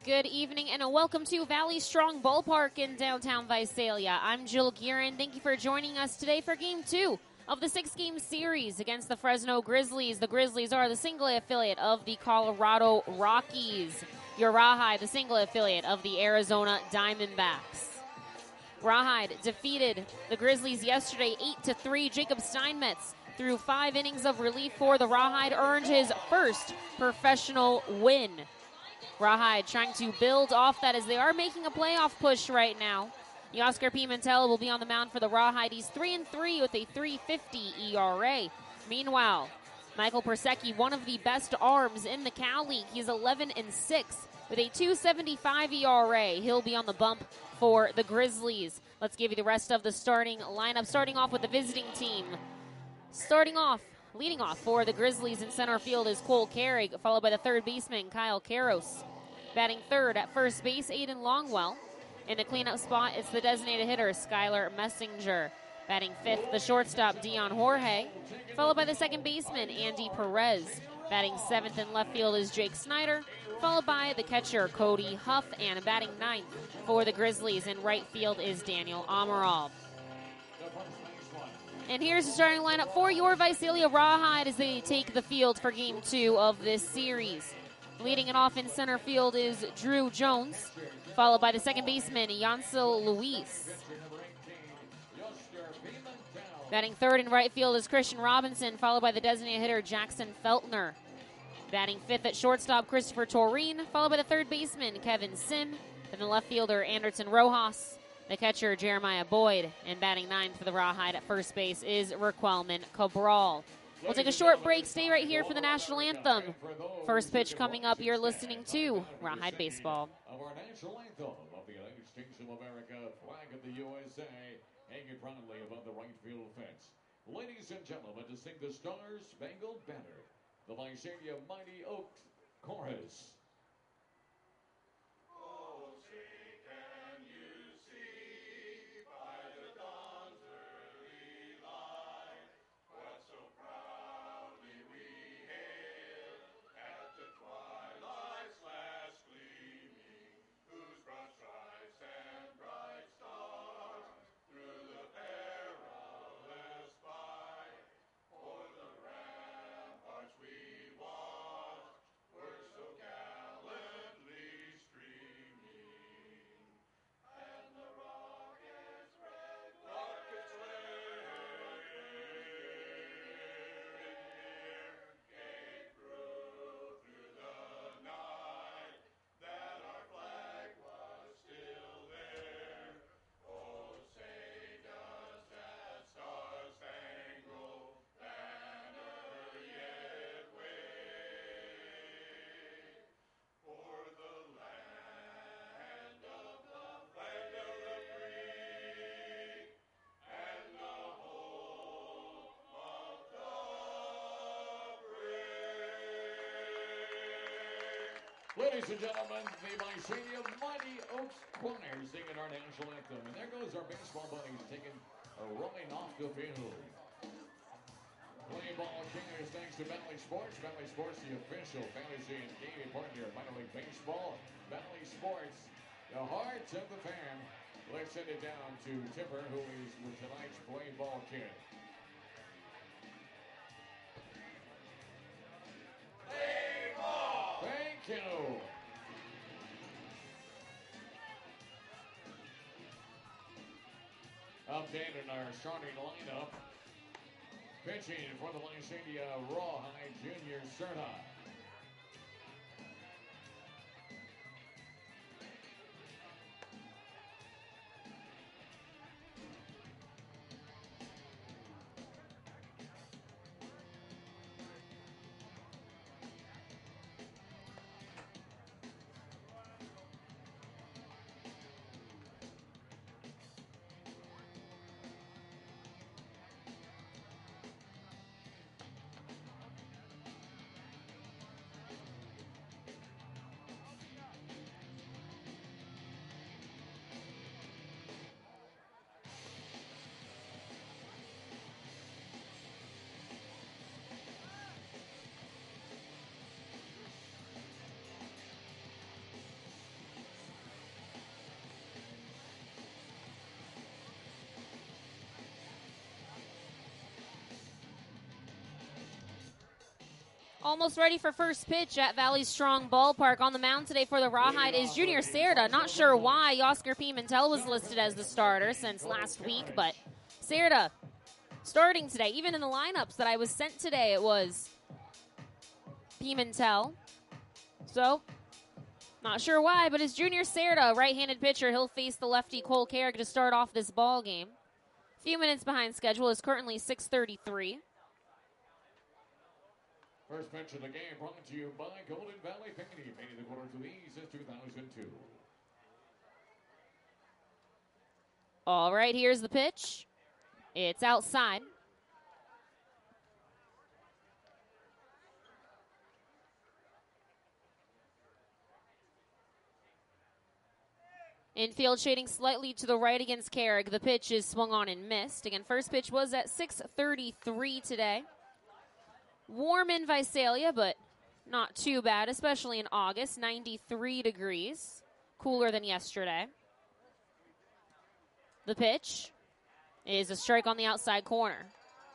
Good evening and welcome to Valley Strong Ballpark in downtown Visalia. I'm Jill Guerin. Thank you for joining us today for Game 2 of the 6-game series against the Fresno Grizzlies. The Grizzlies are the single affiliate of the Colorado Rockies. Your Rawhide, the single affiliate of the Arizona Diamondbacks. Rawhide defeated the Grizzlies yesterday 8-3. Jacob Steinmetz, through 5 innings of relief for the Rawhide, earned his first professional win. Rawhide trying to build off that as they are making a playoff push right now. Oscar Pimentel will be on the mound for the Rawhide. He's 3-3 with a 3.50 ERA. Meanwhile, Michael Persecki, one of the best arms in the Cal League. He's 11-6 with a 2.75 ERA. He'll be on the bump for the Grizzlies. Let's give you the rest of the starting lineup, starting off with the visiting team. Leading off for the Grizzlies in center field is Cole Carrig, followed by the third baseman, Kyle Karros. Batting third at first base, Aiden Longwell. In the cleanup spot, it's the designated hitter, Skylar Messinger. Batting fifth, the shortstop, Dion Jorge, followed by the second baseman, Andy Perez. Batting seventh in left field is Jake Snyder, followed by the catcher, Cody Huff. And batting ninth for the Grizzlies in right field is Daniel Amaral. And here's the starting lineup for your Visalia Rawhide as they take the field for Game 2 of this series. Leading it off in center field is Drew Jones, followed by the second baseman, Yancel Luis. Batting third in right field is Christian Robinson, followed by the designated hitter, Jackson Feltner. Batting fifth at shortstop, Christopher Toreen, followed by the third baseman, Kevin Sim, and the left fielder, Anderson Rojas. The catcher, Jeremiah Boyd, and batting ninth for the Rawhide at first base is Requelman Cabral. We'll take a short break. Stay right here for the national anthem. First pitch coming up. You're listening to Rawhide Baseball. Of our national anthem of the United States of America, flag of the USA, hanging proudly above the right field fence. Ladies and gentlemen, to sing the Star Spangled Banner, the Visalia Mighty Oaks Chorus. Ladies and gentlemen, the Visalia Mighty Oaks Choir singing our national anthem. And there goes our baseball buddies taking a rolling off the field. Play ball kingers thanks to Valley Sports. Valley Sports, the official fantasy and gaming partner of minor league baseball. Valley Sports, the heart of the fan. Let's send it down to Tipper, who is with tonight's play ball kid. Thank you. Updated our starting lineup. Pitching for the Visalia Rawhide Junior Serta. Almost ready for first pitch at Valley Strong Ballpark. On the mound today for the Rawhide is Junior Cerda. Not sure why Oscar Pimentel was listed as the starter since last week, but Cerda starting today. Even in the lineups that I was sent today, it was Pimentel. So, not sure why, but it's Junior Cerda, right-handed pitcher. He'll face the lefty Cole Carrick to start off this ball game. A few minutes behind schedule is currently 6:33. First pitch of the game brought to you by Golden Valley Picnic, painting the corner to these since 2002. All right, here's the pitch. It's outside. Infield shading slightly to the right against Carrick. The pitch is swung on and missed. Again, first pitch was at 6:33 today. Warm in Visalia, but not too bad, especially in August. 93 degrees. Cooler than yesterday. The pitch is a strike on the outside corner.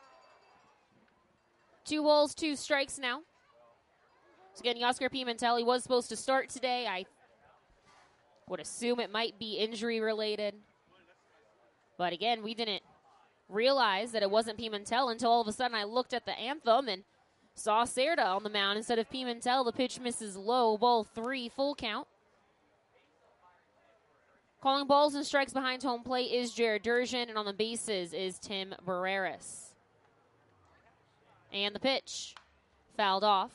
2 balls, 2 strikes now. So again, Oscar Pimentel, he was supposed to start today. I would assume it might be injury related. But again, we didn't realize that it wasn't Pimentel until all of a sudden I looked at the anthem and saw Cerda on the mound instead of Pimentel. The pitch misses low, ball 3, full count. Calling balls and strikes behind home plate is Jared Durjan, and on the bases is Tim Barreras. And the pitch fouled off.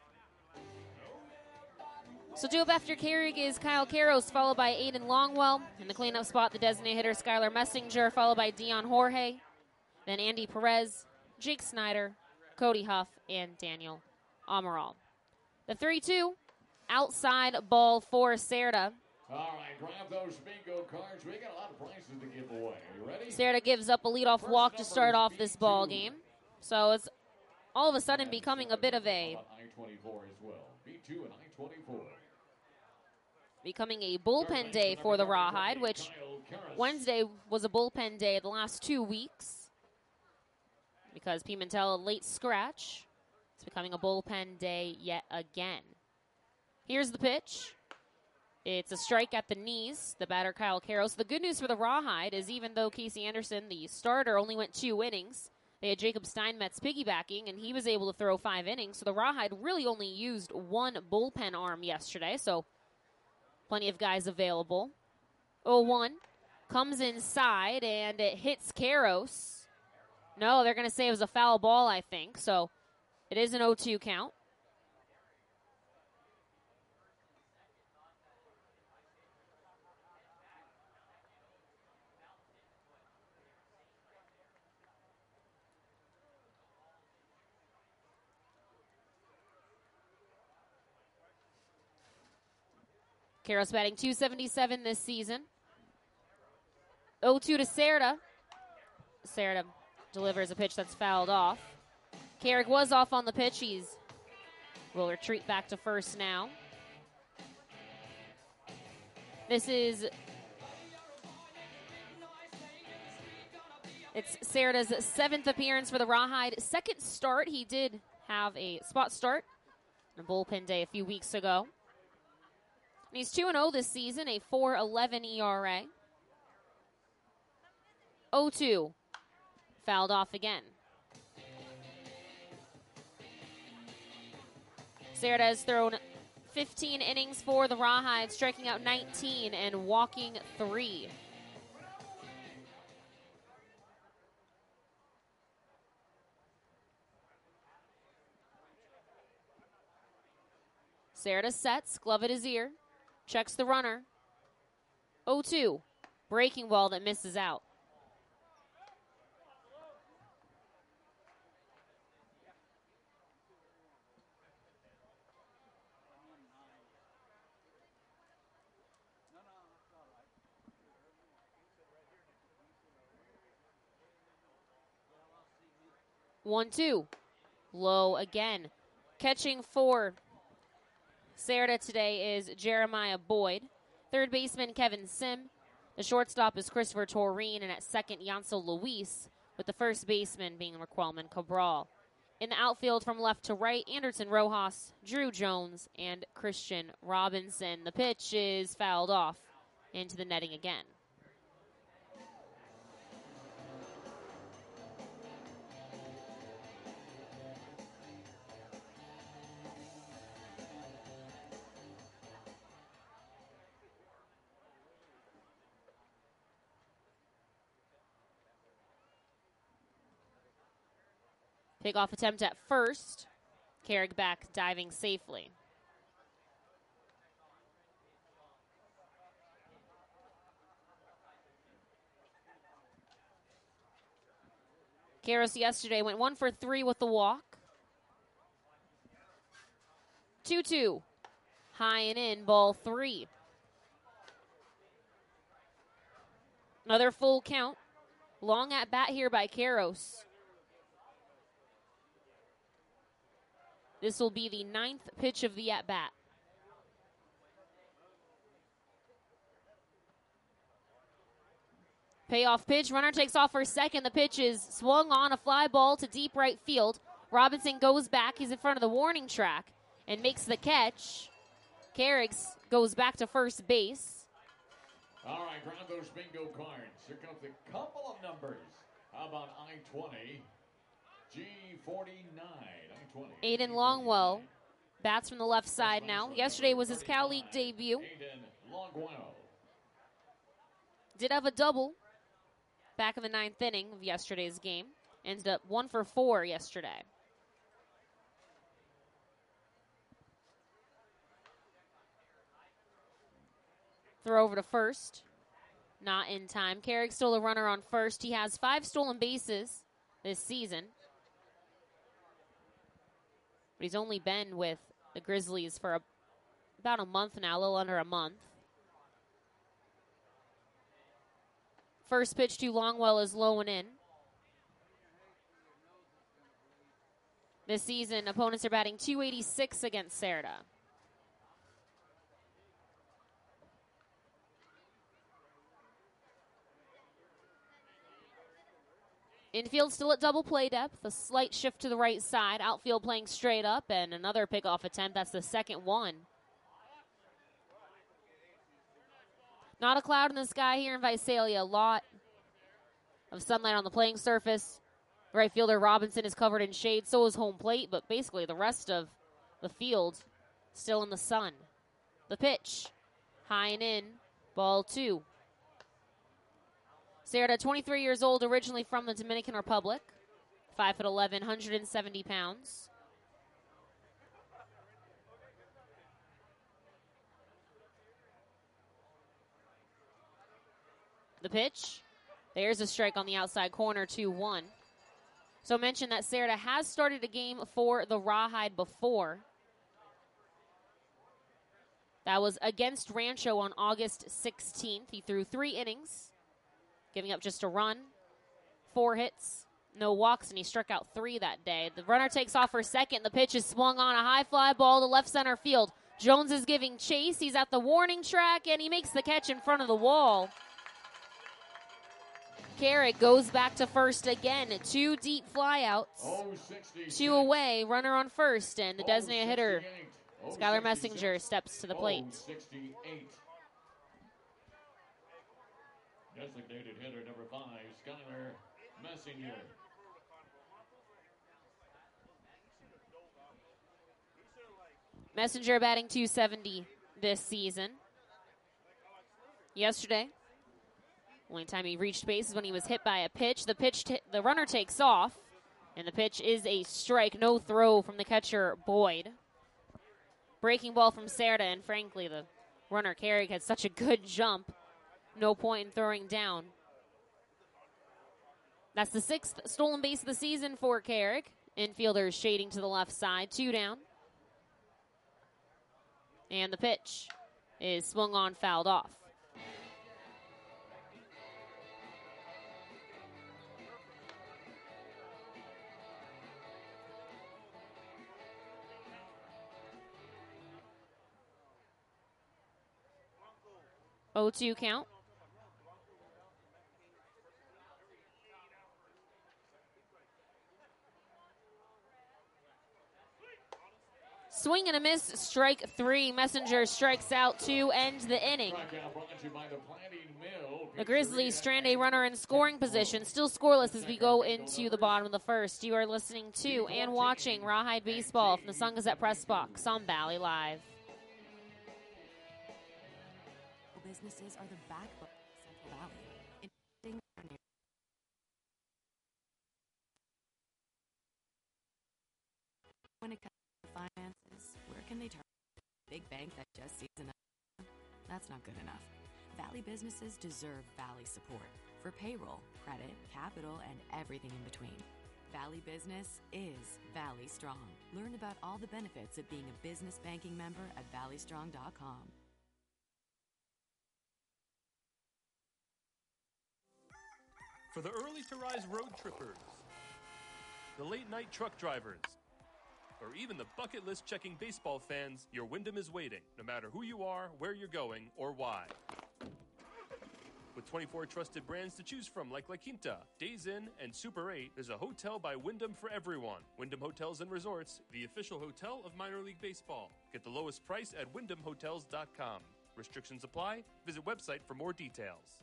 So due up after Carrick is Kyle Karros, followed by Aiden Longwell. In the cleanup spot, the designated hitter Skylar Messinger, followed by Dion Jorge. Then Andy Perez, Jake Snyder, Cody Huff, and Daniel Amaral. The 3-2, outside ball for Cerda. All right, grab those bingo cards. We got a lot of prizes to give away. Are you ready? Cerda gives up a leadoff walk to start off this ball game. So it's all of a sudden becoming a bit of a I-24 as well. B2 and I-24. Becoming a bullpen day for the Rawhide, which Wednesday was a bullpen day the last 2 weeks. Because Pimentel, a late scratch, it's becoming a bullpen day yet again. Here's the pitch. It's a strike at the knees, the batter Kyle Karros. The good news for the Rawhide is even though Casey Anderson, the starter, only went 2 innings, they had Jacob Steinmetz piggybacking, and he was able to throw 5 innings. So the Rawhide really only used 1 bullpen arm yesterday, so plenty of guys available. 0-1 comes inside, and it hits Karros. No, they're going to say it was a foul ball, I think. So it is an 0-2 count. Karros batting .277 this season. 0-2 to Cerda. Cerda delivers a pitch that's fouled off. Carrick was off on the pitch. Will retreat back to first now. It's Cerda's 7th appearance for the Rawhide. 2nd start. He did have a spot start on a bullpen day a few weeks ago. And he's 2-0 this season, a 4.11 ERA. 0-2. Fouled off again. Cerda has thrown 15 innings for the Rawhide, striking out 19 and walking 3. Cerda sets, glove at his ear, checks the runner. 0-2, breaking ball that misses out. One, two. Low again. Catching for Cerda today is Jeremiah Boyd. Third baseman Kevin Sim. The shortstop is Christopher Toreen, and at second, Yancel Luis, with the first baseman being Raquelman Cabral. In the outfield from left to right, Anderson Rojas, Drew Jones, and Christian Robinson. The pitch is fouled off into the netting again. Pickoff attempt at first. Carrick back diving safely. Karros yesterday went 1 for 3 with the walk. 2-2. High and in, ball 3. Another full count. Long at bat here by Karros. This will be the 9th pitch of the at-bat. Payoff pitch. Runner takes off for second. The pitch is swung on, a fly ball to deep right field. Robinson goes back. He's in front of the warning track and makes the catch. Carrick goes back to first base. All right, grab those bingo cards. Here comes a couple of numbers. How about I-20? G49, I-20. Aiden Longwell bats from the left side now. Yesterday was his Cal League debut. Aiden Longwell. Did have a double back in the 9th inning of yesterday's game. Ended up 1 for 4 yesterday. Throw over to first. Not in time. Carrick still a runner on first. He has 5 stolen bases this season. But he's only been with the Grizzlies for about a month now, a little under a month. First pitch to Longwell is low and in. This season, opponents are batting .286 against Cerda. Infield still at double play depth. A slight shift to the right side. Outfield playing straight up, and another pickoff attempt. That's the second one. Not a cloud in the sky here in Visalia. A lot of sunlight on the playing surface. Right fielder Robinson is covered in shade. So is home plate, but basically the rest of the field still in the sun. The pitch. High and in. Ball 2. Cerda, 23 years old, originally from the Dominican Republic. 5'11", 170 pounds. The pitch. There's a strike on the outside corner, 2-1. So I mentioned that Cerda has started a game for the Rawhide before. That was against Rancho on August 16th. He threw 3 innings, giving up just a run, 4 hits, no walks, and he struck out 3 that day. The runner takes off for second. The pitch is swung on, a high fly ball to left center field. Jones is giving chase. He's at the warning track, and he makes the catch in front of the wall. Carrick goes back to first again. 2 deep flyouts. 2 away, runner on first, and the designated hitter, Skylar Messenger, steps to the plate. Designated hitter number 5, Skylar Messenger. Messenger batting .270 this season. Yesterday, only time he reached base is when he was hit by a pitch. The runner takes off, and the pitch is a strike. No throw from the catcher, Boyd. Breaking ball from Cerda, and frankly, the runner, Carrick, had such a good jump. No point in throwing down. That's the 6th stolen base of the season for Carrick. Infielders shading to the left side. 2 down. And the pitch is swung on, fouled off. Oh, 2 count. Swing and a miss, strike 3. Messenger strikes out to end the inning. The Grizzlies strand a runner in scoring position, still scoreless as we go into the bottom of the first. You are listening to and watching Rawhide Baseball from the Sun Gazette Press Box on Valley Live. Businesses are the backbone of Central Valley. When it comes to finances, where can they turn? Big bank that just sees another. That's not good enough. Valley businesses deserve Valley support for payroll, credit, capital, and everything in between. Valley Business is Valley Strong. Learn about all the benefits of being a business banking member at valleystrong.com. For the early-to-rise road trippers, the late-night truck drivers, or even the bucket list checking baseball fans, your Wyndham is waiting, no matter who you are, where you're going, or why. With 24 trusted brands to choose from like La Quinta, Days Inn, and Super 8, there's a hotel by Wyndham for everyone. Wyndham Hotels and Resorts, the official hotel of minor league baseball. Get the lowest price at wyndhamhotels.com. Restrictions apply. Visit website for more details.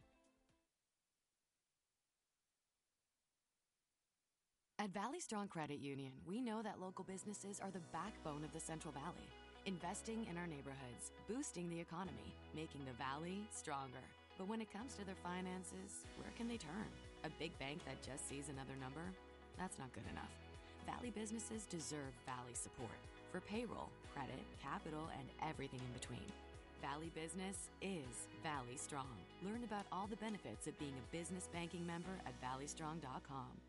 At Valley Strong Credit Union, we know that local businesses are the backbone of the Central Valley, investing in our neighborhoods, boosting the economy, making the Valley stronger. But when it comes to their finances, where can they turn? A big bank that just sees another number? That's not good enough. Valley businesses deserve Valley support for payroll, credit, capital, and everything in between. Valley Business is Valley Strong. Learn about all the benefits of being a business banking member at valleystrong.com.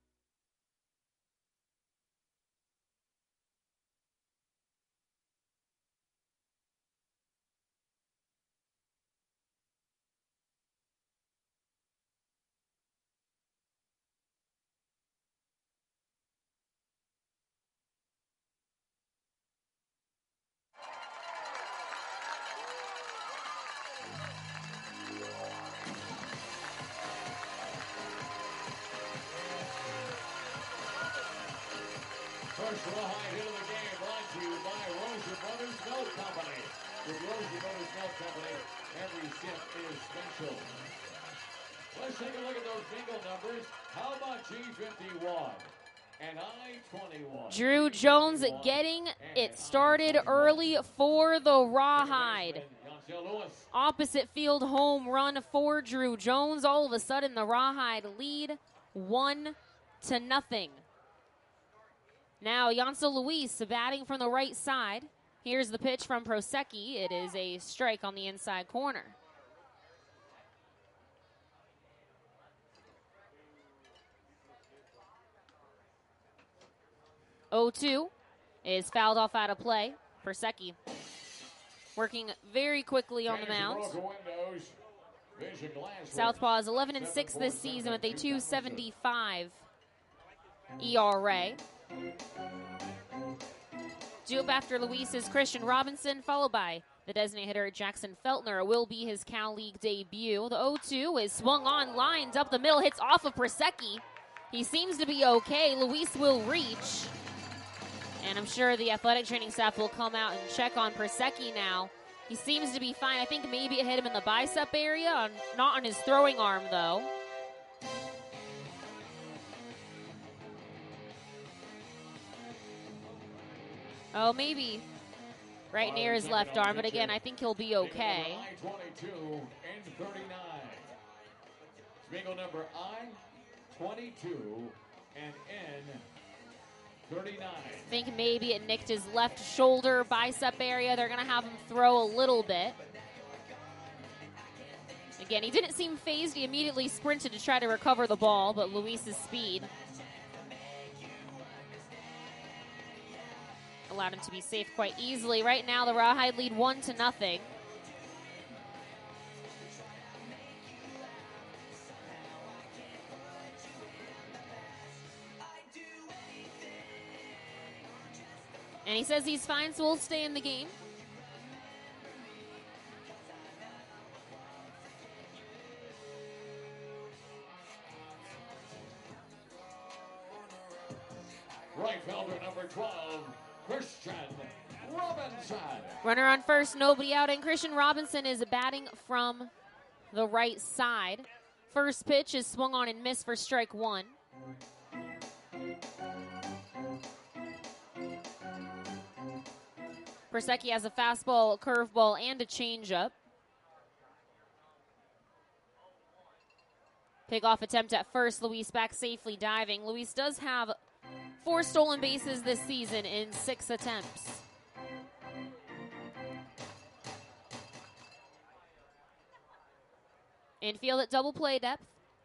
First Rawhide hit of the game brought to you by Rosa Brothers Milk Company. With Rosa Brothers Milk Company, every sip is special. Let's take a look at those bingo numbers. How about G51 and I-21? Drew Jones getting it started early for the Rawhide. Opposite field home run for Drew Jones. All of a sudden, the Rawhide lead 1-0. Now, Yancel Luis batting from the right side. Here's the pitch from Prosecki. It is a strike on the inside corner. Oh-2 is fouled off out of play. Prosecki working very quickly on the mound. Southpaw is 11-6 this season with a .275 ERA. Due up after Luis is Christian Robinson, followed by the designated hitter Jackson Feltner. It will be his Cal League debut. The 0-2 is swung on, lined up the middle, hits off of Prosecki. He seems to be okay. Luis will reach. And I'm sure the athletic training staff will come out and check on Prosecki now. He seems to be fine. I think maybe it hit him in the bicep area, not on his throwing arm, though. Oh, maybe right near his left arm, but again, I think he'll be okay. I-22 and 39. Bingo number I-22 and N-39. I think maybe it nicked his left shoulder bicep area. They're going to have him throw a little bit. Again, he didn't seem phased. He immediately sprinted to try to recover the ball, but Luis's speed allowed him to be safe quite easily. Right now, the Rawhide lead 1-0. And he says he's fine, so we'll stay in the game. Right fielder number 12, Christian Robinson. Runner on first, nobody out, and Christian Robinson is batting from the right side. First pitch is swung on and missed for strike one. Persecki has a fastball, a curveball, and a changeup. Pickoff attempt at first. Luis back safely diving. Luis does have 4 stolen bases this season in 6 attempts. Infield at double play depth.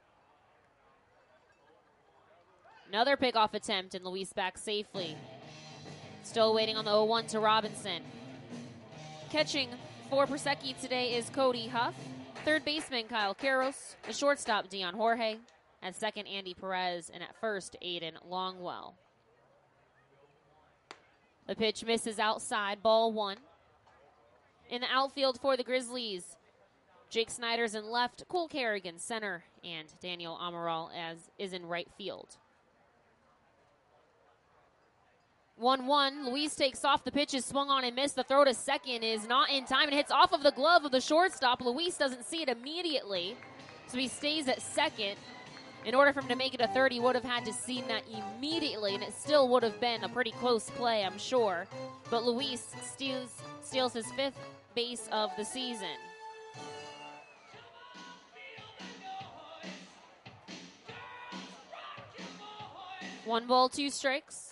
Another pickoff attempt, and Luis back safely. Still waiting on the 0-1 to Robinson. Catching for Persecki today is Cody Huff. Third baseman Kyle Karros. The shortstop Dion Jorge. At second Andy Perez. And at first Aiden Longwell. The pitch misses outside. Ball 1. In the outfield for the Grizzlies, Jake Snyder's in left, Cole Kerrigan center, and Daniel Amaral is in right field. 1-1. Luis takes off. The pitch is swung on and missed. The throw to second is not in time and hits off of the glove of the shortstop. Luis doesn't see it immediately, so he stays at second. In order for him to make it a third, he would have had to see that immediately, and it still would have been a pretty close play, I'm sure. But Luis steals his 5th base of the season. One ball, 2 strikes.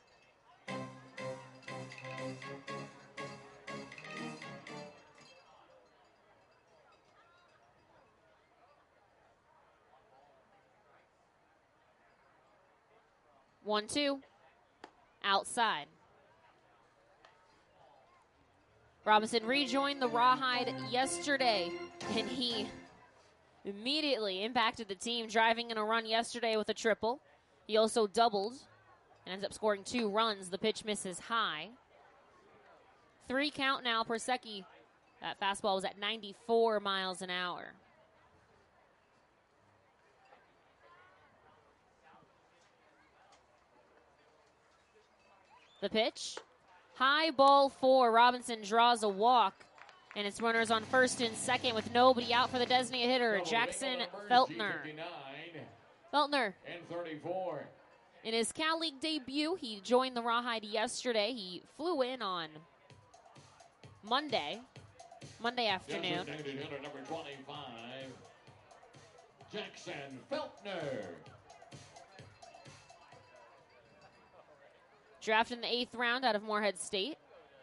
One, 2. Outside. Robinson rejoined the Rawhide yesterday, and he immediately impacted the team, driving in a run yesterday with a triple. He also doubled and ends up scoring 2 runs. The pitch misses high. 3 count now. Persecki, that fastball was at 94 miles an hour. The pitch. High ball 4. Robinson draws a walk. And it's runners on first and second with nobody out for the designated hitter, Jackson Feltner. Feltner. And 34. In his Cal League debut, he joined the Rawhide yesterday. He flew in on Monday afternoon. Designated hitter number 25, Jackson Feltner. Drafted in the 8th round out of Morehead State.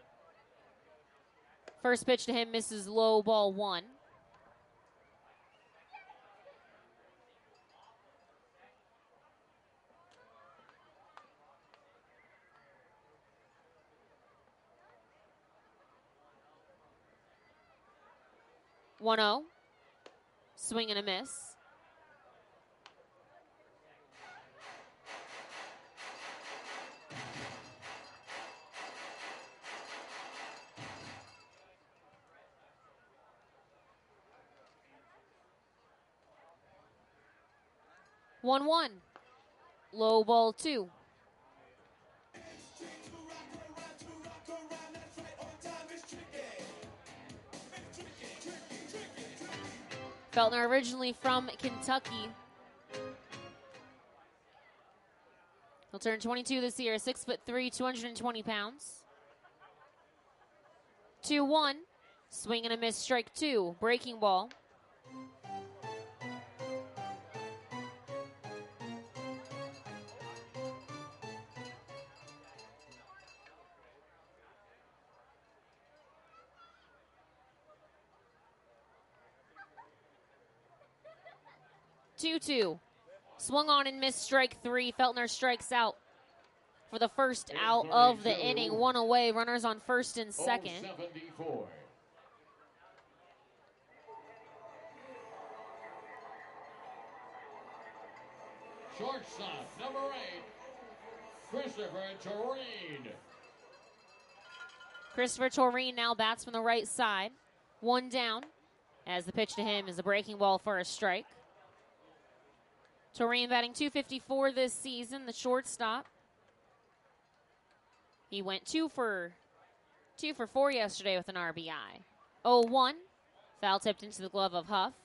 First pitch to him misses low, ball 1. One 0. Swing and a miss. One 1. Low ball 2. Feltner originally from Kentucky. He'll turn 22 this year, 6'3", 220 pounds. 2-1. Swing and a miss, strike 2. Breaking ball. Two. Swung on and missed, strike 3. Feltner strikes out for the first out of the inning. 1 away. Runners on first and second. 74. Shortstop, number 8, Christopher Toreen. Christopher Toreen now bats from the right side. 1 down, as the pitch to him is a breaking ball for a strike. Toreen batting .254 this season, the shortstop. He went 2 for 4 yesterday with an RBI. 0-1. Foul tipped into the glove of Huff.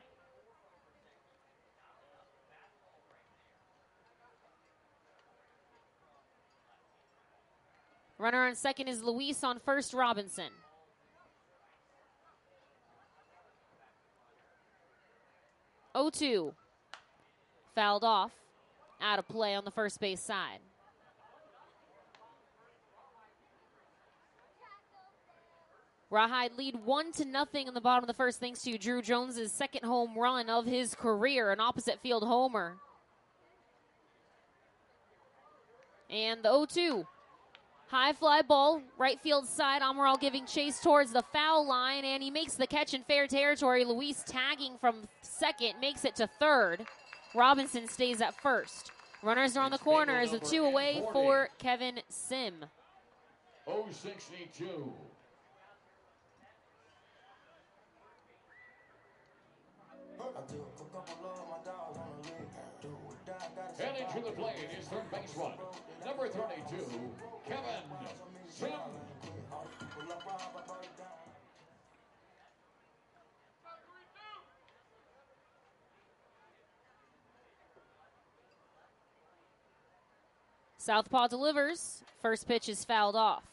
Runner on second is Luis, on first Robinson. O2. Fouled off. Out of play on the first base side. Rawhide lead 1-0 in the bottom of the first thanks to Drew Jones' second home run of his career, an opposite field homer. And the 0-2. High fly ball, right field side. Amaral giving chase towards the foul line, and he makes the catch in fair territory. Luis tagging from second, makes it to third. Robinson stays at first. Runners are on the corners, a 2 away for Kevin Sim. 062. Heading to the plate is third baseman, number 32, Kevin Sim. Southpaw delivers. First pitch is fouled off.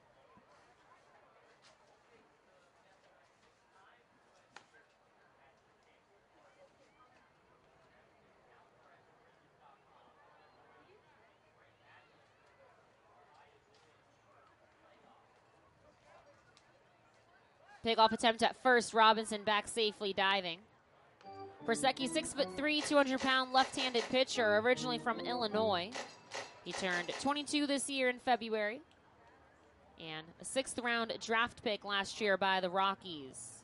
Pickoff attempt at first. Robinson back safely diving. Persecki, 6'3", 200-pound left-handed pitcher, originally from Illinois. He turned 22 this year in February. And a 6th-round draft pick last year by the Rockies.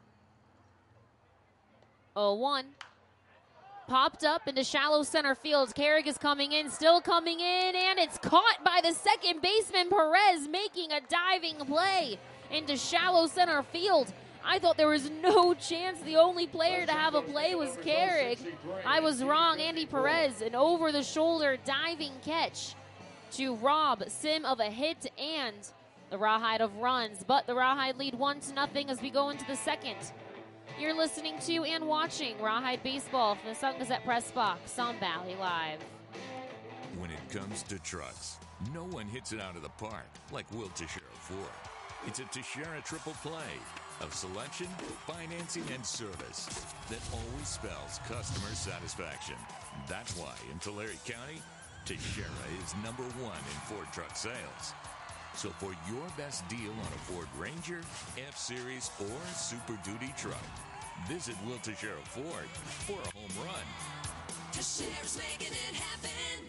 0-1. Popped up into shallow center field. Carrig is coming in, still coming in, and it's caught by the second baseman, Perez, making a diving play into shallow center field. I thought there was no chance. The only player to have a play was Carrig. I was wrong. Andy Perez, an over-the-shoulder diving catch to rob Sim of a hit and the Rawhide of runs. But the Rawhide lead 1-0 as we go into the second. You're listening to and watching Rawhide Baseball from the Sun Gazette Press Box on Valley Live. When it comes to trucks, no one hits it out of the park like Will Teixeira Ford. It's a Teixeira triple play of selection, financing, and service that always spells customer satisfaction. That's why in Tulare County, Teixeira is #1 in Ford truck sales. So for your best deal on a Ford Ranger, F-Series, or Super Duty truck, visit Will Teixeira Ford for a home run. Teixeira's making it happen.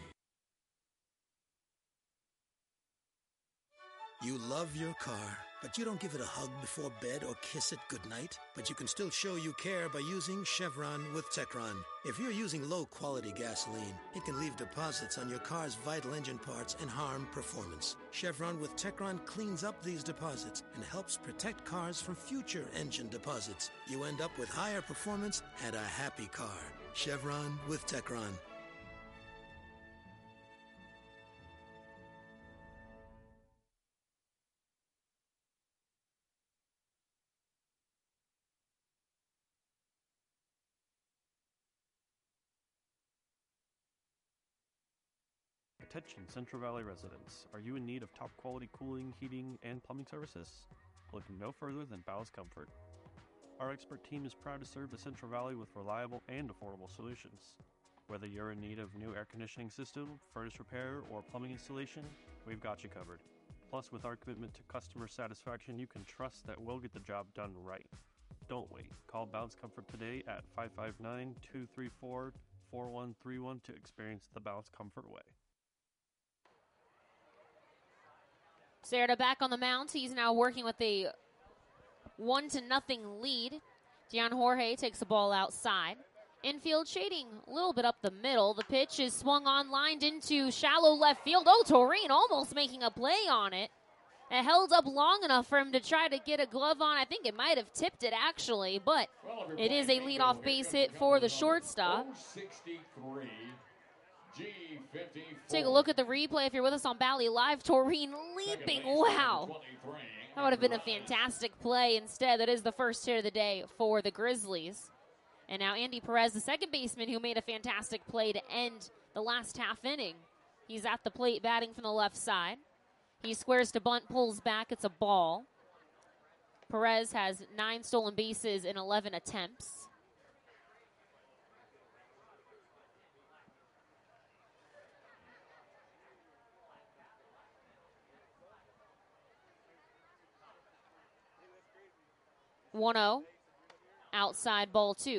You love your car, but you don't give it a hug before bed or kiss it goodnight. But you can still show you care by using Chevron with Techron. If you're using low-quality gasoline, it can leave deposits on your car's vital engine parts and harm performance. Chevron with Techron cleans up these deposits and helps protect cars from future engine deposits. You end up with higher performance and a happy car. Chevron with Techron. Attention Central Valley residents. Are you in need of top quality cooling, heating, and plumbing services? Look no further than Bow's Comfort. Our expert team is proud to serve the Central Valley with reliable and affordable solutions. Whether you're in need of new air conditioning system, furnace repair, or plumbing installation, we've got you covered. Plus, with our commitment to customer satisfaction, you can trust that we'll get the job done right. Don't wait. Call Bow's Comfort today at 559-234-4131 to experience the Bow's Comfort way. Cerda back on the mound. He's now working with a 1-0 lead. Dion Jorge takes the ball outside. Infield shading a little bit up the middle. The pitch is swung on, lined into shallow left field. Oh, Toreen almost making a play on it. It held up long enough for him to try to get a glove on. I think it might have tipped it, actually, but it is a leadoff base hit for the shortstop. 063, G54. Take a look at the replay if you're with us on Bally Live. Toreen leaping. Wow. That would have been a fantastic play. Instead, that is the first hit of the day for the Grizzlies. And now Andy Perez, the second baseman, who made a fantastic play to end the last half inning. He's at the plate batting from the left side. He squares to bunt, pulls back. It's a ball. Perez has 9 stolen bases in 11 attempts. (1-0), outside ball 2.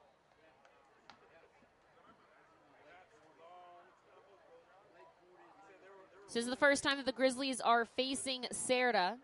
So this is the first time that the Grizzlies are facing Cerda.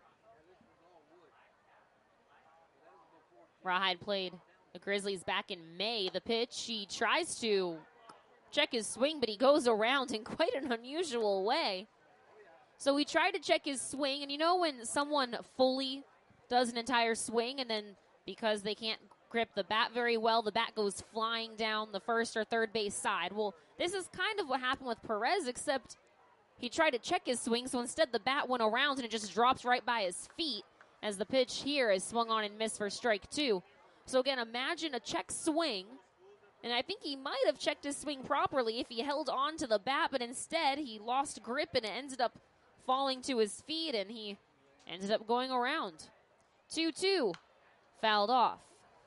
Rawhide played the Grizzlies back in May. The pitch, he tries to check his swing, but he goes around in quite an unusual way. So he tried to check his swing, and you know when someone fully does an entire swing, and then because they can't grip the bat very well, the bat goes flying down the first or third base side. Well, this is kind of what happened with Perez, except he tried to check his swing, so instead the bat went around and it just drops right by his feet as the pitch here is swung on and missed for strike 2. So again, imagine a check swing, and I think he might have checked his swing properly if he held on to the bat, but instead he lost grip and it ended up falling to his feet, and he ended up going around. 2-2, fouled off.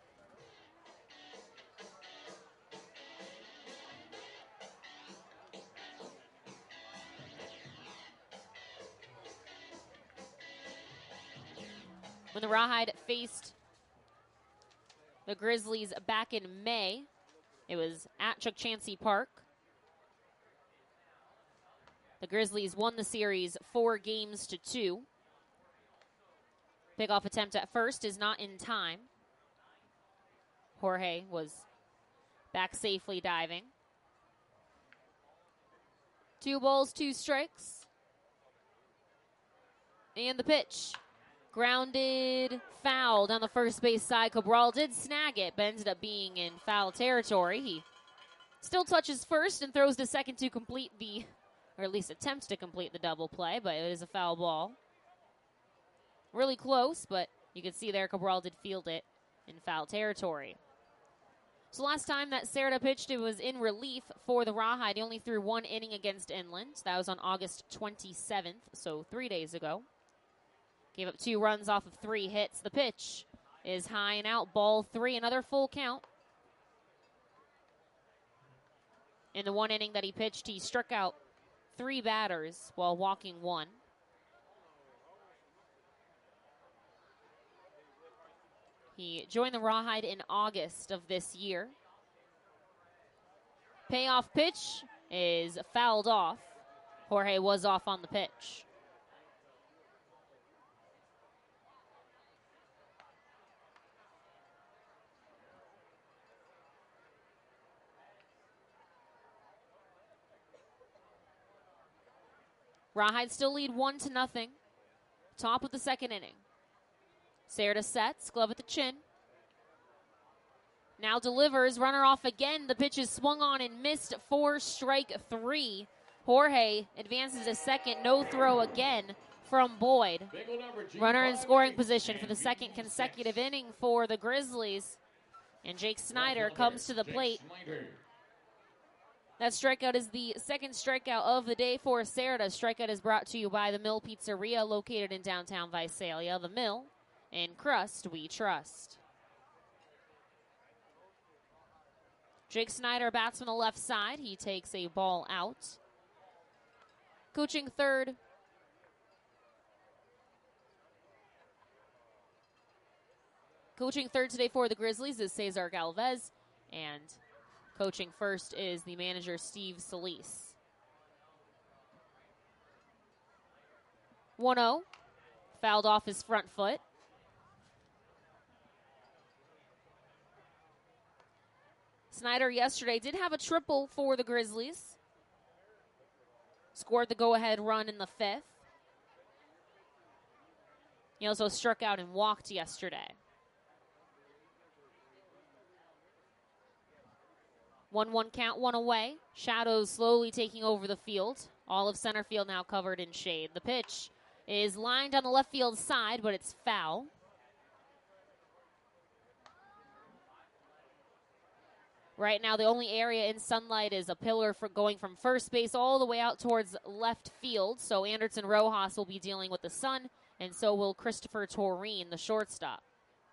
When the Rawhide faced the Grizzlies back in May, it was at Chuck Chansey Park. The Grizzlies won the series 4-2. Pickoff attempt at first is not in time. Jorge was back safely diving. 2 balls, 2 strikes. And the pitch. Grounded foul down the first base side. Cabral did snag it, but ended up being in foul territory. He still touches first and throws to second to complete the, or at least attempts to complete the double play, but it is a foul ball. Really close, but you can see there Cabral did field it in foul territory. So last time that Cerda pitched, it was in relief for the Rawhide. He only threw 1 inning against Inland. That was on August 27th, so 3 days ago. Gave up 2 runs off of 3 hits. The pitch is high and out, ball 3, another full count. In the 1 inning that he pitched, he struck out 3 batters while walking 1. He joined the Rawhide in August of this year. Payoff pitch is fouled off. Jorge was off on the pitch. Rawhide still lead 1-0. Top of the second inning. Cerda sets, glove at the chin. Now delivers, runner off again. The pitch is swung on and missed for strike 3. Jorge advances to second, no throw again from Boyd. Runner in scoring position for the second consecutive inning for the Grizzlies. And Jake Snyder comes to the plate. That strikeout is the second strikeout of the day for Cerda. Strikeout is brought to you by the Mill Pizzeria, located in downtown Visalia. The Mill, in crust we trust. Jake Snyder bats from the left side. He takes a ball out. Coaching third. Coaching third today for the Grizzlies is Cesar Galvez, and coaching first is the manager, Steve Solis. 1-0, fouled off his front foot. Snyder yesterday did have a triple for the Grizzlies. Scored the go-ahead run in the 5th. He also struck out and walked yesterday. 1-1 count, one away. Shadows slowly taking over the field. All of center field now covered in shade. The pitch is lined on the left field side, but it's foul. Right now, the only area in sunlight is a pillar for going from first base all the way out towards left field. So Anderson Rojas will be dealing with the sun, and so will Christopher Toreen, the shortstop.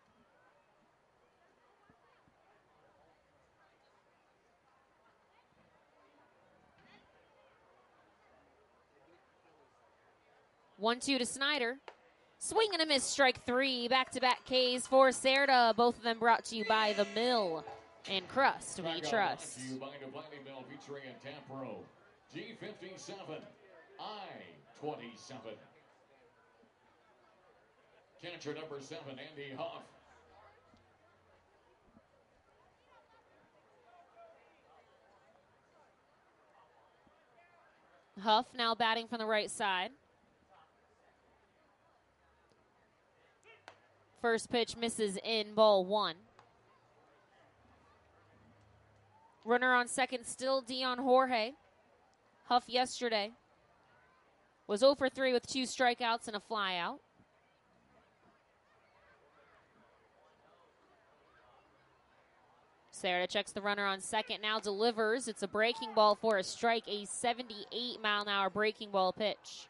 One-two to Snyder. Swing and a miss, strike three. Back-to-back Ks for Cerda. Both of them brought to you by The Mill and Crust We Trust. Brought to you by the Blaney Mill featuring a Tap Pro. G57, I-27. Catcher number 7, Andy Huff. Huff now batting from the right side. First pitch misses in, ball one. Runner on second, still Dion Jorge. Huff yesterday was 0 for 3 with 2 strikeouts and a flyout. Cerda checks the runner on second, now delivers. It's a breaking ball for a strike, a 78-mile-an-hour breaking ball pitch.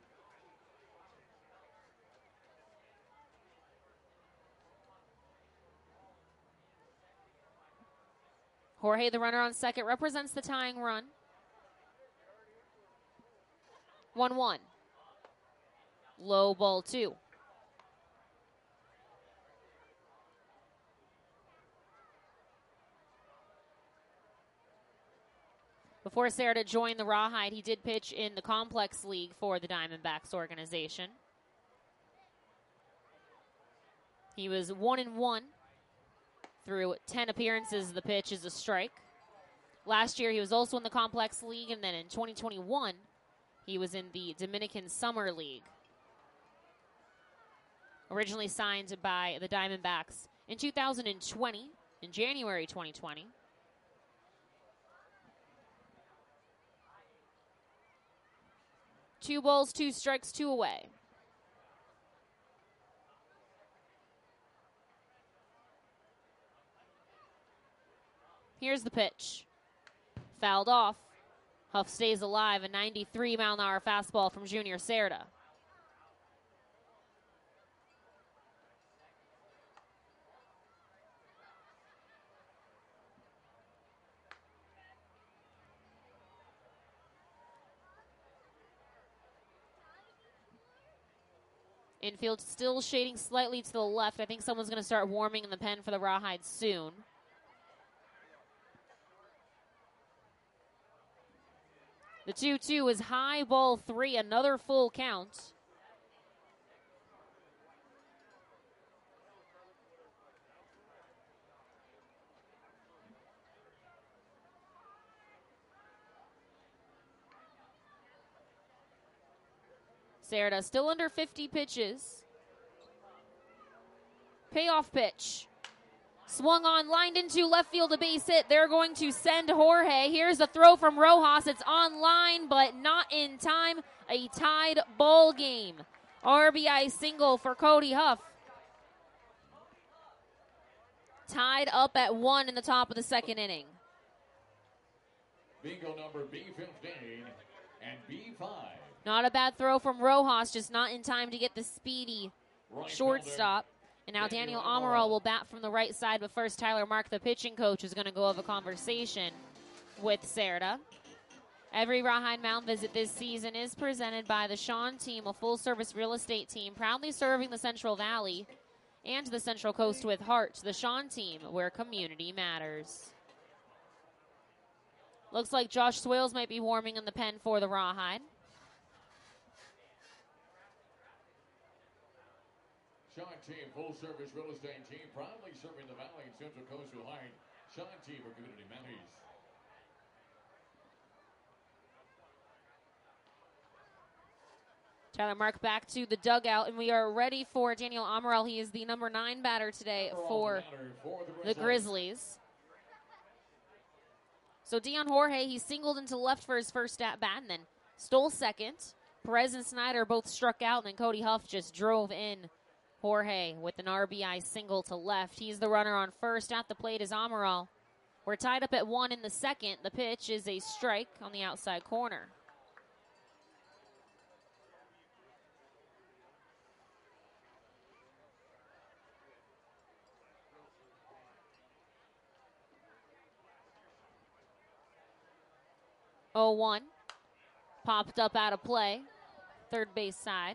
Jorge, the runner on second, represents the tying run. 1-1. Low ball 2. Before Cerda joined the Rawhide, he did pitch in the Complex League for the Diamondbacks organization. He was 1-1 through 10 appearances. The pitch is a strike. Last year, he was also in the Complex League, and then in 2021, he was in the Dominican Summer League. Originally signed by the Diamondbacks in 2020, in January 2020. Two balls, 2 strikes, 2 away. Here's the pitch. Fouled off. Huff stays alive. A 93-mile-an-hour fastball from Junior Cerda. Infield still shading slightly to the left. I think someone's going to start warming in the pen for the Rawhide soon. The 2-2 is high, ball 3, another full count. Cerda still under 50 pitches. Payoff pitch. Swung on, lined into left field, a base hit. They're going to send Jorge. Here's a throw from Rojas. It's on line, but not in time. A tied ball game. RBI single for Cody Huff. Tied up at 1 in the top of the second inning. Bingo number B15 and B5. Not a bad throw from Rojas, just not in time to get the speedy shortstop. And now Daniel Amaral will bat from the right side, but first Tyler Mark, the pitching coach, is going to go have a conversation with Cerda. Every Rawhide Mound visit this season is presented by the Sean Team, a full-service real estate team proudly serving the Central Valley and the Central Coast with heart. The Sean Team, where community matters. Looks like Josh Swales might be warming in the pen for the Rawhide. Sean Team, full-service real estate team, proudly serving the Valley and Central Coast with heart. Sean Team, where community matters. Tyler Mark back to the dugout, and we are ready for Daniel Amaral. He is the number 9 batter today for the Grizzlies. So Dion Jorge, he singled into left for his first at-bat and then stole second. Perez and Snyder both struck out, and then Cody Huff just drove in Jorge with an RBI single to left. He's the runner on first. At the plate is Amaral. We're tied up at 1 in the second. The pitch is a strike on the outside corner. Oh, 1. Popped up out of play. Third base side.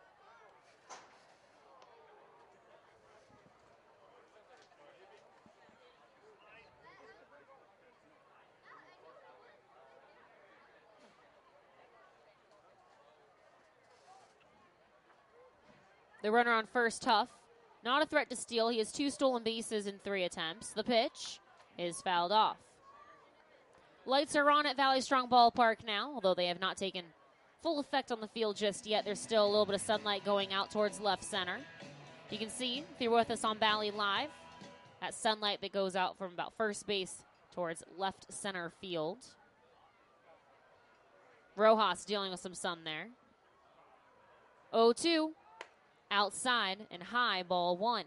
The runner on first, Huff. Not a threat to steal. He has 2 stolen bases in 3 attempts. The pitch is fouled off. Lights are on at Valley Strong Ballpark now, although they have not taken full effect on the field just yet. There's still a little bit of sunlight going out towards left center. You can see, if you're with us on Valley Live, that sunlight that goes out from about first base towards left center field. Rojas dealing with some sun there. 0-2. Outside and high, ball 1.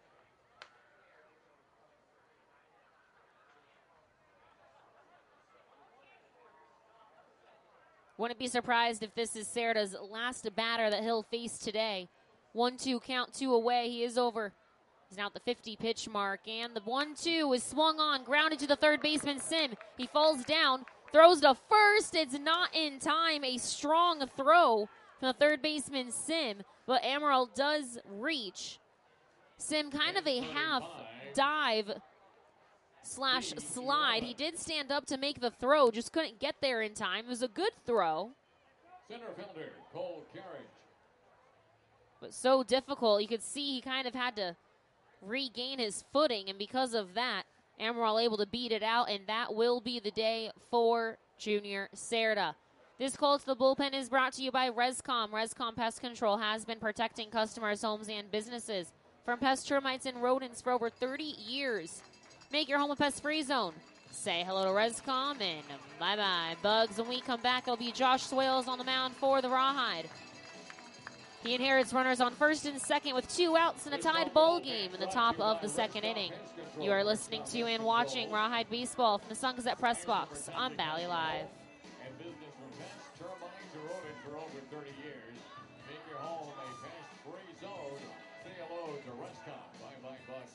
Wouldn't be surprised if this is Cerda's last batter that he'll face today. 1-2 count, 2 away. He is over. He's now at the 50 pitch mark. And the 1-2 is swung on, grounded to the third baseman, Sim. He falls down, throws to first. It's not in time. A strong throw from the third baseman, Sim. But Amaral does reach. Sim kind of a half dive / slide. He did stand up to make the throw, just couldn't get there in time. It was a good throw. Center fielder, Cole Carriage. But so difficult. You could see he kind of had to regain his footing, and because of that, Amaral able to beat it out, and that will be the day for Junior Cerda. This call to the bullpen is brought to you by Rescom. Rescom Pest Control has been protecting customers' homes and businesses from pest, termites, and rodents for over 30 years. Make your home a pest-free zone. Say hello to Rescom, and bye-bye, Bugs. When we come back, it'll be Josh Swales on the mound for the Rawhide. He inherits runners on first and second with 2 outs in a tied ball game in the top of the second inning. You are listening to and watching Rawhide Baseball from the Sun Gazette Press Box on Valley Live. And business from pest, termites, or rodent for over 30 years. Make your home a pest-free zone. Say hello to Rescom. Bye-bye, Bugs.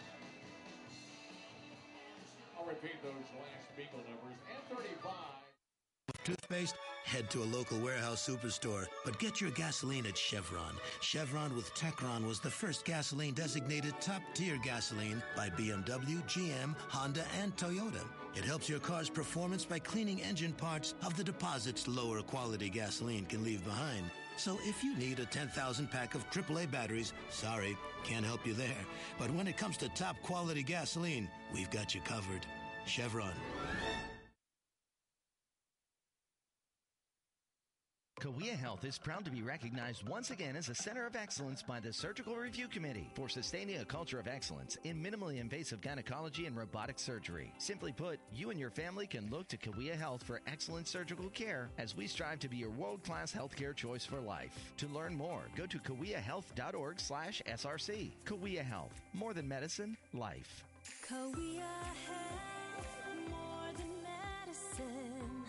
I'll repeat those last Beagle numbers. N35. Toothpaste? Head to a local warehouse superstore, but get your gasoline at Chevron. Chevron with Techron was the first gasoline designated top-tier gasoline by BMW, GM, Honda, and Toyota. It helps your car's performance by cleaning engine parts of the deposits lower quality gasoline can leave behind. So if you need a 10,000 pack of AAA batteries, sorry, can't help you there. But when it comes to top quality gasoline, we've got you covered. Chevron. Cahuilla Health is proud to be recognized once again as a center of excellence by the Surgical Review Committee for sustaining a culture of excellence in minimally invasive gynecology and robotic surgery. Simply put, you and your family can look to Cahuilla Health for excellent surgical care as we strive to be your world-class healthcare choice for life. To learn more, go to cahuillahealth.org/SRC. Cahuilla Health, more than medicine, life. Cahuilla Health, more than medicine.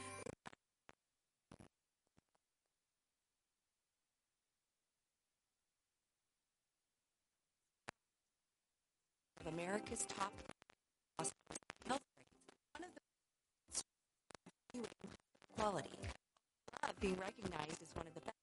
Of America's top health ratings. One of the quality. Being recognized as one of the best.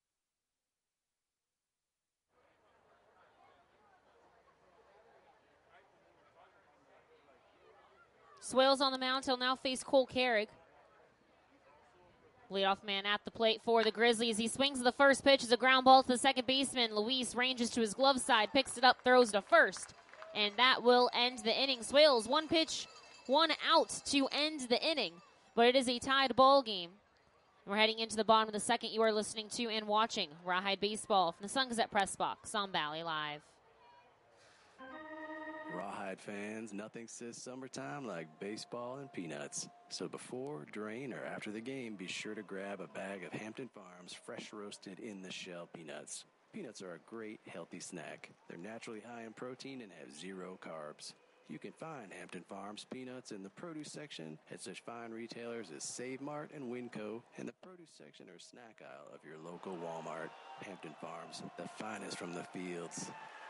Swales on the mound. He'll now face Cole Carrick. Leadoff man at the plate for the Grizzlies. He swings the first pitch as a ground ball to the second baseman. Luis ranges to his glove side, picks it up, throws to first. And that will end the inning. Swales, 1 pitch, 1 out to end the inning. But it is a tied ball game. We're heading into the bottom of the second. You are listening to and watching Rawhide Baseball from the Sun Gazette Press Box on Valley Live. Rawhide Rawhide fans, nothing says summertime like baseball and peanuts. So before, during, or after the game, be sure to grab a bag of Hampton Farms fresh roasted in the shell peanuts. Peanuts are a great, healthy snack. They're naturally high in protein and have 0 carbs. You can find Hampton Farms peanuts in the produce section at such fine retailers as Save Mart and Winco, and the produce section or snack aisle of your local Walmart. Hampton Farms, the finest from the fields.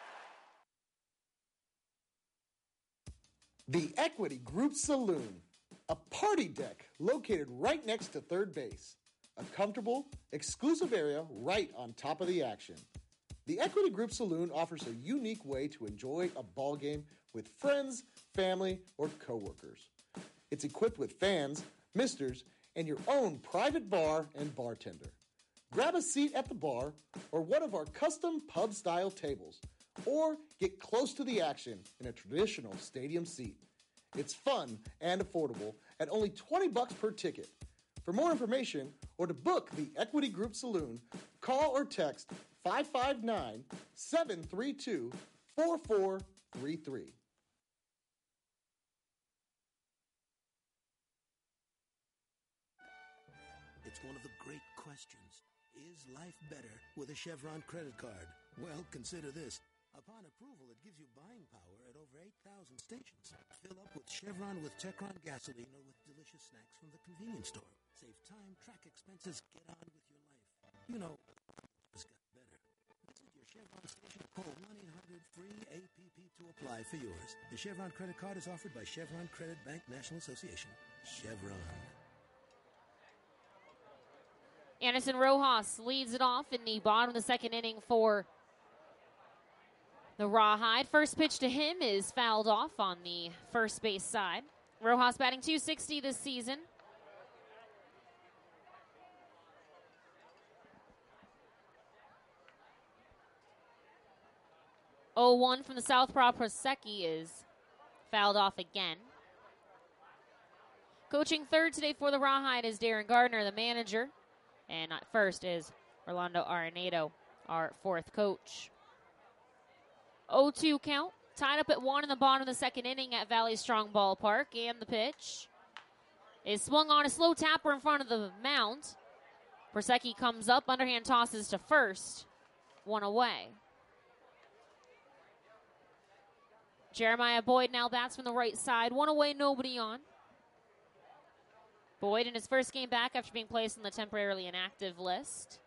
The Equity Group Saloon, a party deck located right next to third base. A comfortable, exclusive area right on top of the action. The Equity Group Saloon offers a unique way to enjoy a ball game with friends, family, or coworkers. It's equipped with fans, misters, and your own private bar and bartender. Grab a seat at the bar or one of our custom pub-style tables, or get close to the action in a traditional stadium seat. It's fun and affordable at only $20 per ticket. For more information or to book the Equity Group Saloon, call or text 559-732-4433. It's one of the great questions. Is life better with a Chevron credit card? Well, consider this. Upon approval, it gives you buying power at over 8,000 stations. Fill up with Chevron with Techron gasoline or with delicious snacks from the convenience store. Save time, track expenses, get on with your life. You know, it's got better. Visit your Chevron station or call 1-800-FREE-APP to apply for yours. The Chevron credit card is offered by Chevron Credit Bank National Association. Chevron. Anderson Rojas leads it off in the bottom of the second inning for the Rawhide. First pitch to him is fouled off on the first base side. Rojas batting .260 this season. Oh, 1 from the Southpaw. Prosecki is fouled off again. Coaching third today for the Rawhide is Darren Gardner, the manager. And at first is Orlando Arenado, our fourth coach. 0-2 count. Tied up at 1 in the bottom of the second inning at Valley Strong Ballpark. And the pitch is swung on a slow tapper in front of the mound. Prosecki comes up, underhand tosses to first. 1 away. Jeremiah Boyd now bats from the right side. 1 away, nobody on. Boyd in his first game back after being placed on the temporarily inactive list.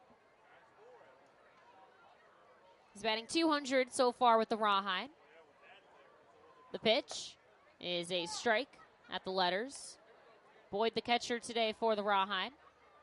He's batting .200 so far with the Rawhide. The pitch is a strike at the letters. Boyd the catcher today for the Rawhide.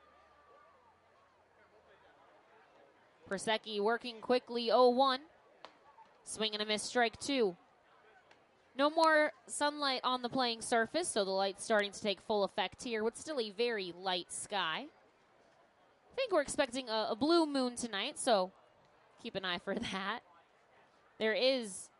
Prosecki working quickly, 0-1. Swing and a miss, strike 2. No more sunlight on the playing surface, so the light's starting to take full effect here with still a very light sky. I think we're expecting a blue moon tonight, so keep an eye for that. There is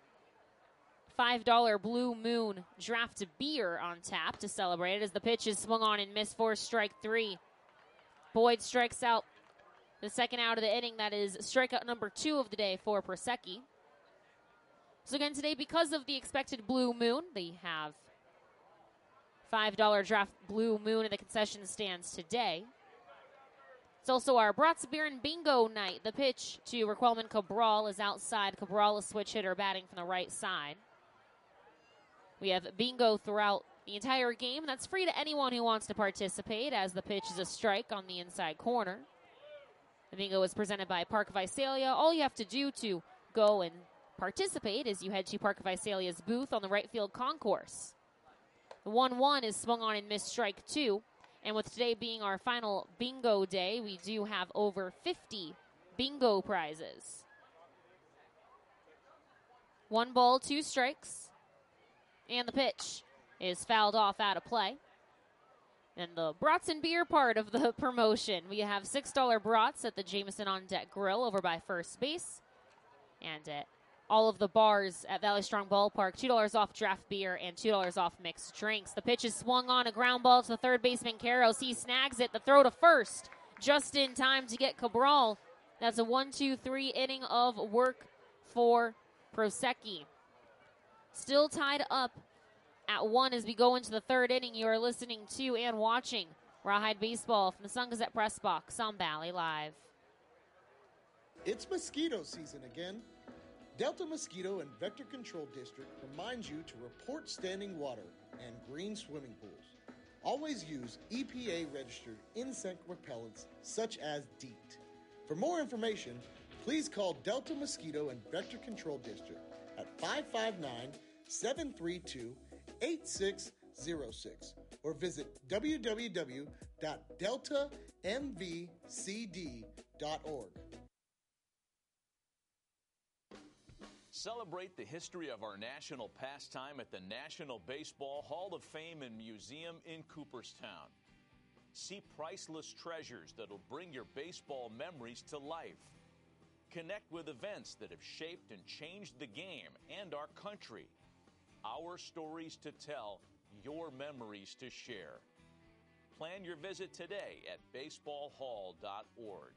$5 Blue Moon draft beer on tap to celebrate it as the pitch is swung on and missed for strike 3. Boyd strikes out the second out of the inning. That is strikeout number 2 of the day for Prosecki. So again today, because of the expected blue moon, they have $5 draft Blue Moon in the concession stands today. It's also our Bratz Beer and Bingo night. The pitch to Raquelman Cabral is outside. Cabral, a switch hitter, batting from the right side. We have bingo throughout the entire game. That's free to anyone who wants to participate, as the pitch is a strike on the inside corner. The bingo is presented by Park Visalia. All you have to do to go and participate is you head to Park Visalia's booth on the right field concourse. The 1-1 is swung on and missed, strike 2. And with today being our final bingo day, we do have over 50 bingo prizes. 1 ball, 2 strikes. And the pitch is fouled off out of play. And the brats and beer part of the promotion. We have $6 brats at the Jameson On Deck Grill over by first base. And at all of the bars at Valley Strong Ballpark, $2 off draft beer and $2 off mixed drinks. The pitch is swung on, a ground ball to the third baseman, Karros. He snags it. The throw to first, just in time to get Cabral. That's a 1-2-3 inning of work for Prosecki. Still tied up at 1 as we go into the third inning. You are listening to and watching Rawhide Baseball from the Sun Gazette Press Box on Valley Live. It's mosquito season again. Delta Mosquito and Vector Control District reminds you to report standing water and green swimming pools. Always use EPA-registered insect repellents such as DEET. For more information, please call Delta Mosquito and Vector Control District at 559-732-8606 or visit www.deltamvcd.org. Celebrate the history of our national pastime at the National Baseball Hall of Fame and Museum in Cooperstown. See priceless treasures that'll bring your baseball memories to life. Connect with events that have shaped and changed the game and our country. Our stories to tell, your memories to share. Plan your visit today at baseballhall.org.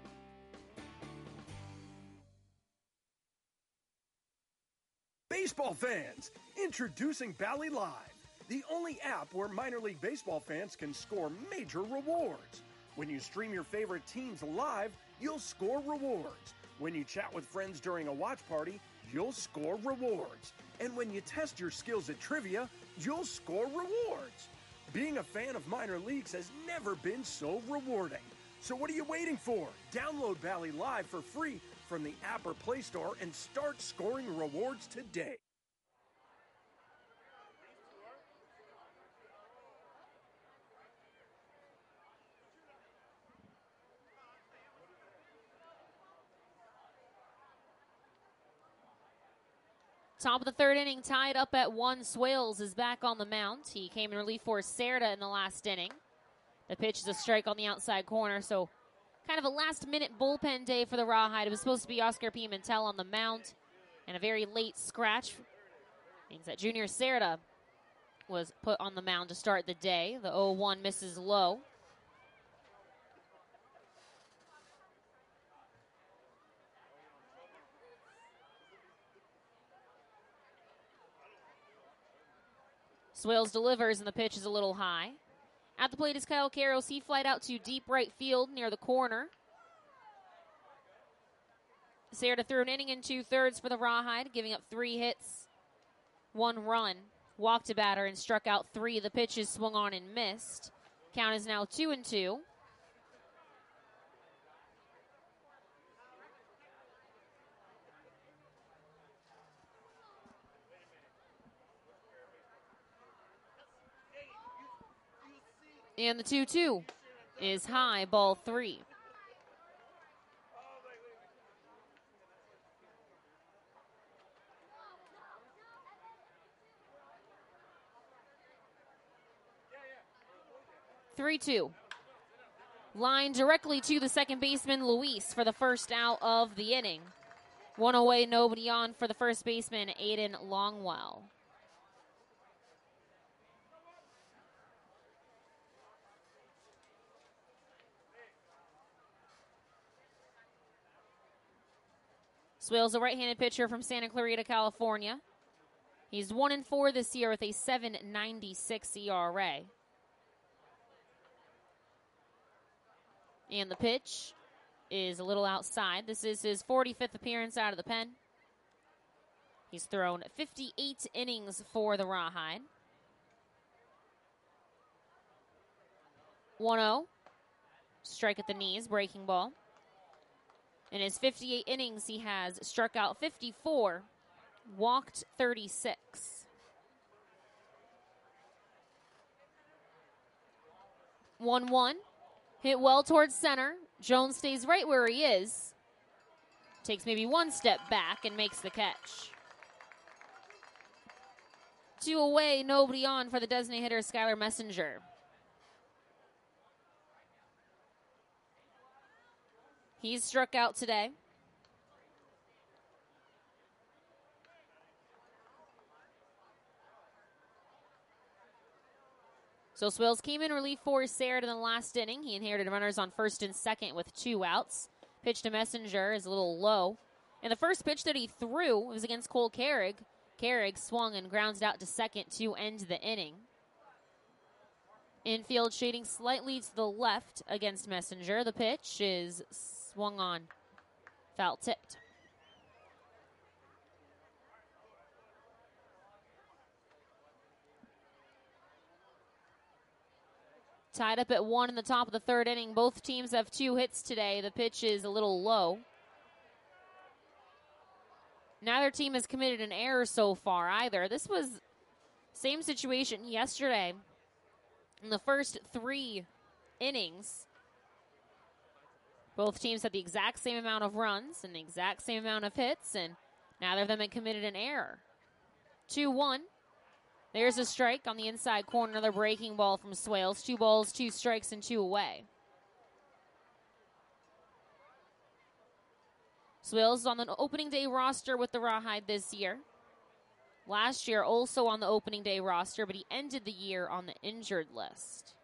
Baseball fans, introducing Bally Live, the only app where minor league baseball fans can score major rewards. When you stream your favorite teams live, you'll score rewards. When you chat with friends during a watch party, you'll score rewards. And when you test your skills at trivia, you'll score rewards. Being a fan of minor leagues has never been so rewarding. So what are you waiting for? Download Bally Live for free from the app or Play Store and start scoring rewards today. Top of the third inning, tied up at 1. Swales is back on the mound. He came in relief for Cerda in the last inning. The pitch is a strike on the outside corner, so kind of a last-minute bullpen day for the Rawhide. It was supposed to be Oscar Pimentel on the mound, and a very late scratch means that Junior Cerda was put on the mound to start the day. The 0-1 misses low. Swales delivers, and the pitch is a little high. At the plate is Kyle Karros. He flied out to deep right field near the corner. Cerda threw an inning and 2/3 for the Rawhide, giving up 3 hits, 1 run. Walked a batter and struck out 3. The pitches swung on and missed. Count is now 2-2. And the 2-2 is high, ball 3. Line directly to the second baseman, Luis, for the first out of the inning. 1 away, nobody on for the first baseman, Aiden Longwell. Swales, a right-handed pitcher from Santa Clarita, California. He's 1-4 this year with a 7.96 ERA. And the pitch is a little outside. This is his 45th appearance out of the pen. He's thrown 58 innings for the Rawhide. 1-0. Strike at the knees, breaking ball. In his 58 innings, he has struck out 54, walked 36. 1-1. Hit well towards center. Jones stays right where he is. Takes maybe one step back and makes the catch. 2 away, nobody on for the designated hitter, Skylar Messenger. He's struck out today. So Swales came in relief for Cerda in the last inning. He inherited runners on first and second with 2 outs. Pitch to Messenger is a little low. And the first pitch that he threw was against Cole Carrig. Carrick swung and grounded out to second to end the inning. Infield shading slightly to the left against Messenger. The pitch is swung on, foul tipped. Tied up at 1 in the top of the third inning. Both teams have 2 hits today. The pitch is a little low. Neither team has committed an error so far either. This was same situation yesterday. In the first 3 innings, both teams had the exact same amount of runs and the exact same amount of hits, and neither of them had committed an error. 2-1. There's a strike on the inside corner, another breaking ball from Swales. 2 balls, 2 strikes, and 2 away. Swales is on the opening day roster with the Rawhide this year. Last year, also on the opening day roster, but he ended the year on the injured list.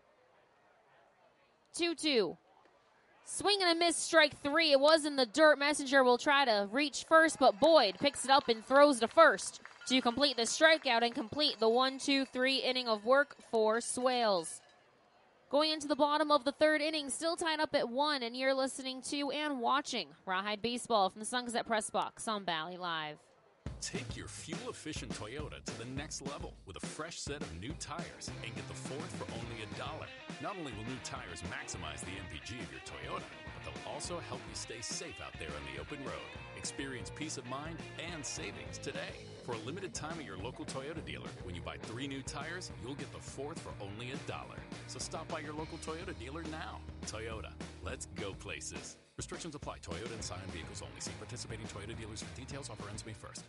2-2. Swing and a miss, strike 3. It was in the dirt. Messenger will try to reach first, but Boyd picks it up and throws to first to complete the strikeout and complete the 1-2-3 inning of work for Swales. Going into the bottom of the third inning, still tied up at 1, and you're listening to and watching Rawhide Baseball from the Sun Gazette Press Box on Valley Live. Take your fuel-efficient Toyota to the next level with a fresh set of new tires and get the fourth for only $1. Not only will new tires maximize the MPG of your Toyota, but they'll also help you stay safe out there on the open road. Experience peace of mind and savings today. For a limited time at your local Toyota dealer, when you buy 3 new tires, you'll get the fourth for only $1. So stop by your local Toyota dealer now. Toyota, let's go places. Restrictions apply. Toyota and Scion vehicles only. See participating Toyota dealers for details. Offer ends May 1st.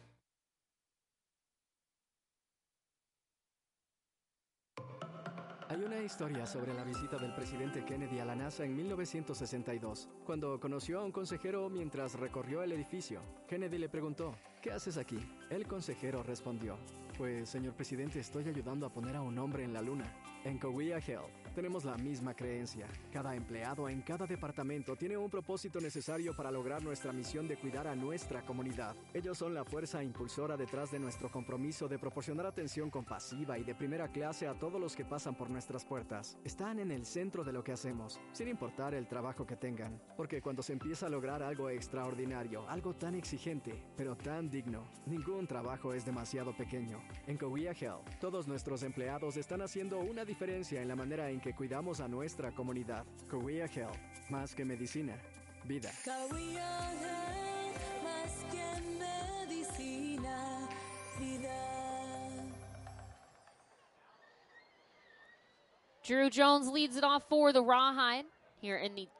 Hay una historia sobre la visita del presidente Kennedy a la NASA en 1962, cuando conoció a un consejero mientras recorrió el edificio. Kennedy le preguntó, ¿qué haces aquí? El consejero respondió, pues, señor presidente, estoy ayudando a poner a un hombre en la luna. En Coahuila Health tenemos la misma creencia. Cada empleado en cada departamento tiene un propósito necesario para lograr nuestra misión de cuidar a nuestra comunidad. Ellos son la fuerza impulsora detrás de nuestro compromiso de proporcionar atención compasiva y de primera clase a todos los que pasan por nuestras puertas. Están en el centro de lo que hacemos, sin importar el trabajo que tengan. Porque cuando se empieza a lograr algo extraordinario, algo tan exigente, pero tan digno, ningún trabajo es demasiado pequeño. En Coahuila Health, todos nuestros empleados están haciendo una diferencia en la manera en que cuidamos a nuestra comunidad. Coahuila Health, más que medicina, vida. Coahuila Health, más que medicina, vida. Drew Jones leads it off for the Rawhide here in the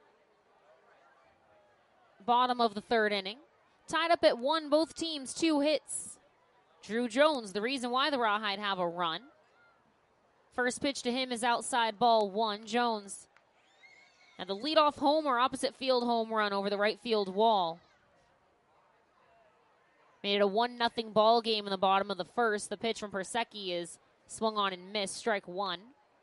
bottom of the third inning. Tied up at 1, both teams 2 hits. Drew Jones, the reason why the Rawhide have a run. First pitch to him is outside ball 1. Jones and the leadoff homer, opposite field home run over the right field wall. Made it a 1-0 ball game in the bottom of the first. The pitch from Persecki is swung on and missed, strike 1.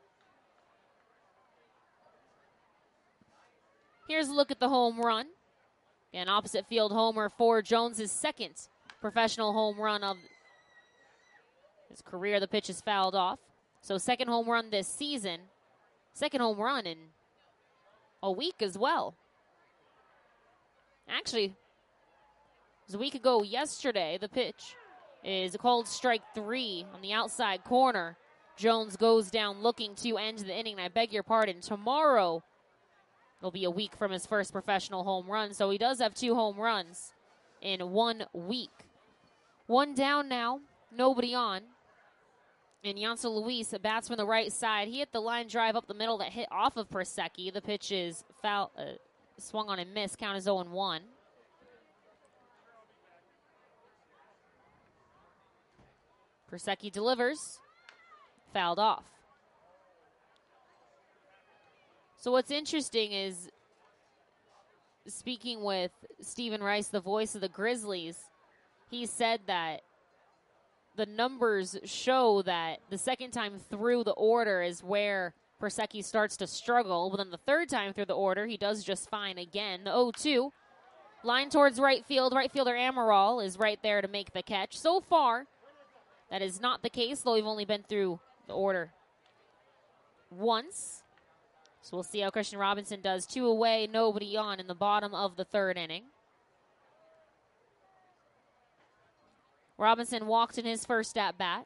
Here's a look at the home run. An opposite field homer for Jones' second professional home run of his career. The pitch is fouled off. So second home run this season. Second home run in a week as well. Actually, it was a week ago yesterday. The pitch is called strike 3 on the outside corner. Jones goes down looking to end the inning. I beg your pardon. Tomorrow will be a week from his first professional home run. So he does have 2 home runs in 1 week. 1 down now. Nobody on. And Yancel Luis bats from the right side. He hit the line drive up the middle that hit off of Persecki. The pitch is foul, swung on and missed. Count is 0-1. Persecki delivers. Fouled off. So what's interesting is, speaking with Stephen Rice, the voice of the Grizzlies, he said that the numbers show that the second time through the order is where Persecki starts to struggle. But then the third time through the order, he does just fine again. The 0-2. Line towards right field. Right fielder Amaral is right there to make the catch. So far, That is not the case, though we've only been through the order once. So we'll see how Christian Robinson does. 2 away, nobody on in the bottom of the 3rd inning. Robinson walked in his first at-bat.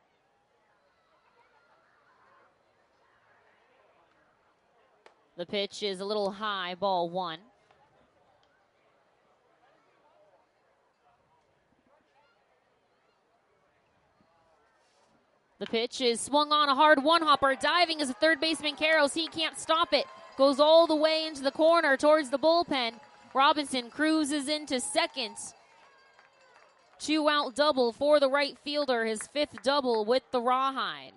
The pitch is a little high, ball 1. The pitch is swung on, a hard one-hopper. Diving is a third baseman, Karros. He can't stop it. Goes all the way into the corner towards the bullpen. Robinson cruises into second. 2-out double for the right fielder, his 5th double with the Rawhide.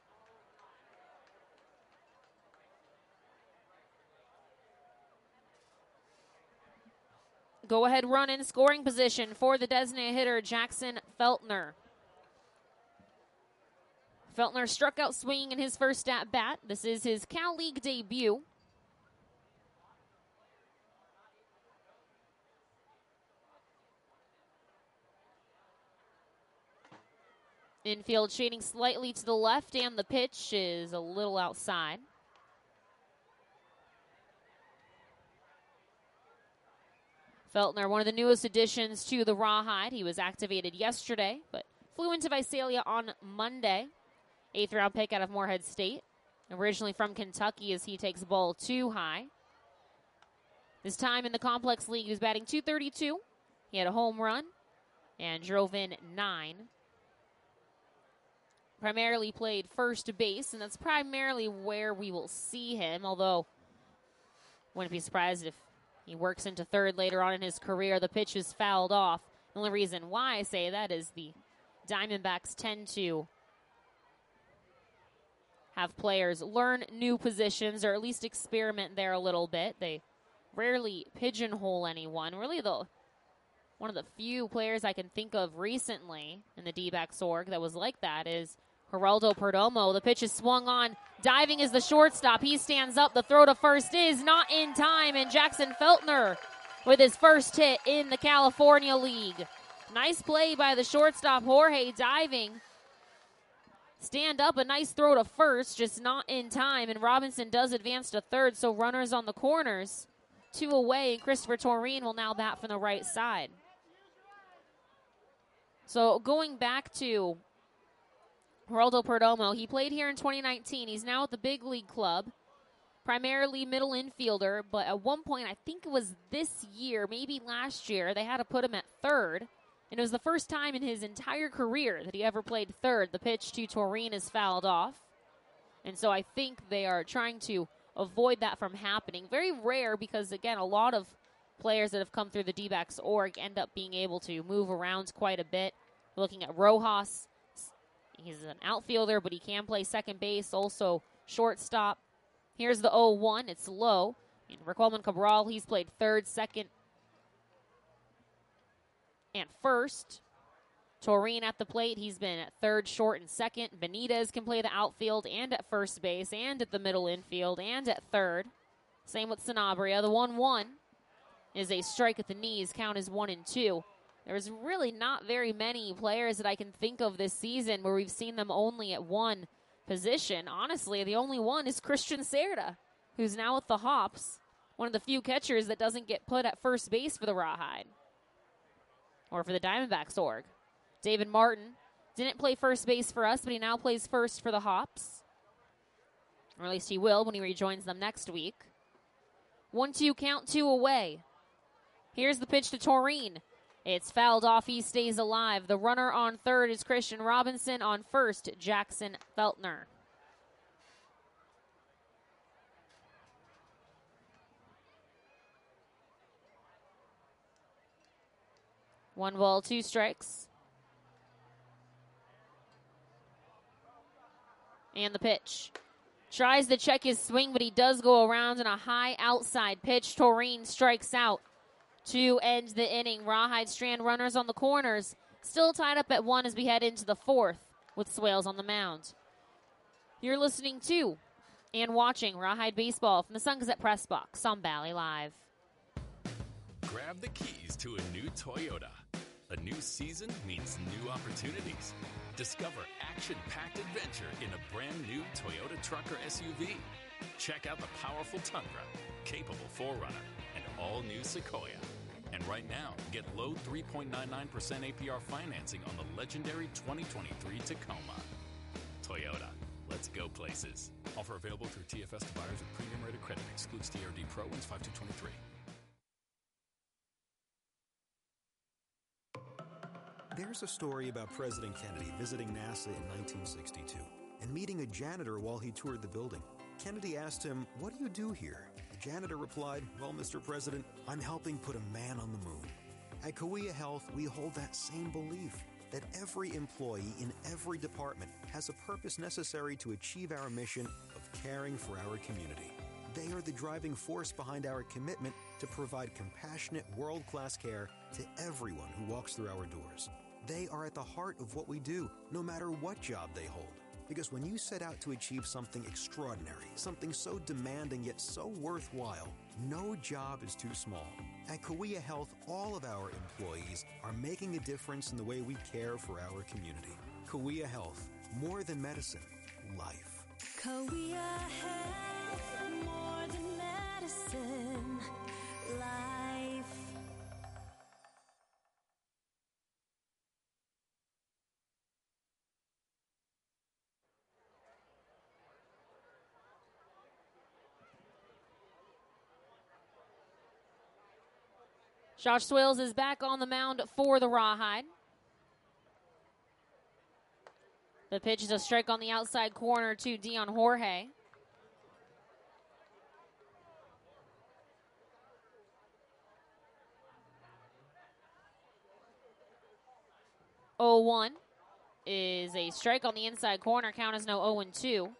Go-ahead run in scoring position for the designated hitter, Jackson Feltner. Feltner struck out swinging in his first at-bat. This is his Cal League debut. Infield shading slightly to the left, and the pitch is a little outside. Feltner, one of the newest additions to the Rawhide. He was activated yesterday, but flew into Visalia on Monday. 8th round pick out of Morehead State. Originally from Kentucky as he takes ball 2 high. His time in the Complex League, he was batting .232. He had a home run and drove in 9. Primarily played first base, and that's primarily where we will see him, although wouldn't be surprised if he works into third later on in his career. The pitch is fouled off. The only reason why I say that is the Diamondbacks tend to have players learn new positions or at least experiment there a little bit. They rarely pigeonhole anyone. Really, one of the few players I can think of recently in the D-backs org that was like that is Geraldo Perdomo. The pitch is swung on. Diving is the shortstop. He stands up. The throw to first is not in time, and Jackson Feltner with his first hit in the California League. Nice play by the shortstop, Jorge, diving. Stand up, a nice throw to first, just not in time, and Robinson does advance to third, so runners on the corners. 2 away, and Christopher Toreen will now bat from the right side. So going back to Geraldo Perdomo, he played here in 2019. He's now at the big league club, primarily middle infielder, but at one point, I think it was this year, maybe last year, they had to put him at third. And it was the first time in his entire career that he ever played third. The pitch to Toreen is fouled off. And so I think they are trying to avoid that from happening. Very rare because, again, a lot of players that have come through the D-backs org end up being able to move around quite a bit. Looking at Rojas, he's an outfielder, but he can play second base, also shortstop. Here's the 0-1. It's low. And Raquelman Cabral, he's played third, second, and first. Toreen at the plate. He's been at third, short, and second. Benitez can play the outfield and at first base and at the middle infield and at third. Same with Sanabria. The 1-1 is a strike at the knees. Count is 1-2. There's really not very many players that I can think of this season where we've seen them only at one position. Honestly, the only one is Christian Cerda, who's now with the Hops. One of the few catchers that doesn't get put at first base for the Rawhide. Or for the Diamondbacks org. David Martin didn't play first base for us, but he now plays first for the Hops. Or at least he will when he rejoins them next week. 1-2 count, 2 away. Here's the pitch to Toreen. It's fouled off. He stays alive. The runner on third is Christian Robinson. On first, Jackson Feltner. One ball, 2 strikes. And the pitch. Tries to check his swing, but he does go around in a high outside pitch. Toreen strikes out to end the inning. Rawhide strand runners on the corners. Still tied up at 1 as we head into the 4th with Swales on the mound. You're listening to and watching Rawhide Baseball from the Sun Gazette Press Box on Valley Live. Grab the keys to a new Toyota. A new season means new opportunities. Discover action-packed adventure in a brand new Toyota truck or SUV. Check out the powerful Tundra, capable 4Runner, and all-new Sequoia. And right now, get low 3.99% APR financing on the legendary 2023 Tacoma. Toyota, let's go places. Offer available through TFS to buyers with premium rated credit. Excludes TRD Pro. Wins 5223. There's a story about President Kennedy visiting NASA in 1962 and meeting a janitor while he toured the building. Kennedy asked him, "What do you do here?" The janitor replied, "Well, Mr. President, I'm helping put a man on the moon." At Kauai Health, we hold that same belief, that every employee in every department has a purpose necessary to achieve our mission of caring for our community. They are the driving force behind our commitment to provide compassionate, world-class care to everyone who walks through our doors. They are at the heart of what we do, no matter what job they hold. Because when you set out to achieve something extraordinary, something so demanding yet so worthwhile, no job is too small. At Kauai Health, all of our employees are making a difference in the way we care for our community. Kauai Health, more than medicine, life. Kauai Health, more than medicine, life. Josh Swales is back on the mound for the Rawhide. The pitch is a strike on the outside corner to Dion Jorge. Oh, 1 is a strike on the inside corner. Count is now 0-2.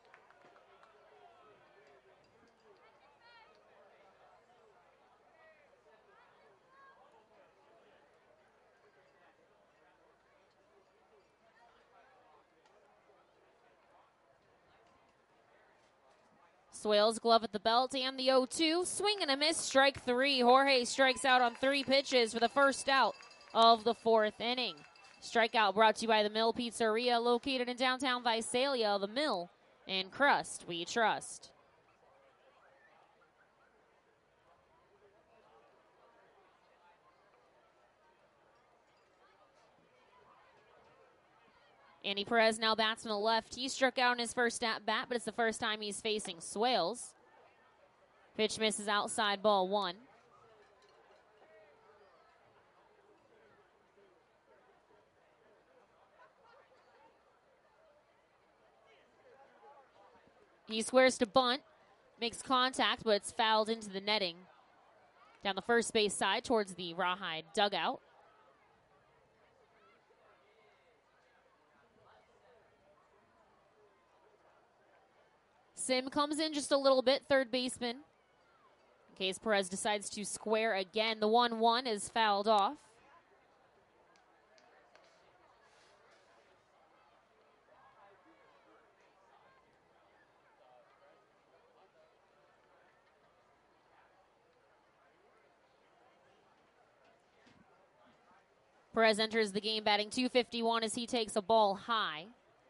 Swales glove at the belt and the 0-2. Swing and a miss, strike 3. Jorge strikes out on 3 pitches for the first out of the 4th inning. Strikeout brought to you by the Mill Pizzeria, located in downtown Visalia. The Mill and crust we trust. Andy Perez now bats on the left. He struck out in his first at bat, but it's the first time he's facing Swales. Pitch misses outside, ball 1. He squares to bunt, makes contact, but it's fouled into the netting. Down the first base side towards the Rawhide dugout. Sim comes in just a little bit, third baseman. In case Perez decides to square again, the 1-1 is fouled off. Perez enters the game batting .251 as he takes a ball high.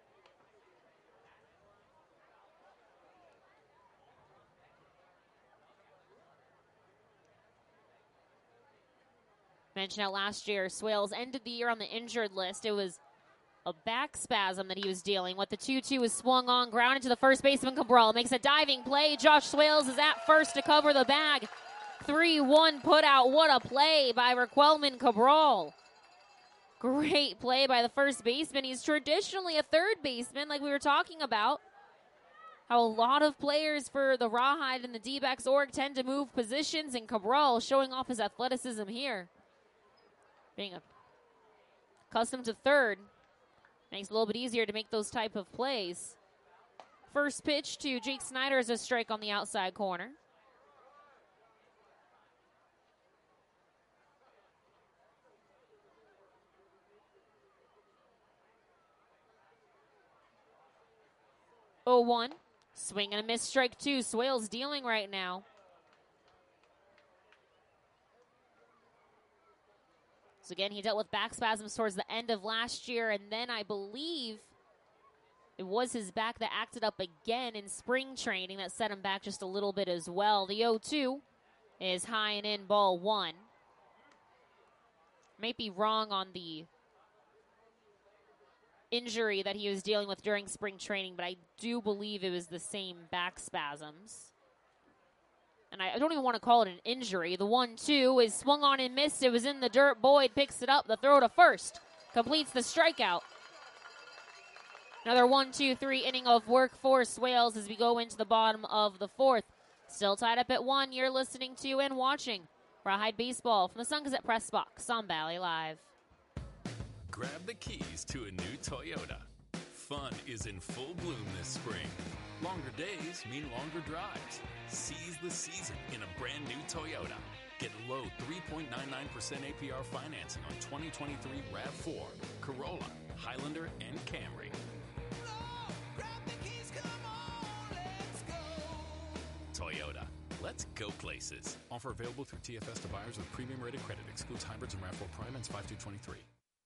Mentioned out last year, Swales ended the year on the injured list. It was a back spasm that he was dealing with. The 2-2 is swung on, grounded to the first baseman. Cabral makes a diving play. Josh Swales is at first to cover the bag. 3-1 put out. What a play by Raquelman Cabral. Great play by the first baseman. He's traditionally a third baseman, like we were talking about. How a lot of players for the Rawhide and the D-backs org tend to move positions, and Cabral showing off his athleticism here. Being accustomed to third makes it a little bit easier to make those type of plays. First pitch to Jake Snyder is a strike on the outside corner. Oh, 1. Swing and a miss, strike 2. Swales dealing right now. So again, he dealt with back spasms towards the end of last year, and then I believe it was his back that acted up again in spring training that set him back just a little bit as well. The 0-2 is high and in, ball one. Might be wrong on the injury that he was dealing with during spring training, but I do believe it was the same back spasms. And I don't even want to call it an injury. The 1-2 is swung on and missed. It was in the dirt. Boyd picks it up. The throw to first completes the strikeout. Another 1-2-3 inning of work for Swales as we go into the bottom of the fourth. Still tied up at 1. You're listening to and watching Rawhide Baseball from the Sun Gazette Press Box on Valley Live. Grab the keys to a new Toyota. Fun is in full bloom this spring. Longer days mean longer drives. Seize the season in a brand new Toyota. Get low 3.99% APR financing on 2023 RAV4, Corolla, Highlander, and Camry. Toyota. Let's go places. Offer available through TFS to buyers with premium rated credit. Excludes hybrids and RAV4 Prime ends 5/2/23.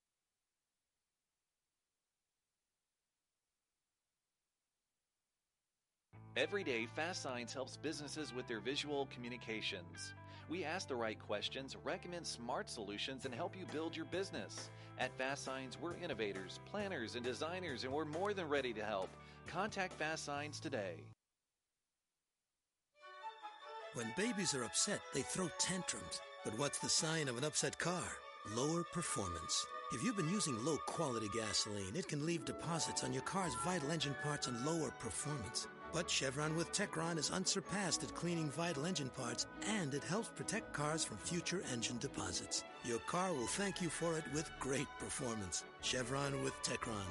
Every day, Fast Signs helps businesses with their visual communications. We ask the right questions, recommend smart solutions, and help you build your business. At Fast Signs, we're innovators, planners, and designers, and we're more than ready to help. Contact Fast Signs today. When babies are upset, they throw tantrums. But what's the sign of an upset car? Lower performance. If you've been using low-quality gasoline, it can leave deposits on your car's vital engine parts and lower performance. But Chevron with Techron is unsurpassed at cleaning vital engine parts, and it helps protect cars from future engine deposits. Your car will thank you for it with great performance. Chevron with Techron.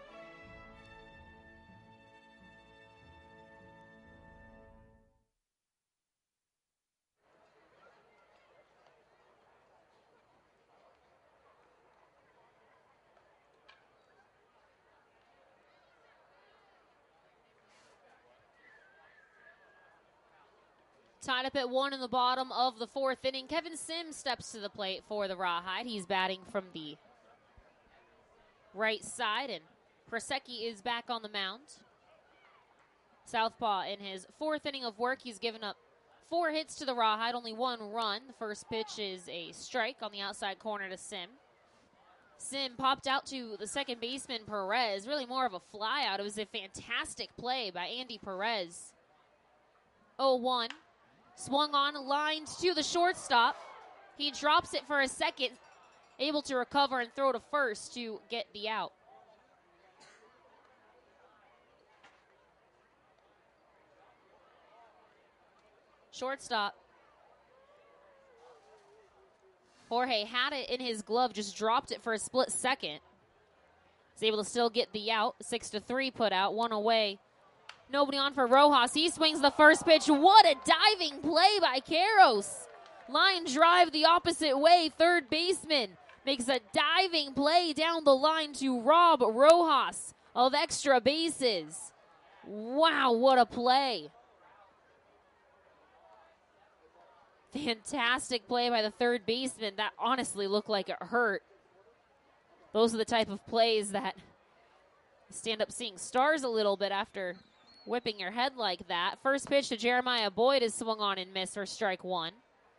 Tied up at 1 in the bottom of the fourth inning. Kevin Sims steps to the plate for the Rawhide. He's batting from the right side, and Prasecki is back on the mound. Southpaw in his fourth inning of work. He's given up 4 hits to the Rawhide, only 1 run. The first pitch is a strike on the outside corner to Sim. Sim popped out to the second baseman, Perez. Really more of a fly out. It was a fantastic play by Andy Perez. 0-1. Swung on, lined to the shortstop. He drops it for a second, able to recover and throw to first to get the out. Shortstop. Jorge had it in his glove, just dropped it for a split second. Was able to still get the out. 6-3 put out, 1 away. Nobody on for Rojas. He swings the first pitch. What a diving play by Queiroz. Line drive the opposite way. Third baseman makes a diving play down the line to rob Rojas of extra bases. Wow, what a play. Fantastic play by the third baseman. That honestly looked like it hurt. Those are the type of plays that stand up seeing stars a little bit after whipping your head like that. First pitch to Jeremiah Boyd is swung on and missed for strike 1.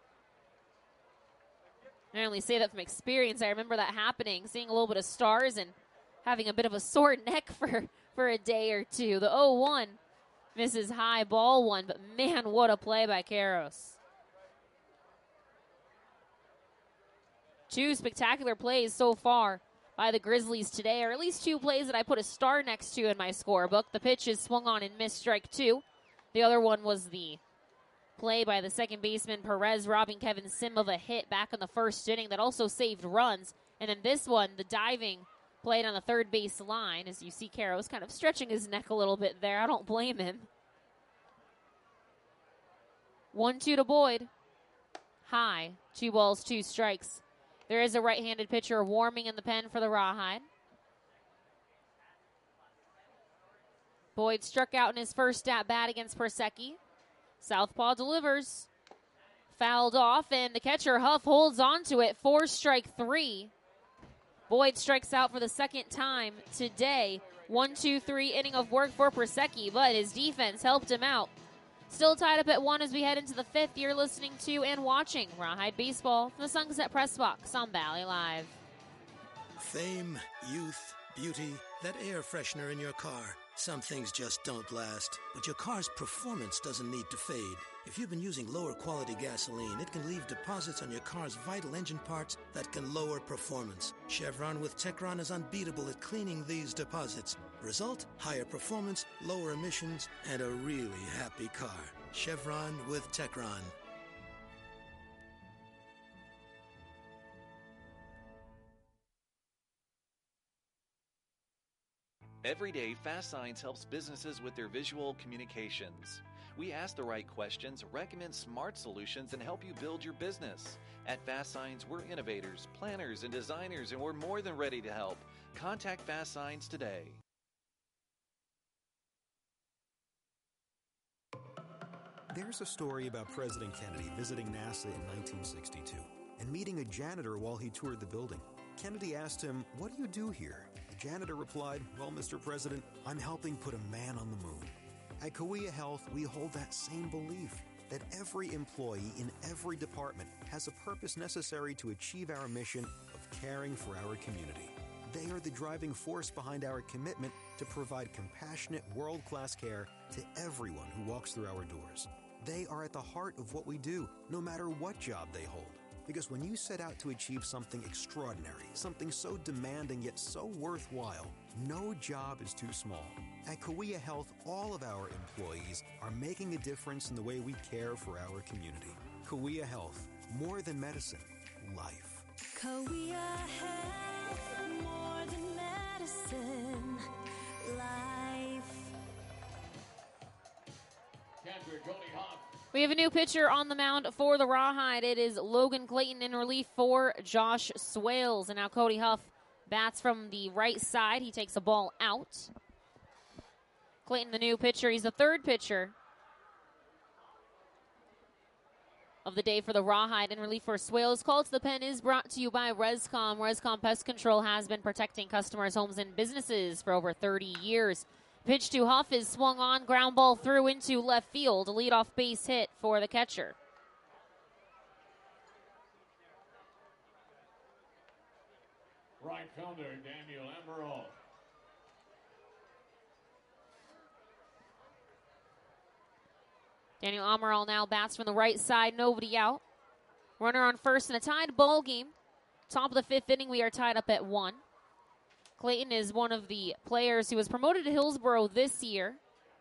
I only say that from experience. I remember that happening, seeing a little bit of stars and having a bit of a sore neck for a day or two. The 0-1 misses high, ball 1, but man, what a play by Queiroz. 2 spectacular plays so far by the Grizzlies today, or at least 2 plays that I put a star next to in my scorebook. The pitch is swung on and missed, strike 2. The other one was the play by the second baseman Perez, robbing Kevin Sim of a hit back in the first inning that also saved runs. And then this one, the diving played on the third base line, as you see Queiroz kind of stretching his neck a little bit there. I don't blame him. 1-2 to Boyd. High, 2 balls, 2 strikes. There is a right-handed pitcher warming in the pen for the Rawhide. Boyd struck out in his first at-bat against Prasecki. Southpaw delivers. fouled off, and the catcher, Huff, holds on to it. 4 strike 3. Boyd strikes out for the second time today. 1-2-3 inning of work for Prasecki, but his defense helped him out. Still tied up at 1 as we head into the 5th. You're listening to and watching Rawhide Baseball from the Sunset Press Box on Valley Live. Fame, youth, beauty, that air freshener in your car. Some things just don't last, but your car's performance doesn't need to fade. If you've been using lower quality gasoline, it can leave deposits on your car's vital engine parts that can lower performance. Chevron with Techron is unbeatable at cleaning these deposits. Result, higher performance, lower emissions, and a really happy car. Chevron with Techron. Every day, Fast Signs helps businesses with their visual communications. We ask the right questions, recommend smart solutions, and help you build your business. At Fast Signs, we're innovators, planners, and designers, and we're more than ready to help. Contact Fast Signs today. There's a story about President Kennedy visiting NASA in 1962 and meeting a janitor while he toured the building. Kennedy asked him, "What do you do here?" The janitor replied, "Well, Mr. President, I'm helping put a man on the moon." At Kauai Health, we hold that same belief, that every employee in every department has a purpose necessary to achieve our mission of caring for our community. They are the driving force behind our commitment to provide compassionate, world-class care to everyone who walks through our doors. They are at the heart of what we do, no matter what job they hold. Because when you set out to achieve something extraordinary, something so demanding yet so worthwhile, no job is too small. At Kauai Health, all of our employees are making a difference in the way we care for our community. Kauai Health, more than medicine, life. Kauai Health, more than medicine, life. Catcher Cody Hoff. We have a new pitcher on the mound for the Rawhide. It is Logan Clayton in relief for Josh Swales. And now Cody Huff bats from the right side. He takes a ball out. Clayton, the new pitcher. He's the third pitcher of the day for the Rawhide in relief for Swales. Call to the Pen is brought to you by Rescom. Rescom Pest Control has been protecting customers' homes and businesses for over 30 years. Pitch to Huff is swung on, ground ball through into left field. A leadoff base hit for the catcher. Right fielder Daniel Emerald. Daniel Amaral now bats from the right side, nobody out. Runner on first in a tied ball game. Top of the 5th inning, we are tied up at 1. Clayton is one of the players who was promoted to Hillsboro this year.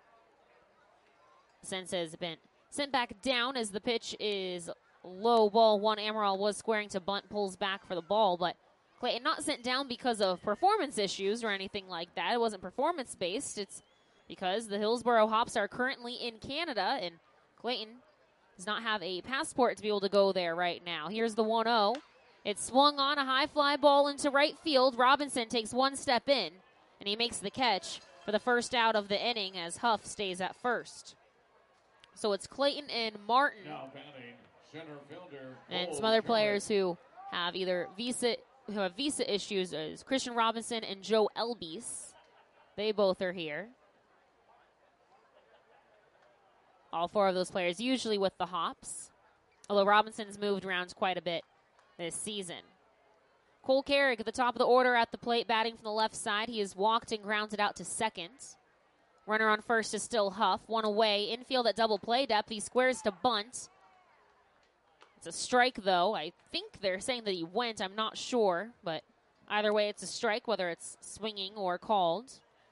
Since has been sent back down as the pitch is low ball 1. Amaral was squaring to bunt, pulls back for the ball, but Clayton not sent down because of performance issues or anything like that. It wasn't performance-based. It's because the Hillsboro Hops are currently in Canada, and Clayton does not have a passport to be able to go there right now. Here's the 1-0. It's swung on, a high fly ball into right field. Robinson takes one step in, and he makes the catch for the first out of the inning as Huff stays at first. So it's Clayton and Martin. Now batting, center fielder. And some Cole other Keller. players who have visa issues is Christian Robinson and Joe Elbies. They both are here. All 4 of those players usually with the Hops, although Robinson's moved around quite a bit this season. Cole Carrick at the top of the order at the plate, batting from the left side. He has walked and grounded out to second. Runner on first is still Huff. One away. Infield at double play depth. He squares to bunt. It's a strike, though. I think they're saying that he went. I'm not sure. But either way, it's a strike, whether it's swinging or called.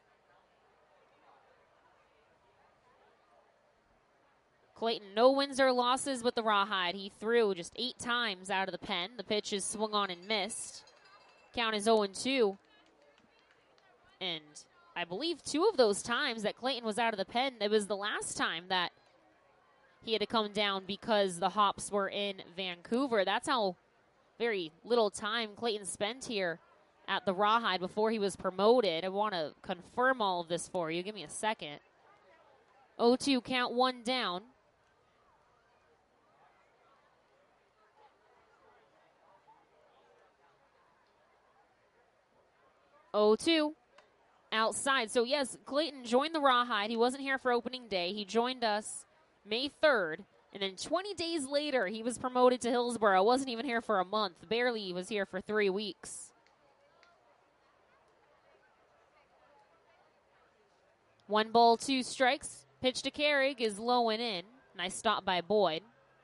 Clayton, no wins or losses with the Rawhide. He threw just 8 times out of the pen. The pitch is swung on and missed. Count is 0-2. And I believe 2 of those times that Clayton was out of the pen, it was the last time that he had to come down because the Hops were in Vancouver. That's how very little time Clayton spent here at the Rawhide before he was promoted. I want to confirm all of this for you. Give me a second. 0-2 count, 1 down. 0-2 outside. So, yes, Clayton joined the Rawhide. He wasn't here for opening day. He joined us May 3rd. And then 20 days later, he was promoted to Hillsboro. Wasn't even here for a month. Barely was here for 3 weeks. 1 ball, 2 strikes. Pitch to Carrig is low and in. Nice stop by Boyd.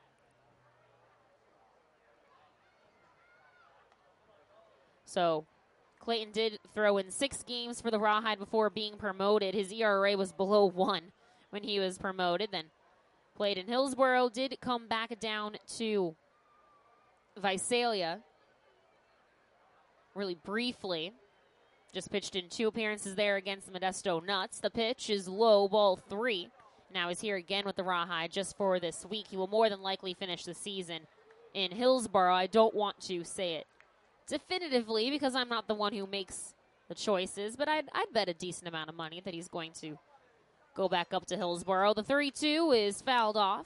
So Clayton did throw in 6 games for the Rawhide before being promoted. His ERA was below 1 when he was promoted. Then played in Hillsboro, did come back down to Visalia really briefly. Just pitched in 2 appearances there against the Modesto Nuts. The pitch is low, ball 3. Now he's here again with the Rawhide just for this week. He will more than likely finish the season in Hillsboro. I don't want to say it definitively because I'm not the one who makes the choices, but I'd bet a decent amount of money that he's going to go back up to Hillsboro. The 3-2 is fouled off.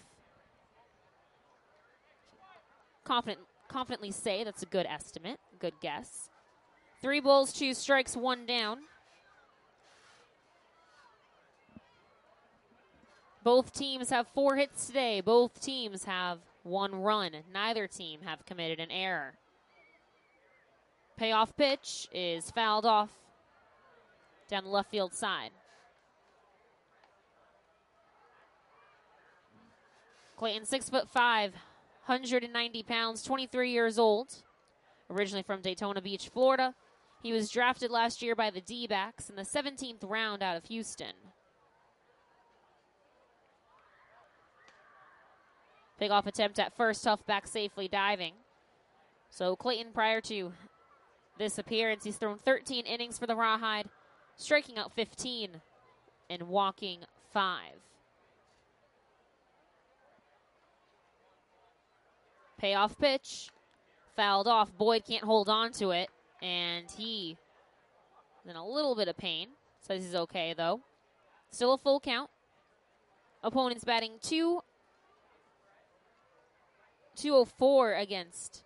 Confidently say that's a good estimate, good guess. 3 balls, 2 strikes, 1 down. Both teams have 4 hits today. Both teams have 1 run. Neither team have committed an error. Payoff pitch is fouled off down the left field side. Clayton, 6'5", 190 pounds, 23 years old. Originally from Daytona Beach, Florida. He was drafted last year by the D-backs in the 17th round out of Houston. Pick-off attempt at first, tough back safely diving. So Clayton, prior to this appearance, he's thrown 13 innings for the Rawhide, striking out 15 and walking 5. Payoff pitch, fouled off. Boyd can't hold on to it, and he is in a little bit of pain. Says he's okay, though. Still a full count. Opponents batting 204 against.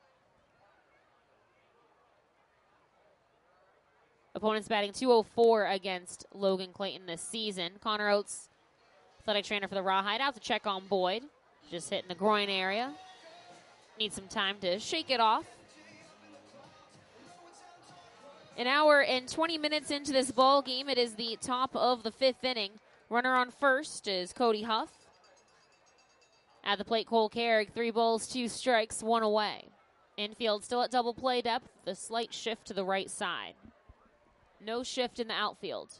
Opponents batting 204 against Logan Clayton this season. Connor Oates, athletic trainer for the Rawhide, out to check on Boyd. Just hitting the groin area. Needs some time to shake it off. An hour and 20 minutes into this ball game. It is the top of the 5th inning. Runner on first is Cody Huff. At the plate, Cole Carrig, 3 balls, 2 strikes, 1 away. Infield still at double play depth. A slight shift to the right side. No shift in the outfield.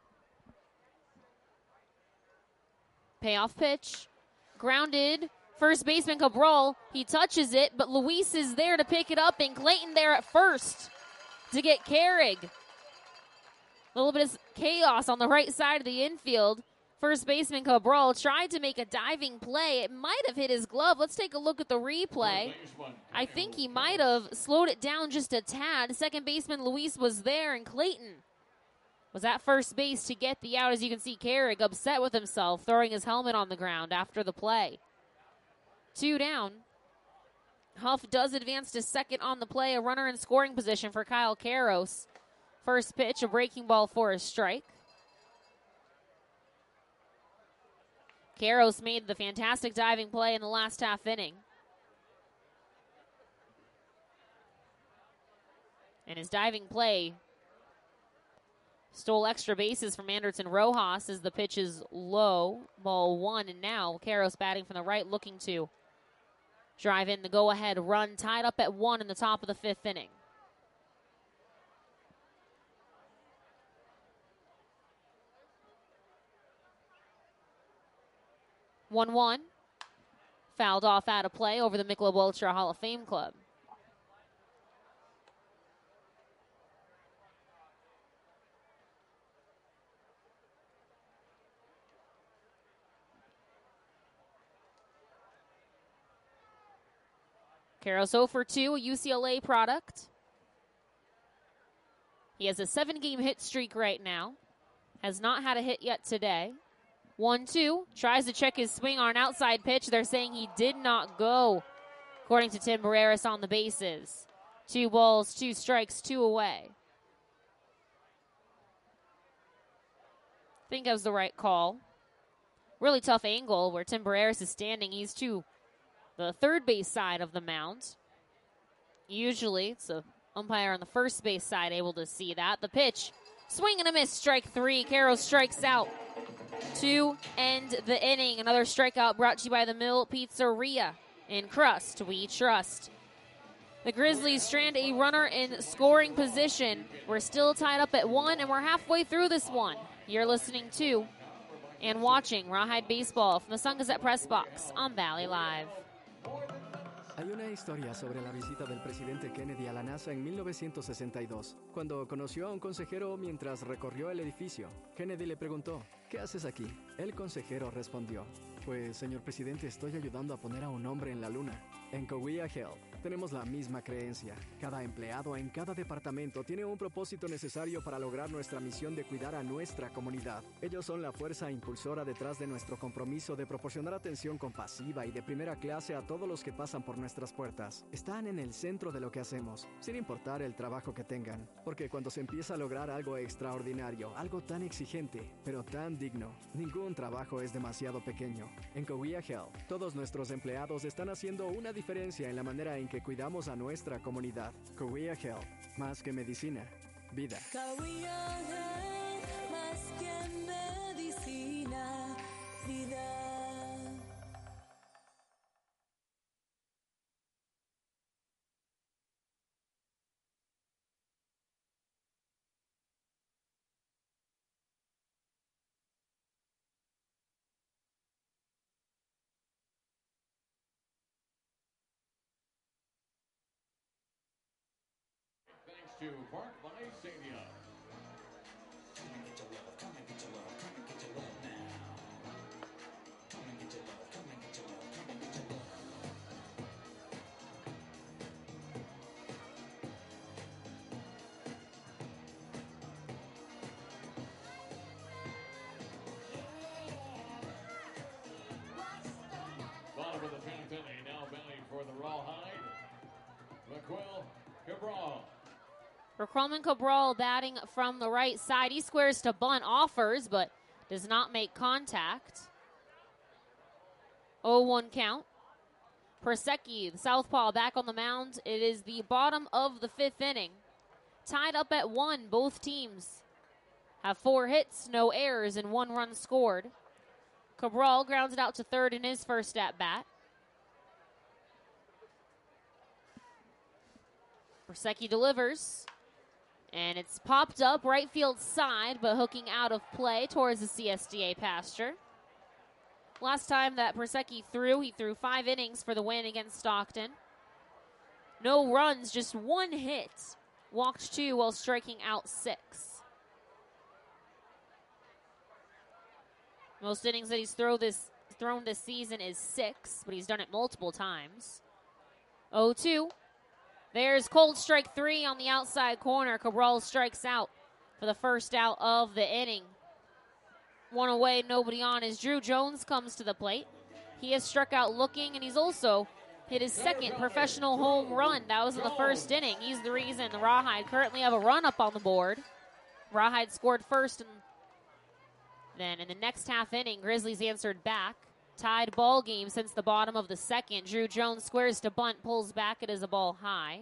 Payoff pitch. Grounded. First baseman Cabral. He touches it, but Luis is there to pick it up, and Clayton there at first to get Carrig. A little bit of chaos on the right side of the infield. First baseman Cabral tried to make a diving play. It might have hit his glove. Let's take a look at the replay. I think he might have slowed it down just a tad. Second baseman Luis was there, and Clayton was at first base to get the out. As you can see, Carrig upset with himself, throwing his helmet on the ground after the play. 2 down. Huff does advance to second on the play. A runner in scoring position for Kyle Karros. First pitch, a breaking ball for a strike. Karros made the fantastic diving play in the last half inning. And his diving play stole extra bases from Anderson Rojas as the pitch is low. Ball 1, and now Karros batting from the right, looking to drive in the go-ahead run, tied up at 1 in the top of the 5th inning. One, fouled off out of play over the Michelob Ultra Hall of Fame Club. Karros 0 for 2, a UCLA product. He has a 7-game hit streak right now. Has not had a hit yet today. 1-2, tries to check his swing on an outside pitch. They're saying he did not go, according to Tim Barreras on the bases. 2 balls, 2 strikes, 2 away. I think that was the right call. Really tough angle where Tim Barreras is standing. He's to the third base side of the mound. Usually it's the umpire on the first base side able to see that. The pitch, swing and a miss, strike 3. Caro strikes out to end the inning. Another strikeout brought to you by the Mill Pizzeria. In Crust, we trust. The Grizzlies strand a runner in scoring position. We're still tied up at 1, and we're halfway through this one. You're listening to and watching Rawhide Baseball from the Sun Gazette Press Box on Valley Live. Hay una historia sobre la visita del presidente Kennedy a la NASA en 1962. Cuando conoció a un consejero mientras recorrió el edificio, Kennedy le preguntó, ¿qué haces aquí? El consejero respondió, pues, señor presidente, estoy ayudando a poner a un hombre en la luna. En Coahuila Health tenemos la misma creencia. Cada empleado en cada departamento tiene un propósito necesario para lograr nuestra misión de cuidar a nuestra comunidad. Ellos son la fuerza impulsora detrás de nuestro compromiso de proporcionar atención compasiva y de primera clase a todos los que pasan por nuestras puertas. Están en el centro de lo que hacemos, sin importar el trabajo que tengan. Porque cuando se empieza a lograr algo extraordinario, algo tan exigente, pero tan digno, ningún trabajo es demasiado pequeño. En Coahuila Health, todos nuestros empleados están haciendo una diferencia en la manera en que cuidamos a nuestra comunidad. Coahuila Health, más que medicina, vida. Cahuilla Health, más que medicina, vida. Thanks to Park Life Stadium. Come and get your love, come and get your love, come and get your love now. Come and get your love, come and get your love, come and get your love. Bottom of the 10th inning, now batting for the Rawhide, Raquel Cabral. Raquelman Cabral batting from the right side. He squares to bunt, offers, but does not make contact. 0-1 count. Persecki, the southpaw, back on the mound. It is the bottom of the 5th inning. Tied up at 1. Both teams have 4 hits, no errors, and 1 run scored. Cabral grounded out to third in his first at-bat. Persecki delivers. And it's popped up right field side, but hooking out of play towards the CSDA pasture. Last time that Persecki threw, he threw 5 innings for the win against Stockton. No runs, just 1 hit. Walked 2 while striking out 6. Most innings that he's thrown this season is 6, but he's done it multiple times. 0-2. There's cold strike 3 on the outside corner. Cabral strikes out for the first out of the inning. 1 away, nobody on as Drew Jones comes to the plate. He has struck out looking, and he's also hit his 2nd professional home run. That was in the first inning. He's the reason the Rawhide currently have a run up on the board. Rawhide scored first, and then in the next half inning, Grizzlies answered back. Tied ball game since the bottom of the 2nd. Drew Jones squares to bunt, pulls back. It is a ball high.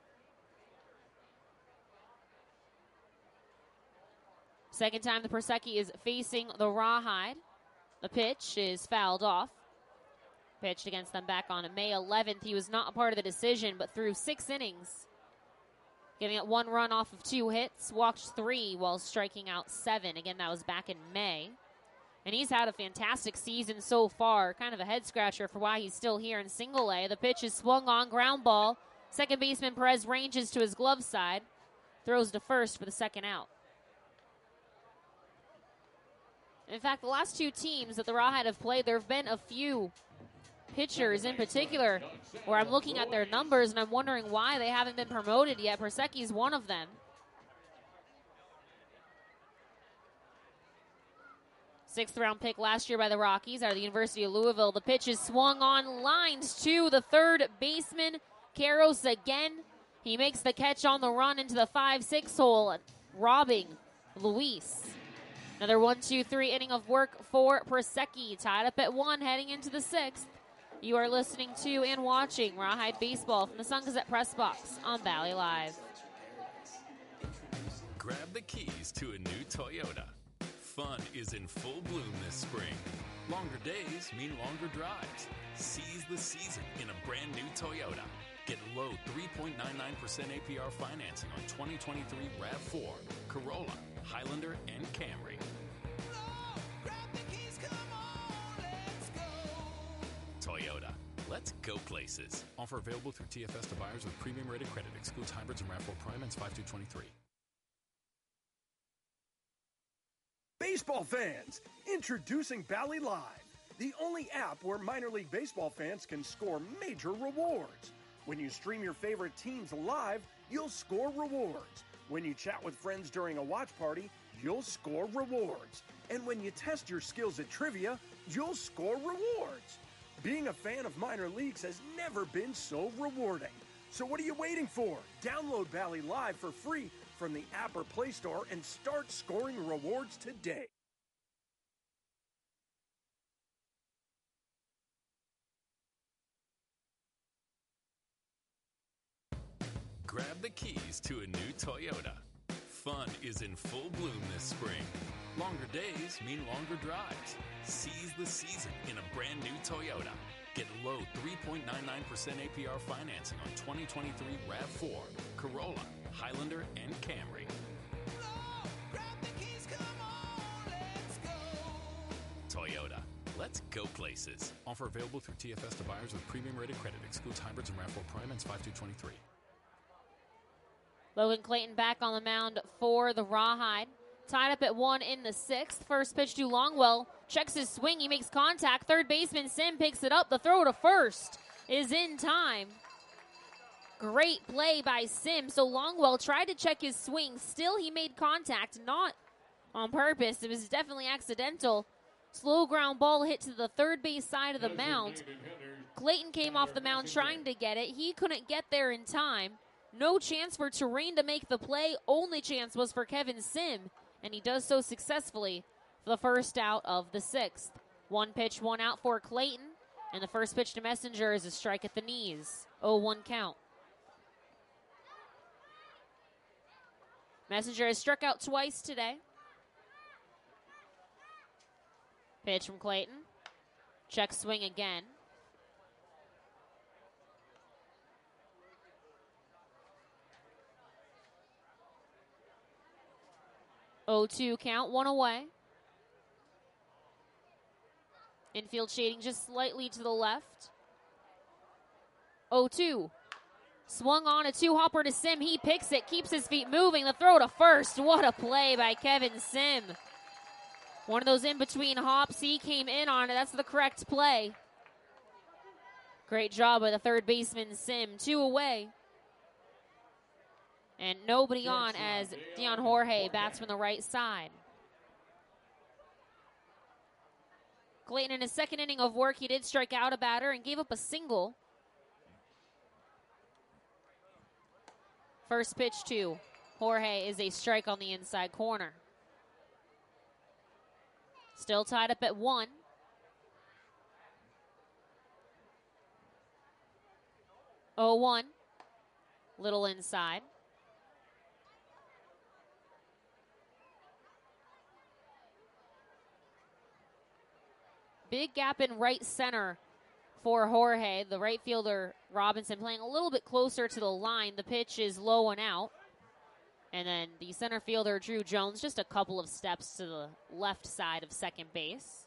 Second time the Persecki is facing the Rawhide. The pitch is fouled off. Pitched against them back on May 11th. He was not a part of the decision, but threw 6 innings. Giving it 1 run off of 2 hits. Walked 3 while striking out 7. Again, that was back in May. And he's had a fantastic season so far. Kind of a head-scratcher for why he's still here in single A. The pitch is swung on, ground ball. Second baseman Perez ranges to his glove side. Throws to first for the 2nd out. In fact, the last 2 teams that the Rawhide have played, there have been a few pitchers in particular where I'm looking at their numbers and I'm wondering why they haven't been promoted yet. Persecki's one of them. 6th round pick last year by the Rockies out of the University of Louisville. The pitch is swung on, lines to the third baseman, Karros again. He makes the catch on the run into the 5-6 hole, robbing Luis. Another 1-2-3 inning of work for Prasecki. Tied up at 1 heading into the 6th. You are listening to and watching Rawhide Baseball from the Sun Gazette Press Box on Valley Live. Grab the keys to a new Toyota. Fun is in full bloom this spring. Longer days mean longer drives. Seize the season in a brand new Toyota. Get low 3.99% APR financing on 2023 RAV4, Corolla, Highlander, and Camry. Toyota. Let's go places. Offer available through TFS to buyers with premium rated credit. Excludes hybrids and RAV4 Prime ends 5/2/23. Baseball fans, introducing Bally Live, the only app where minor league baseball fans can score major rewards. When you stream your favorite teams live, you'll score rewards. When you chat with friends during a watch party, you'll score rewards. And when you test your skills at trivia, you'll score rewards. Being a fan of minor leagues has never been so rewarding. So what are you waiting for? Download Bally Live for free from the app or Play Store and start scoring rewards today. Grab the keys to a new Toyota. Fun is in full bloom this spring. Longer days mean longer drives. Seize the season in a brand new Toyota. Get low 3.99% APR financing on 2023 RAV4, Corolla, Highlander, and Camry. Toyota. Let's go places. Offer available through TFS to buyers with premium rated credit. Excludes hybrids and RAV4 Prime ends 5/2/23. Logan Clayton back on the mound for the Rawhide. Tied up at 1 in the 6th. First pitch to Longwell. Checks his swing. He makes contact. Third baseman Sim picks it up. The throw to first is in time. Great play by Sim. So Longwell tried to check his swing. Still, he made contact. Not on purpose. It was definitely accidental. Slow ground ball hit to the third base side of the mound. Clayton came off the mound trying to get it. He couldn't get there in time. No chance for Terrain to make the play. Only chance was for Kevin Sim, and he does so successfully for the first out of the 6th. 1 pitch, 1 out for Clayton, and the first pitch to Messenger is a strike at the knees. 0-1 count. Messenger has struck out twice today. Pitch from Clayton. Check swing again. Oh-2 count, 1 away. Infield shading just slightly to the left. 0-2. Swung on a 2-hopper to Sim. He picks it, keeps his feet moving. The throw to first. What a play by Kevin Sim. One of those in-between hops. He came in on it. That's the correct play. Great job by the third baseman, Sim. 2 away. And nobody on as Dion Jorge bats from the right side. Clayton in his second inning of work, he did strike out a batter and gave up a single. First pitch to Jorge is a strike on the inside corner. Still tied up at 1. Oh, 1. Little inside. Big gap in right center for Jorge. The right fielder, Robinson, playing a little bit closer to the line. The pitch is low and out. And then the center fielder, Drew Jones, just a couple of steps to the left side of second base.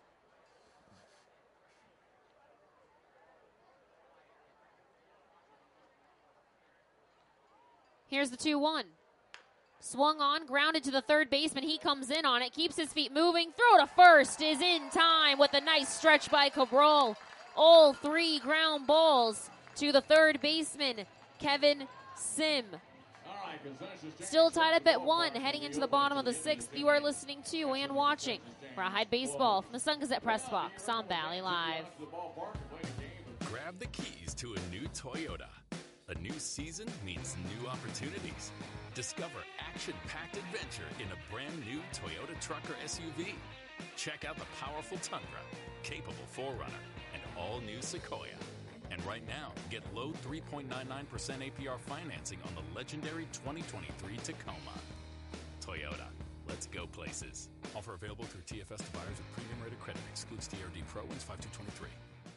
Here's the 2-1. Swung on, grounded to the third baseman. He comes in on it, keeps his feet moving. Throw to first is in time with a nice stretch by Cabral. All 3 ground balls to the third baseman, Kevin Sim. Still tied up at 1, heading into the bottom of the 6th. You are listening to and watching Rawhide Baseball from the Sun Gazette Press Box on Valley Live. Grab the keys to a new Toyota. A new season means new opportunities. Discover action-packed adventure in a brand new Toyota truck or SUV. Check out the powerful Tundra, capable 4Runner, and all-new Sequoia. And right now, get low 3.99% APR financing on the legendary 2023 Tacoma. Toyota, let's go places. Offer available through TFS to buyers with premium rated credit. Excludes TRD Pro. Wins 5223.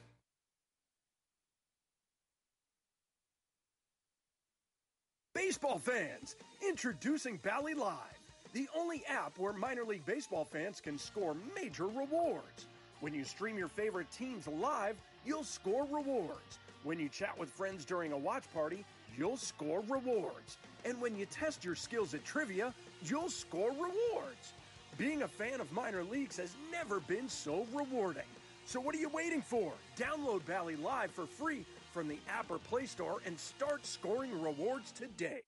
Baseball fans, introducing Bally Live, the only app where minor league baseball fans can score major rewards. When you stream your favorite teams live, you'll score rewards. When you chat with friends during a watch party, you'll score rewards. And when you test your skills at trivia, you'll score rewards. Being a fan of minor leagues has never been so rewarding. So what are you waiting for? Download Bally Live for free from the app or Play Store and start scoring rewards today.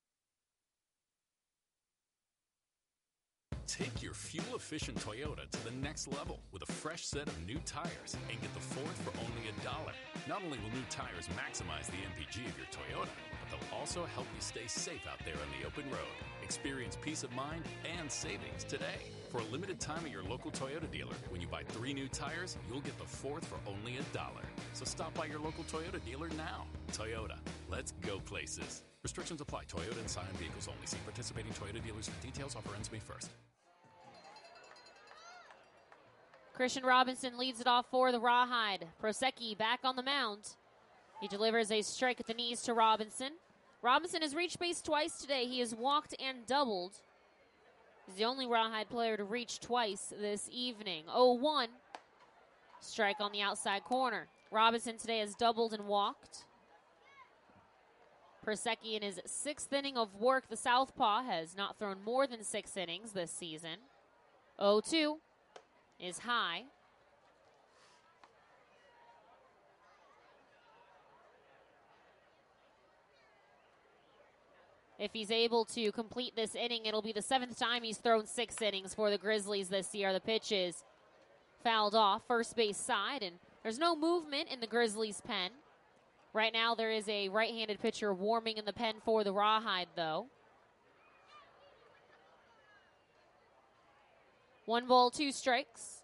Take your fuel-efficient Toyota to the next level with a fresh set of new tires and get the fourth for only $1. Not only will new tires maximize the MPG of your Toyota, but they'll also help you stay safe out there on the open road. Experience peace of mind and savings today. For a limited time at your local Toyota dealer, when you buy 3 new tires, you'll get the fourth for only $1. So stop by your local Toyota dealer now. Toyota, let's go places. Restrictions apply. Toyota and Scion vehicles only. See participating Toyota dealers for details. Offer ends May 1st. Christian Robinson leads it off for the Rawhide. Prosecki back on the mound. He delivers a strike at the knees to Robinson. Robinson has reached base twice today. He has walked and doubled. He's the only Rawhide player to reach twice this evening. 0-1. Strike on the outside corner. Robinson today has doubled and walked. Prosecki in his 6th inning of work. The southpaw has not thrown more than 6 innings this season. 0-2 is high. If he's able to complete this inning, it'll be the 7th time he's thrown 6 innings for the Grizzlies this year. The pitch is fouled off first base side, and there's no movement in the Grizzlies' pen. Right now there is a right-handed pitcher warming in the pen for the Rawhide, though. 1 ball, 2 strikes.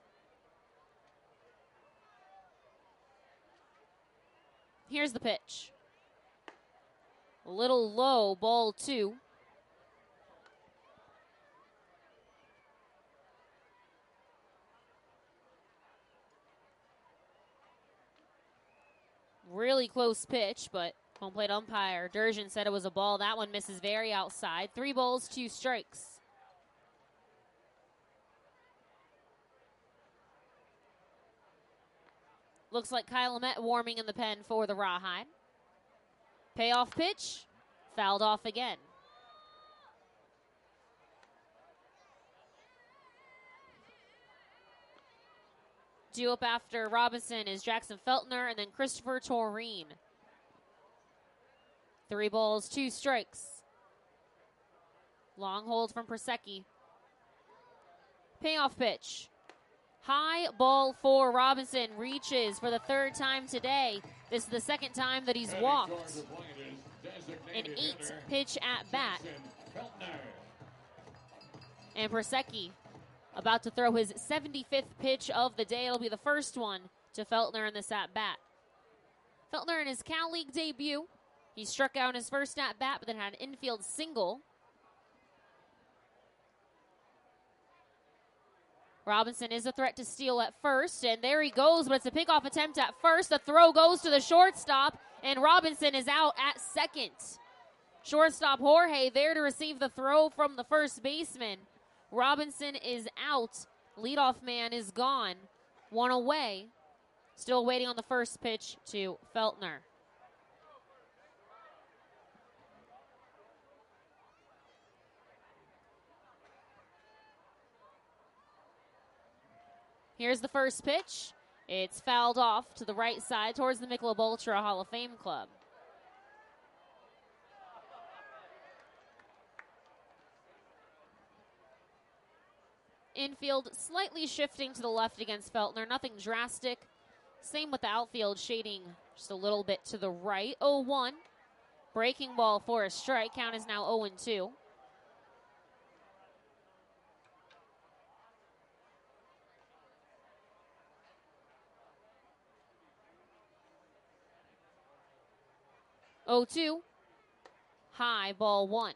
Here's the pitch. A little low, ball 2. Really close pitch, but home plate umpire Durjan said it was a ball. That one misses very outside. 3 balls, 2 strikes. Looks like Kyle Lamette warming in the pen for the Rawhide. Payoff pitch, fouled off again. Due up after Robinson is Jackson Feltner and then Christopher Toreen. 3 balls, 2 strikes. Long hold from Prosecki. Payoff pitch. High ball for Robinson. Reaches for the 3rd time today. This is the 2nd time that he's walked. An 8-pitch at bat. And Prosecki about to throw his 75th pitch of the day. It'll be the first one to Feltner in this at bat. Feltner in his Cal League debut. He struck out in his first at bat, but then had an infield single. Robinson is a threat to steal at first, and there he goes, but it's a pickoff attempt at first. The throw goes to the shortstop, and Robinson is out at second. Shortstop Jorge there to receive the throw from the first baseman. Robinson is out. Leadoff man is gone. 1 away. Still waiting on the first pitch to Feltner. Here's the first pitch. It's fouled off to the right side towards the Michelob Ultra Hall of Fame Club. Infield slightly shifting to the left against Feltner. Nothing drastic. Same with the outfield shading just a little bit to the right. 0-1. Breaking ball for a strike. Count is now 0-2. Oh, 2. High, ball 1.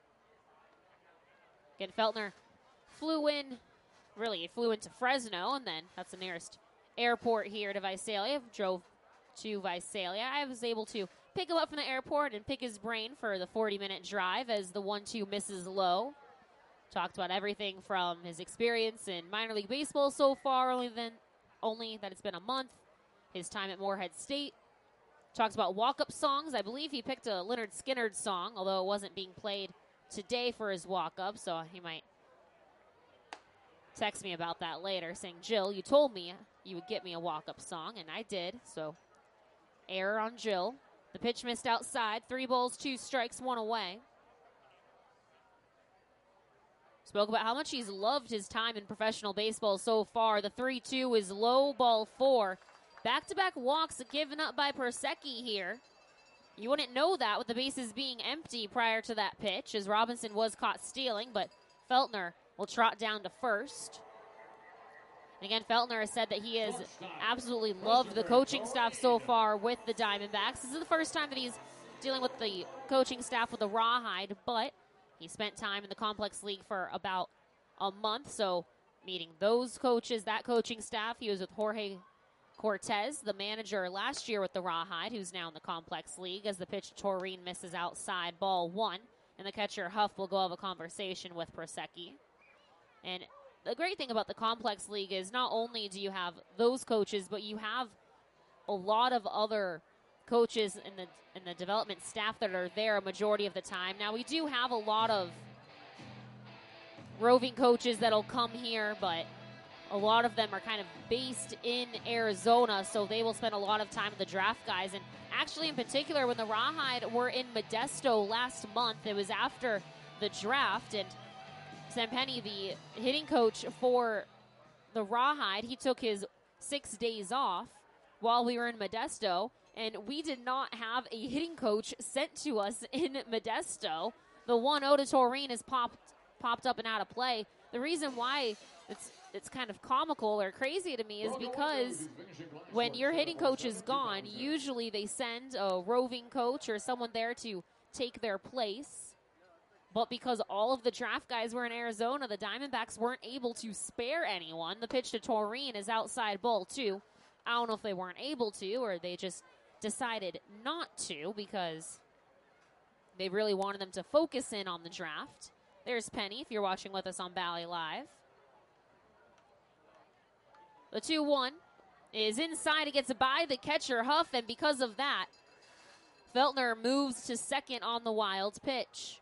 Again, Feltner flew into Fresno, and then that's the nearest airport here to Visalia. Drove to Visalia. I was able to pick him up from the airport and pick his brain for the 40-minute drive as the 1-2 misses low. Talked about everything from his experience in minor league baseball so far, only that it's been a month, his time at Moorhead State. Talks about walk-up songs. I believe he picked a Leonard Skinner song, although it wasn't being played today for his walk-up, so he might text me about that later, saying, Jill, you told me you would get me a walk-up song, and I did, so error on Jill. The pitch missed outside. 3 balls, 2 strikes, 1 away. Spoke about how much he's loved his time in professional baseball so far. The 3-2 is low, ball 4. Back-to-back walks given up by Persecki here. You wouldn't know that with the bases being empty prior to that pitch, as Robinson was caught stealing, but Feltner will trot down to first. And again, Feltner has said that he has absolutely loved the coaching staff so far with the Diamondbacks. This is the first time that he's dealing with the coaching staff with the Rawhide, but he spent time in the Complex League for about a month, so meeting those coaches, that coaching staff. He was with Jorge Cortez, the manager last year with the Rawhide, who's now in the Complex League, as the pitch to Toreen misses outside, ball 1. And the catcher, Huff, will go have a conversation with Persecki. And the great thing about the Complex League is not only do you have those coaches, but you have a lot of other coaches in the development staff that are there a majority of the time. Now, we do have a lot of roving coaches that'll come here, but a lot of them are kind of based in Arizona, so they will spend a lot of time with the draft guys. And actually, in particular, when the Rawhide were in Modesto last month, it was after the draft, and Sam Penny, the hitting coach for the Rawhide, he took his 6 days off while we were in Modesto, and we did not have a hitting coach sent to us in Modesto. The 1-0 to Toreen is popped up and out of play. The reason why it's kind of comical or crazy to me is because when your hitting coach is gone, usually they send a roving coach or someone there to take their place. But because all of the draft guys were in Arizona, the Diamondbacks weren't able to spare anyone. The pitch to Toreen is outside, ball 2. I don't know if they weren't able to or they just decided not to because they really wanted them to focus in on the draft. There's Penny, if you're watching with us on Valley Live. The 2-1 is inside. It gets by the catcher, Huff, and because of that, Feltner moves to second on the wild pitch.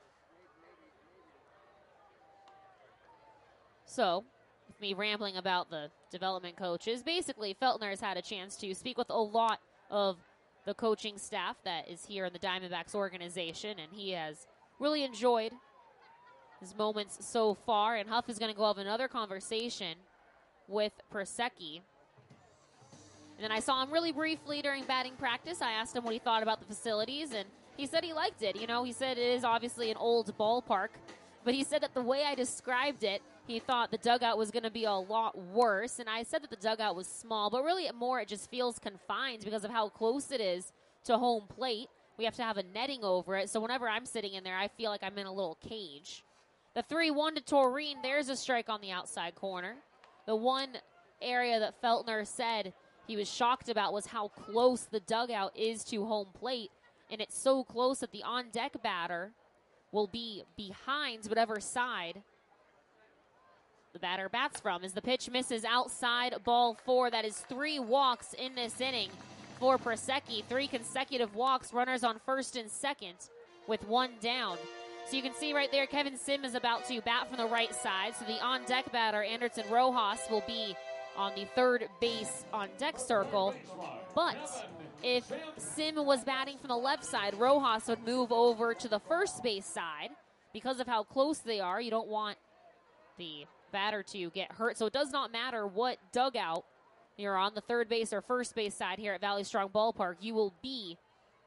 So, with me rambling about the development coaches, basically Feltner has had a chance to speak with a lot of the coaching staff that is here in the Diamondbacks organization, and he has really enjoyed his moments so far, and Huff is going to go have another conversation with Persecki. And then I saw him really briefly during batting practice. I asked him what he thought about the facilities, and he said he liked it. You know, he said it is obviously an old ballpark, but he said that the way I described it, he thought the dugout was going to be a lot worse. And I said that the dugout was small, but really it just feels confined because of how close it is to home plate. We have to have a netting over it, so whenever I'm sitting in there, I feel like I'm in a little cage. The 3-1 to Toreen, there's a strike on the outside corner. The one area that Feltner said he was shocked about was how close the dugout is to home plate, and it's so close that the on-deck batter will be behind whatever side the batter bats from. As the pitch misses outside, ball 4. That is 3 walks in this inning for Persecki. 3 consecutive walks, runners on first and second with 1 down. So you can see right there, Kevin Sim is about to bat from the right side. So the on-deck batter, Anderson Rojas, will be on the third base on-deck circle. But if Sim was batting from the left side, Rojas would move over to the first base side. Because of how close they are, you don't want the batter to get hurt. So it does not matter what dugout you're on, the third base or first base side here at Valley Strong Ballpark, you will be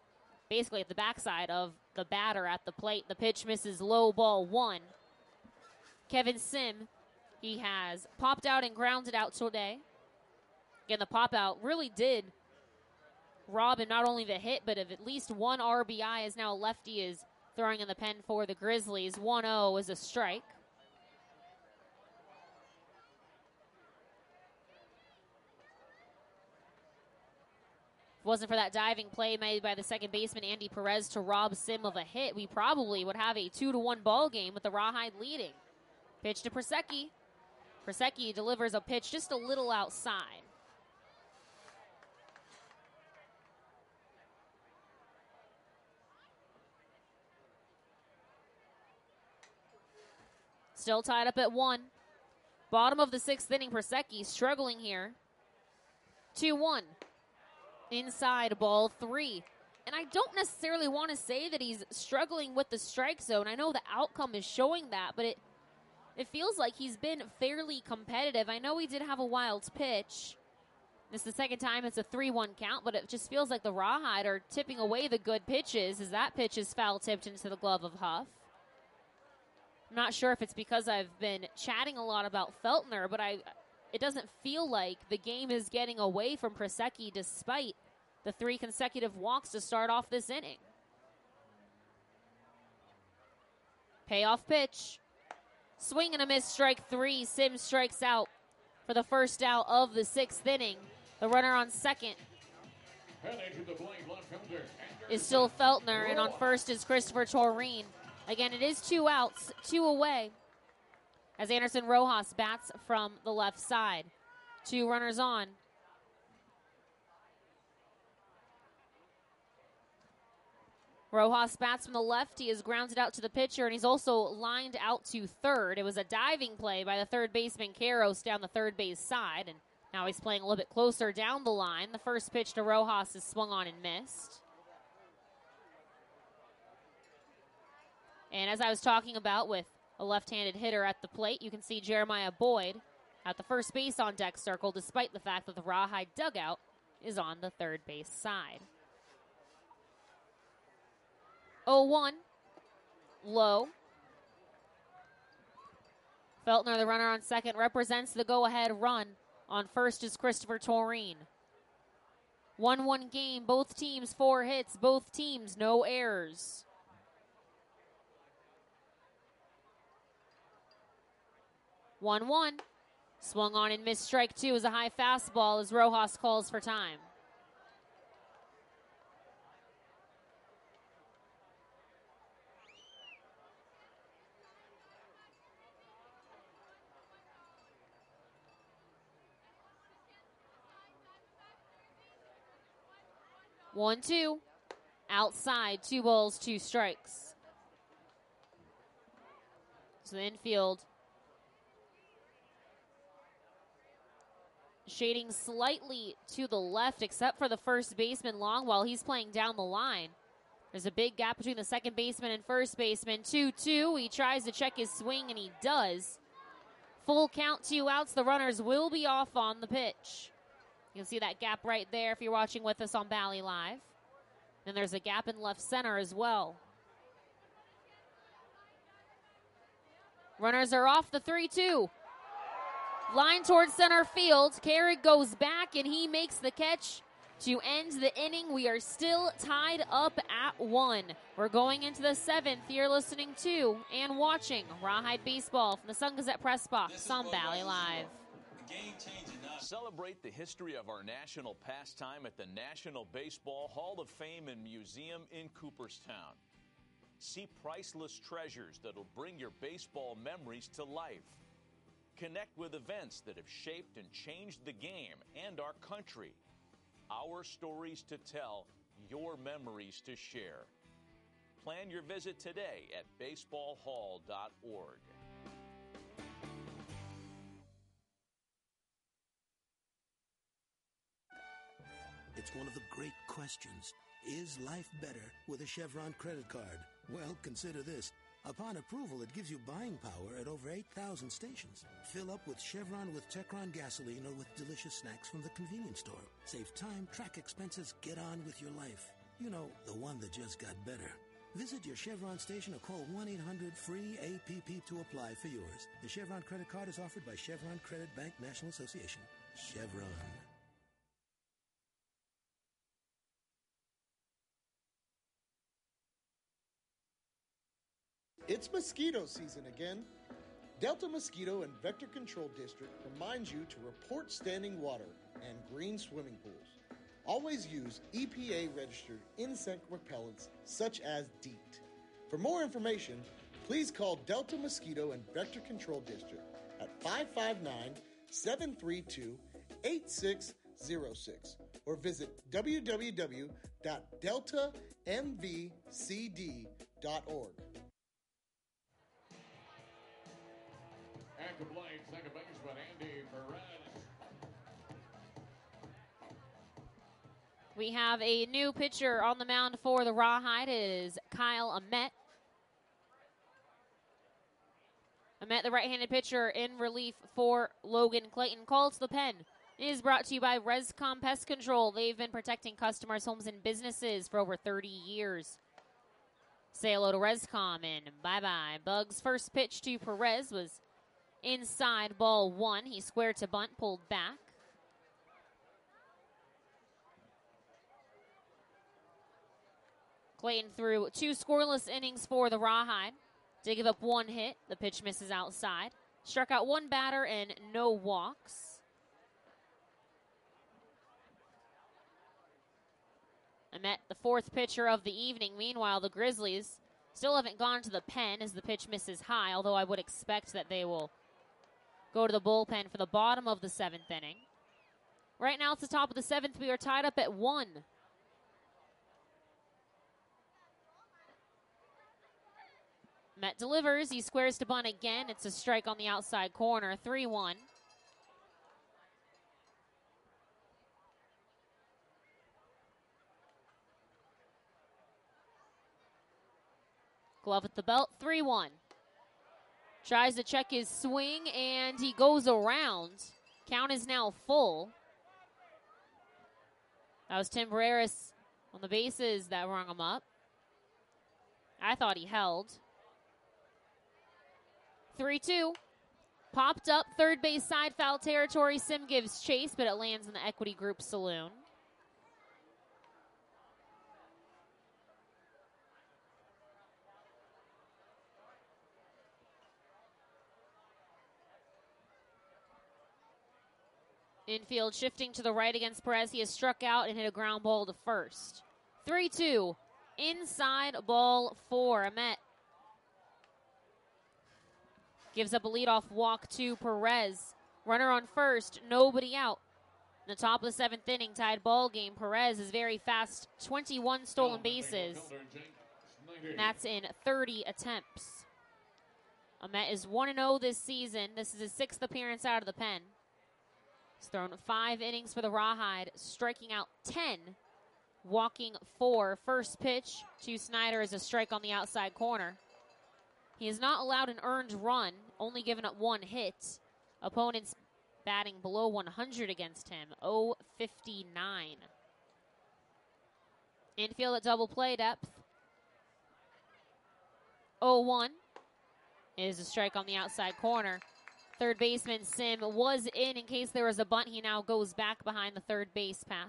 basically at the backside of the batter at the plate. The pitch misses low, ball 1. Kevin Sim, he has popped out and grounded out today. Again, the pop out really did rob him not only the hit, but of at least one RBI, as now lefty is throwing in the pen for the Grizzlies. 1-0 is a strike. If it wasn't for that diving play made by the second baseman, Andy Perez, to rob Sim of a hit, we probably would have a 2-1 ball game with the Rawhide leading. Pitch to Prasecki. Prasecki delivers a pitch just a little outside. Still tied up at 1. Bottom of the 6th inning, Prasecki struggling here. 2-1. Inside, ball 3. And I don't necessarily want to say that he's struggling with the strike zone. I know the outcome is showing that, but it feels like he's been fairly competitive. I know he did have a wild pitch. This is the second time it's a 3-1 count, but it just feels like the Rawhide are tipping away the good pitches as that pitch is foul tipped into the glove of Huff. I'm not sure if it's because I've been chatting a lot about Feltner, but it doesn't feel like the game is getting away from Prasecki despite the 3 consecutive walks to start off this inning. Payoff pitch. Swing and a miss, strike 3. Sims strikes out for the first out of the 6th inning. The runner on second is still Feltner, and on first is Christopher Torreen. Again, it is 2 outs, 2 away, as Anderson Rojas bats from the left side. 2 runners on. Rojas bats from the left. He is grounded out to the pitcher, and he's also lined out to third. It was a diving play by the third baseman, Karros, down the third base side, and now he's playing a little bit closer down the line. The first pitch to Rojas is swung on and missed. And as I was talking about with a left-handed hitter at the plate, you can see Jeremiah Boyd at the first base on deck circle, despite the fact that the Rawhide dugout is on the third base side. 0-1. Low. Feltner, the runner on second, represents the go-ahead run. On first is Christopher Torreen. 1-1 game. Both teams 4 hits. Both teams no errors. One. Swung on and missed, strike 2 is a high fastball as Rojas calls for time. One, 2. Outside, 2 balls, 2 strikes. So the infield shading slightly to the left, except for the first baseman, Longwell. He's playing down the line. There's a big gap between the second baseman and first baseman. 2-2. He tries to check his swing, and he does. Full count, 2 outs. The runners will be off on the pitch. You can see that gap right there if you're watching with us on Bally Live. And there's a gap in left center as well. Runners are off the 3-2. Line towards center field. Carrick goes back, and he makes the catch to end the inning. We are still tied up at 1. We're going into the 7th. You're listening to and watching Rawhide Baseball from the Sun Gazette Press Box on Bally Live. Celebrate the history of our national pastime at the National Baseball Hall of Fame and Museum in Cooperstown. See priceless treasures that'll bring your baseball memories to life. Connect with events that have shaped and changed the game and our country. Our stories to tell, your memories to share. Plan your visit today at baseballhall.org. It's one of the great questions. Is life better with a Chevron credit card? Well, consider this. Upon approval, it gives you buying power at over 8,000 stations. Fill up with Chevron with Techron gasoline or with delicious snacks from the convenience store. Save time, track expenses, get on with your life. You know, the one that just got better. Visit your Chevron station or call 1-800-FREE-APP to apply for yours. The Chevron credit card is offered by Chevron Credit Bank National Association. Chevron. It's mosquito season again. Delta Mosquito and Vector Control District reminds you to report standing water and green swimming pools. Always use EPA-registered insect repellents such as DEET. For more information, please call Delta Mosquito and Vector Control District at 559-732-8606 or visit www.deltamvcd.org. At the plate, second baseman Andy Perez. We have a new pitcher on the mound for the Rawhide. It is Kyle Ahmet. Ahmet, the right-handed pitcher, in relief for Logan Clayton. Call to the pen is brought to you by Rescom Pest Control. They've been protecting customers' homes and businesses for over 30 years. Say hello to Rescom and bye-bye. Bugs' first pitch to Perez was inside, ball one. He squared to bunt, pulled back. Clayton threw 2 scoreless innings for the Rawhide. Did give up 1 hit. The pitch misses outside. Struck out 1 batter and no walks. Ahmet, the 4th pitcher of the evening. Meanwhile, the Grizzlies still haven't gone to the pen as the pitch misses high, although I would expect that they will go to the bullpen for the bottom of the 7th inning. Right now, it's the top of the 7th. We are tied up at 1. Met delivers. He squares to bunt again. It's a strike on the outside corner. 3-1. Glove at the belt. 3-1. Tries to check his swing, and he goes around. Count is now full. That was Tim Barreras on the bases that rung him up. I thought he held. 3-2. Popped up, third base side, foul territory. Sim gives chase, but it lands in the Equity Group Saloon. Infield shifting to the right against Perez. He has struck out and hit a ground ball to first. 3-2. Inside, ball 4. Ahmet gives up a leadoff walk to Perez. Runner on first, nobody out. In the top of the 7th inning, tied ball game. Perez is very fast, 21 stolen bases. And that's in 30 attempts. Ahmet is 1-0 this season. This is his 6th appearance out of the pen. He's thrown 5 innings for the Rawhide, striking out 10, walking 4. First pitch to Snyder is a strike on the outside corner. He has not allowed an earned run, only given up 1 hit. Opponents batting below 100 against him, 0-59. Infield at double play depth. 0-1 is a strike on the outside corner. Third baseman Sim was in case there was a bunt. He now goes back behind the third base path.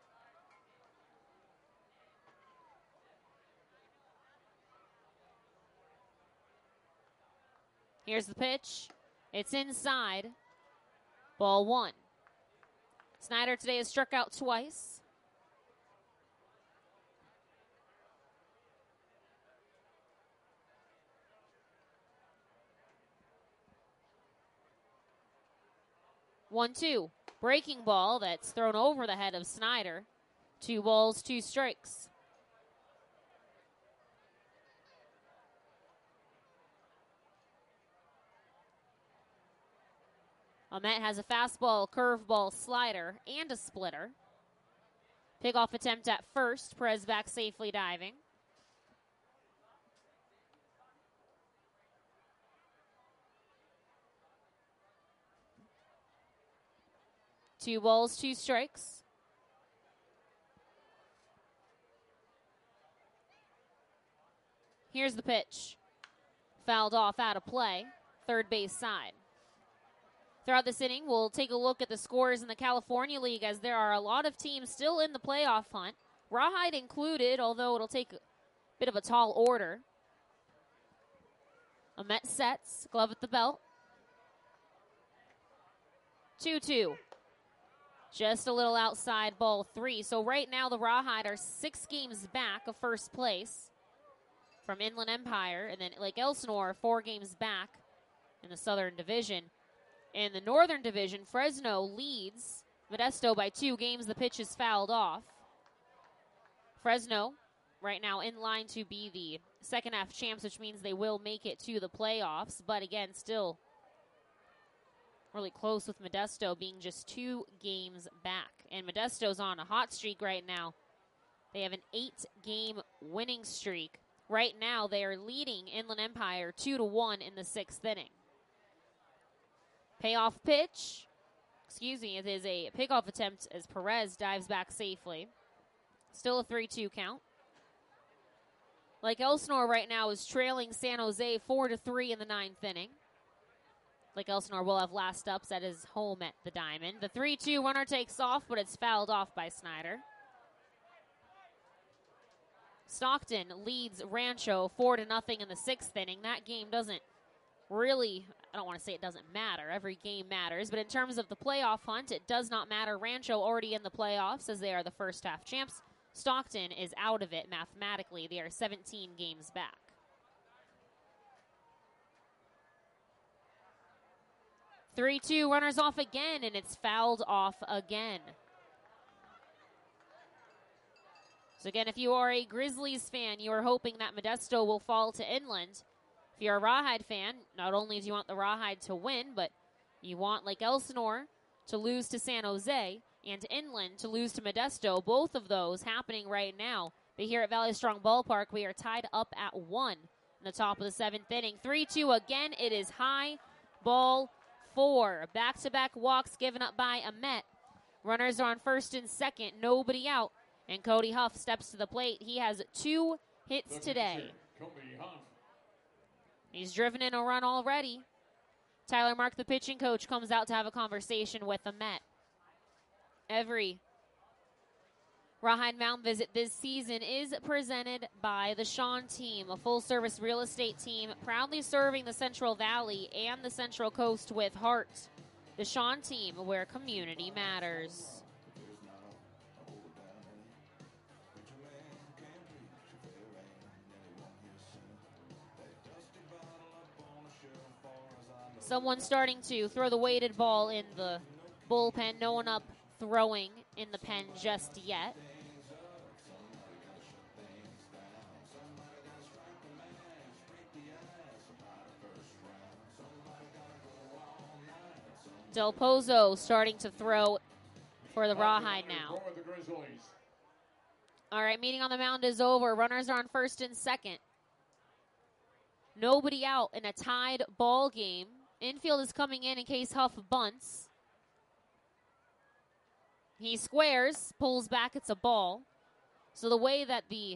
Here's the pitch. It's inside. Ball 1. Snyder today has struck out twice. One-two. Breaking ball that's thrown over the head of Snyder. 2 balls, 2 strikes. Ahmet has a fastball, curveball, slider, and a splitter. Pickoff attempt at first. Perez back safely diving. Two balls, 2 strikes. Here's the pitch. Fouled off, out of play. Third base side. Throughout this inning, we'll take a look at the scores in the California League as there are a lot of teams still in the playoff hunt. Rawhide included, although it'll take a bit of a tall order. Amet sets, glove at the belt. 2-2. Just a little outside, ball 3. So right now the Rawhide are 6 games back of first place from Inland Empire, and then Lake Elsinore 4 games back in the Southern Division. In the Northern Division, Fresno leads Modesto by 2 games. The pitch is fouled off. Fresno right now in line to be the second half champs, which means they will make it to the playoffs, but again, still really close with Modesto being just 2 games back. And Modesto's on a hot streak right now. They have an 8-game winning streak. Right now, they are leading Inland Empire 2-1 in the 6th inning. Payoff pitch. It is a pickoff attempt as Perez dives back safely. Still a 3-2 count. Lake Elsinore right now is trailing San Jose 4-3 in the 9th inning. Lake Elsinore will have last ups at his home at the Diamond. The 3-2 runner takes off, but it's fouled off by Snyder. Stockton leads Rancho 4-0 in the 6th inning. That game doesn't really, I don't want to say it doesn't matter. Every game matters, but in terms of the playoff hunt, it does not matter. Rancho already in the playoffs as they are the first half champs. Stockton is out of it mathematically. They are 17 games back. – 3-2, runners off again, and it's fouled off again. So again, if you are a Grizzlies fan, you are hoping that Modesto will fall to Inland. If you're a Rawhide fan, not only do you want the Rawhide to win, but you want Lake Elsinore to lose to San Jose and Inland to lose to Modesto. Both of those happening right now. But here at Valley Strong Ballpark, we are tied up at 1 in the top of the 7th inning. 3-2 again. It is high, ball 4. Back-to-back walks given up by Amet. Runners are on first and second. Nobody out. And Cody Huff steps to the plate. He has 2 hits today. He's driven in a run already. Tyler Mark, the pitching coach, comes out to have a conversation with Amet. Every Rawhide Mound visit this season is presented by the Sean Team, a full-service real estate team proudly serving the Central Valley and the Central Coast with heart. The Sean Team, where community matters. Someone starting to throw the weighted ball in the bullpen. No one up throwing in the pen just yet. Del Pozo starting to throw for the Rawhide now. All right, meeting on the mound is over. Runners are on first and second. Nobody out in a tied ball game. Infield is coming in case Huff bunts. He squares, pulls back, it's a ball. So the way that the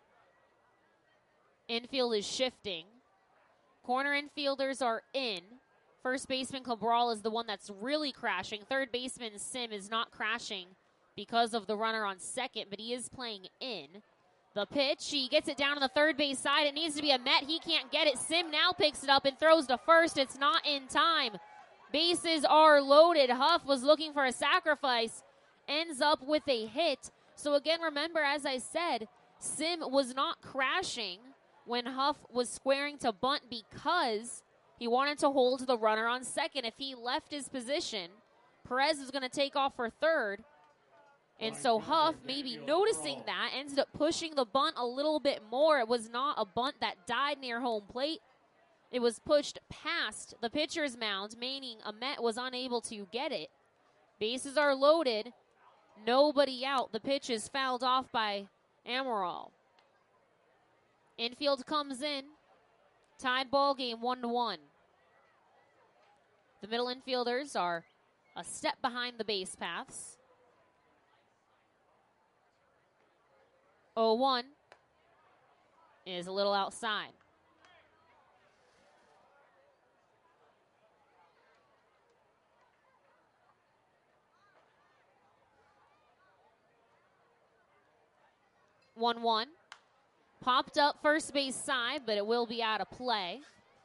infield is shifting, corner infielders are in. First baseman Cabral is the one that's really crashing. Third baseman Sim is not crashing because of the runner on second, but he is playing in. The pitch, he gets it down on the third base side. It needs to be Amet. He can't get it. Sim now picks it up and throws to first. It's not in time. Bases are loaded. Huff was looking for a sacrifice. Ends up with a hit. So again, remember, as I said, Sim was not crashing when Huff was squaring to bunt because he wanted to hold the runner on second. If he left his position, Perez is going to take off for third. And so Huff, maybe noticing that, ended up pushing the bunt a little bit more. It was not a bunt that died near home plate. It was pushed past the pitcher's mound, meaning Amet was unable to get it. Bases are loaded. Nobody out. The pitch is fouled off by Amaral. Infield comes in. Tied ball game 1-1. The middle infielders are a step behind the base paths. 0-1. is a little outside. One. Popped up first base side, but it will be out of play.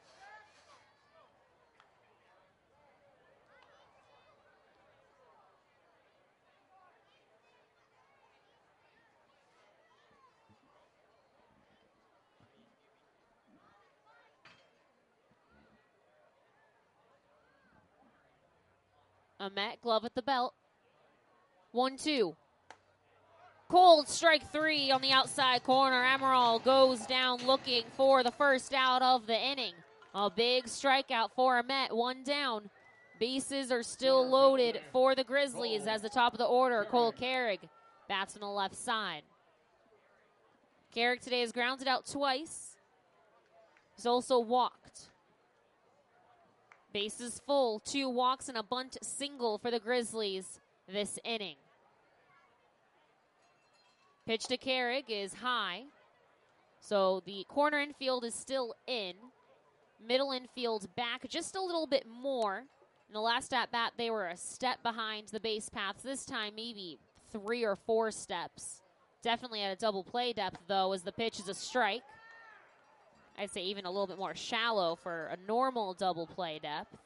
Ahmet, glove at the belt. 1-2. Cold strike 3 on the outside corner. Amaral goes down looking for the first out of the inning. A big strikeout for Ahmet, 1 down. Bases are still loaded for the Grizzlies as the top of the order. Cole Carrig bats on the left side. Carrig today has grounded out twice. He's also walked. Bases full, 2 walks and a bunt single for the Grizzlies this inning. Pitch to Carrig is high. So the corner infield is still in. Middle infield back just a little bit more. In the last at-bat, they were a step behind the base paths. This time, maybe 3 or 4 steps. Definitely at a double play depth, though, as the pitch is a strike. I'd say even a little bit more shallow for a normal double play depth.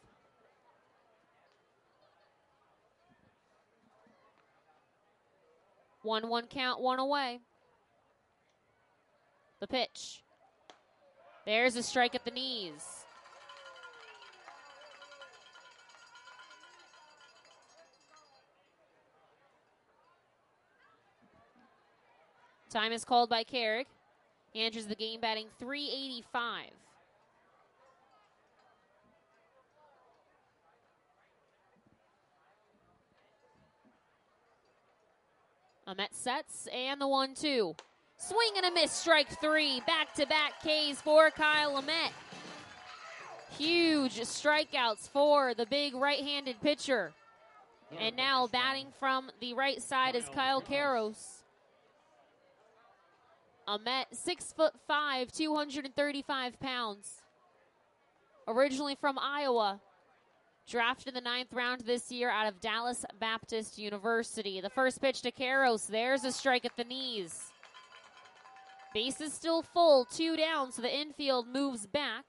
One count, 1 away. The pitch. There's a strike at the knees. Time is called by Carrig. He enters the game batting .385. Ahmet sets, and the 1-2. Swing and a miss, strike 3. Back-to-back Ks for Kyle Ahmet. Huge strikeouts for the big right-handed pitcher. And now batting from the right side is Kyle Karros. Ahmet, 6'5", 235 pounds. Originally from Iowa. Drafted in the 9th round this year out of Dallas Baptist University. The first pitch to Karros. There's a strike at the knees. Base is still full, 2 down, so the infield moves back.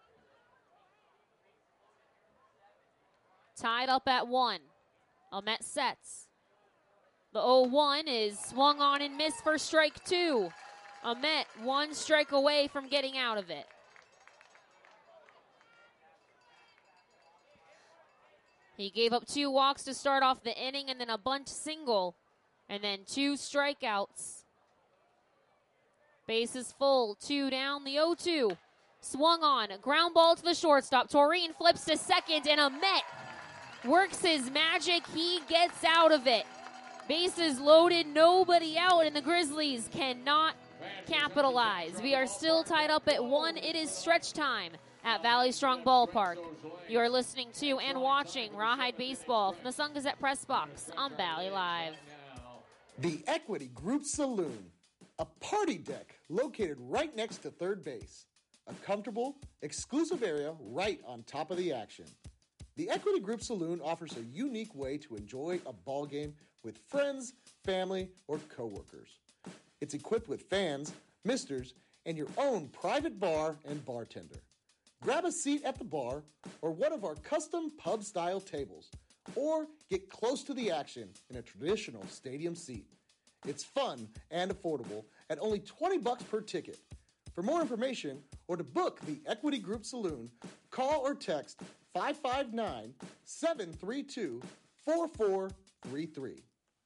Tied up at 1. Ahmet sets. The 0-1 is swung on and missed for strike 2. Ahmet 1 strike away from getting out of it. He gave up 2 walks to start off the inning and then a bunt single and then 2 strikeouts. Bases full, 2 down, the 0-2. Swung on, ground ball to the shortstop. Taurine flips to second and Ahmet works his magic. He gets out of it. Bases loaded, nobody out, and the Grizzlies cannot capitalize. We are still tied up at 1. It is stretch time at Valley Strong Ballpark. You are listening to and watching Rawhide Baseball from the Sun Gazette Press Box on Valley Live. The Equity Group Saloon, a party deck located right next to third base. A comfortable, exclusive area right on top of the action. The Equity Group Saloon offers a unique way to enjoy a ball game with friends, family, or coworkers. It's equipped with fans, misters, and your own private bar and bartender. Grab a seat at the bar or one of our custom pub-style tables, or get close to the action in a traditional stadium seat. It's fun and affordable at only $20 per ticket. For more information or to book the Equity Group Saloon, call or text 559-732-4433.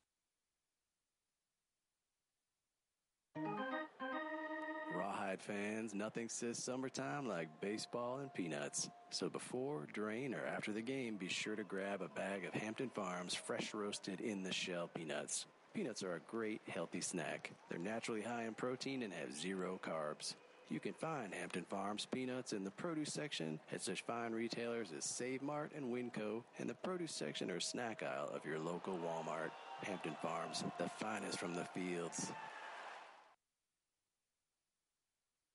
Rawhide fans, nothing says summertime like baseball and peanuts. So before, during, or after the game, be sure to grab a bag of Hampton Farms fresh roasted in the shell peanuts. Peanuts are a great, healthy snack. They're naturally high in protein and have 0 carbs. You can find Hampton Farms peanuts in the produce section at such fine retailers as Save Mart and Winco, and the produce section or snack aisle of your local Walmart. Hampton Farms, the finest from the fields.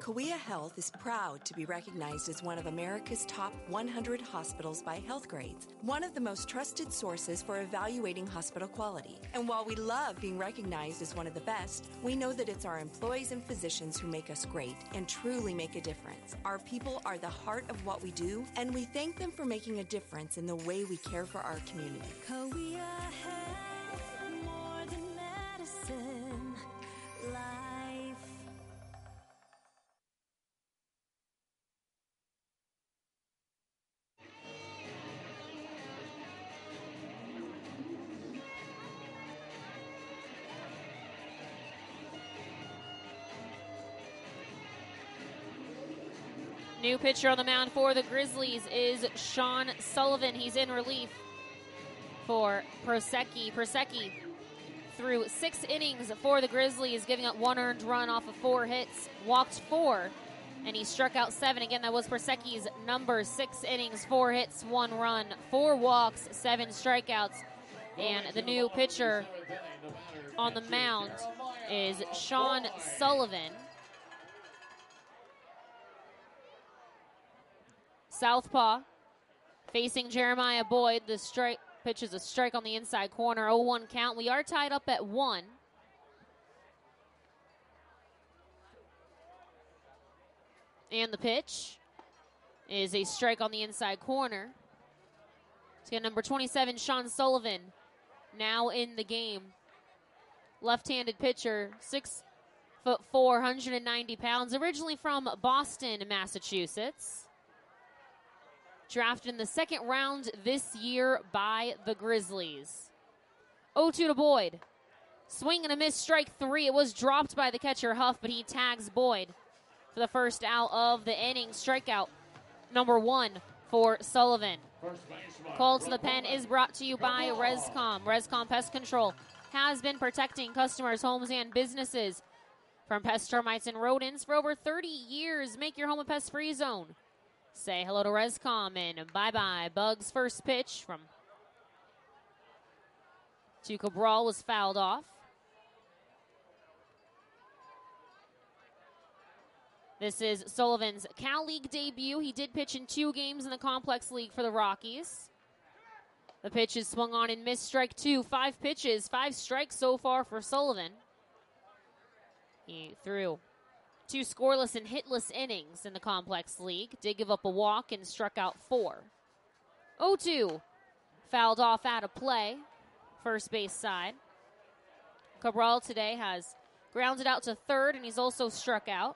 Kauai Health is proud to be recognized as one of America's top 100 hospitals by Healthgrades, one of the most trusted sources for evaluating hospital quality. And while we love being recognized as one of the best, we know that it's our employees and physicians who make us great and truly make a difference. Our people are the heart of what we do, and we thank them for making a difference in the way we care for our community. Kauai Health, more than medicine, life. New pitcher on the mound for the Grizzlies is Sean Sullivan. He's in relief for Prosecki. Prosecki threw 6 innings for the Grizzlies, giving up 1 earned run off of 4 hits, walked 4, and he struck out 7. Again, that was Prosecki's number: 6 innings, 4 hits, 1 run, 4 walks, 7 strikeouts. And the new pitcher on the mound is Sean Sullivan. Southpaw facing Jeremiah Boyd. The strike pitch is a strike on the inside corner. 0-1 count. We are tied up at 1. And the pitch is a strike on the inside corner. Let's get number 27, Sean Sullivan, now in the game. Left-handed pitcher, 6'4", 190 pounds, originally from Boston, Massachusetts. Drafted in the 2nd round this year by the Grizzlies. 0-2 to Boyd. Swing and a miss, strike 3. It was dropped by the catcher, Huff, but he tags Boyd for the first out of the inning. Strikeout number 1 for Sullivan. Call to the pen is brought to you by Rescom. Rescom Pest Control has been protecting customers, homes, and businesses from pest, termites, and rodents for over 30 years. Make your home a pest-free zone. Say hello to Rescom and bye-bye. Bugs' first pitch to Cabral was fouled off. This is Sullivan's Cal League debut. He did pitch in 2 games in the Complex League for the Rockies. The pitch is swung on and missed, strike 2. 5 pitches, 5 strikes so far for Sullivan. He threw 2 scoreless and hitless innings in the Complex League. Did give up a walk and struck out 4. 0-2. Fouled off out of play. First base side. Cabral today has grounded out to 3rd, and he's also struck out.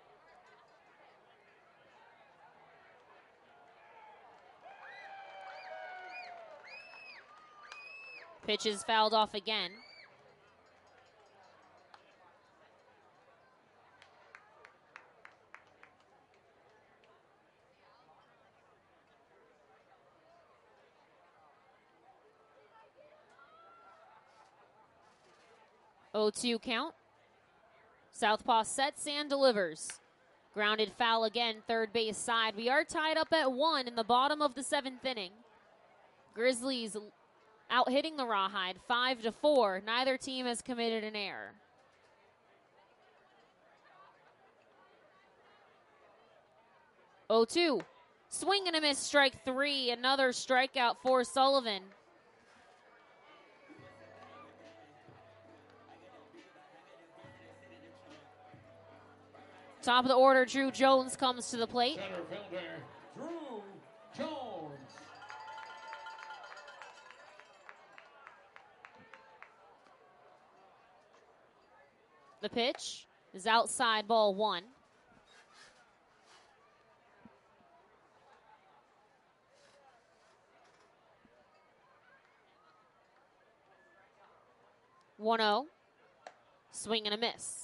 Pitch is fouled off again. Oh, 0-2 count. Southpaw sets and delivers. Grounded foul again, 3rd base side. We are tied up at 1 in the bottom of the 7th inning. Grizzlies out hitting the Rawhide 5-4. Neither team has committed an error. Oh, 2. Swing and a miss, strike 3. Another strikeout for Sullivan. Top of the order, Drew Jones comes to the plate. Center fielder, Drew Jones. The pitch is outside, ball 1. One-0. Swing and a miss.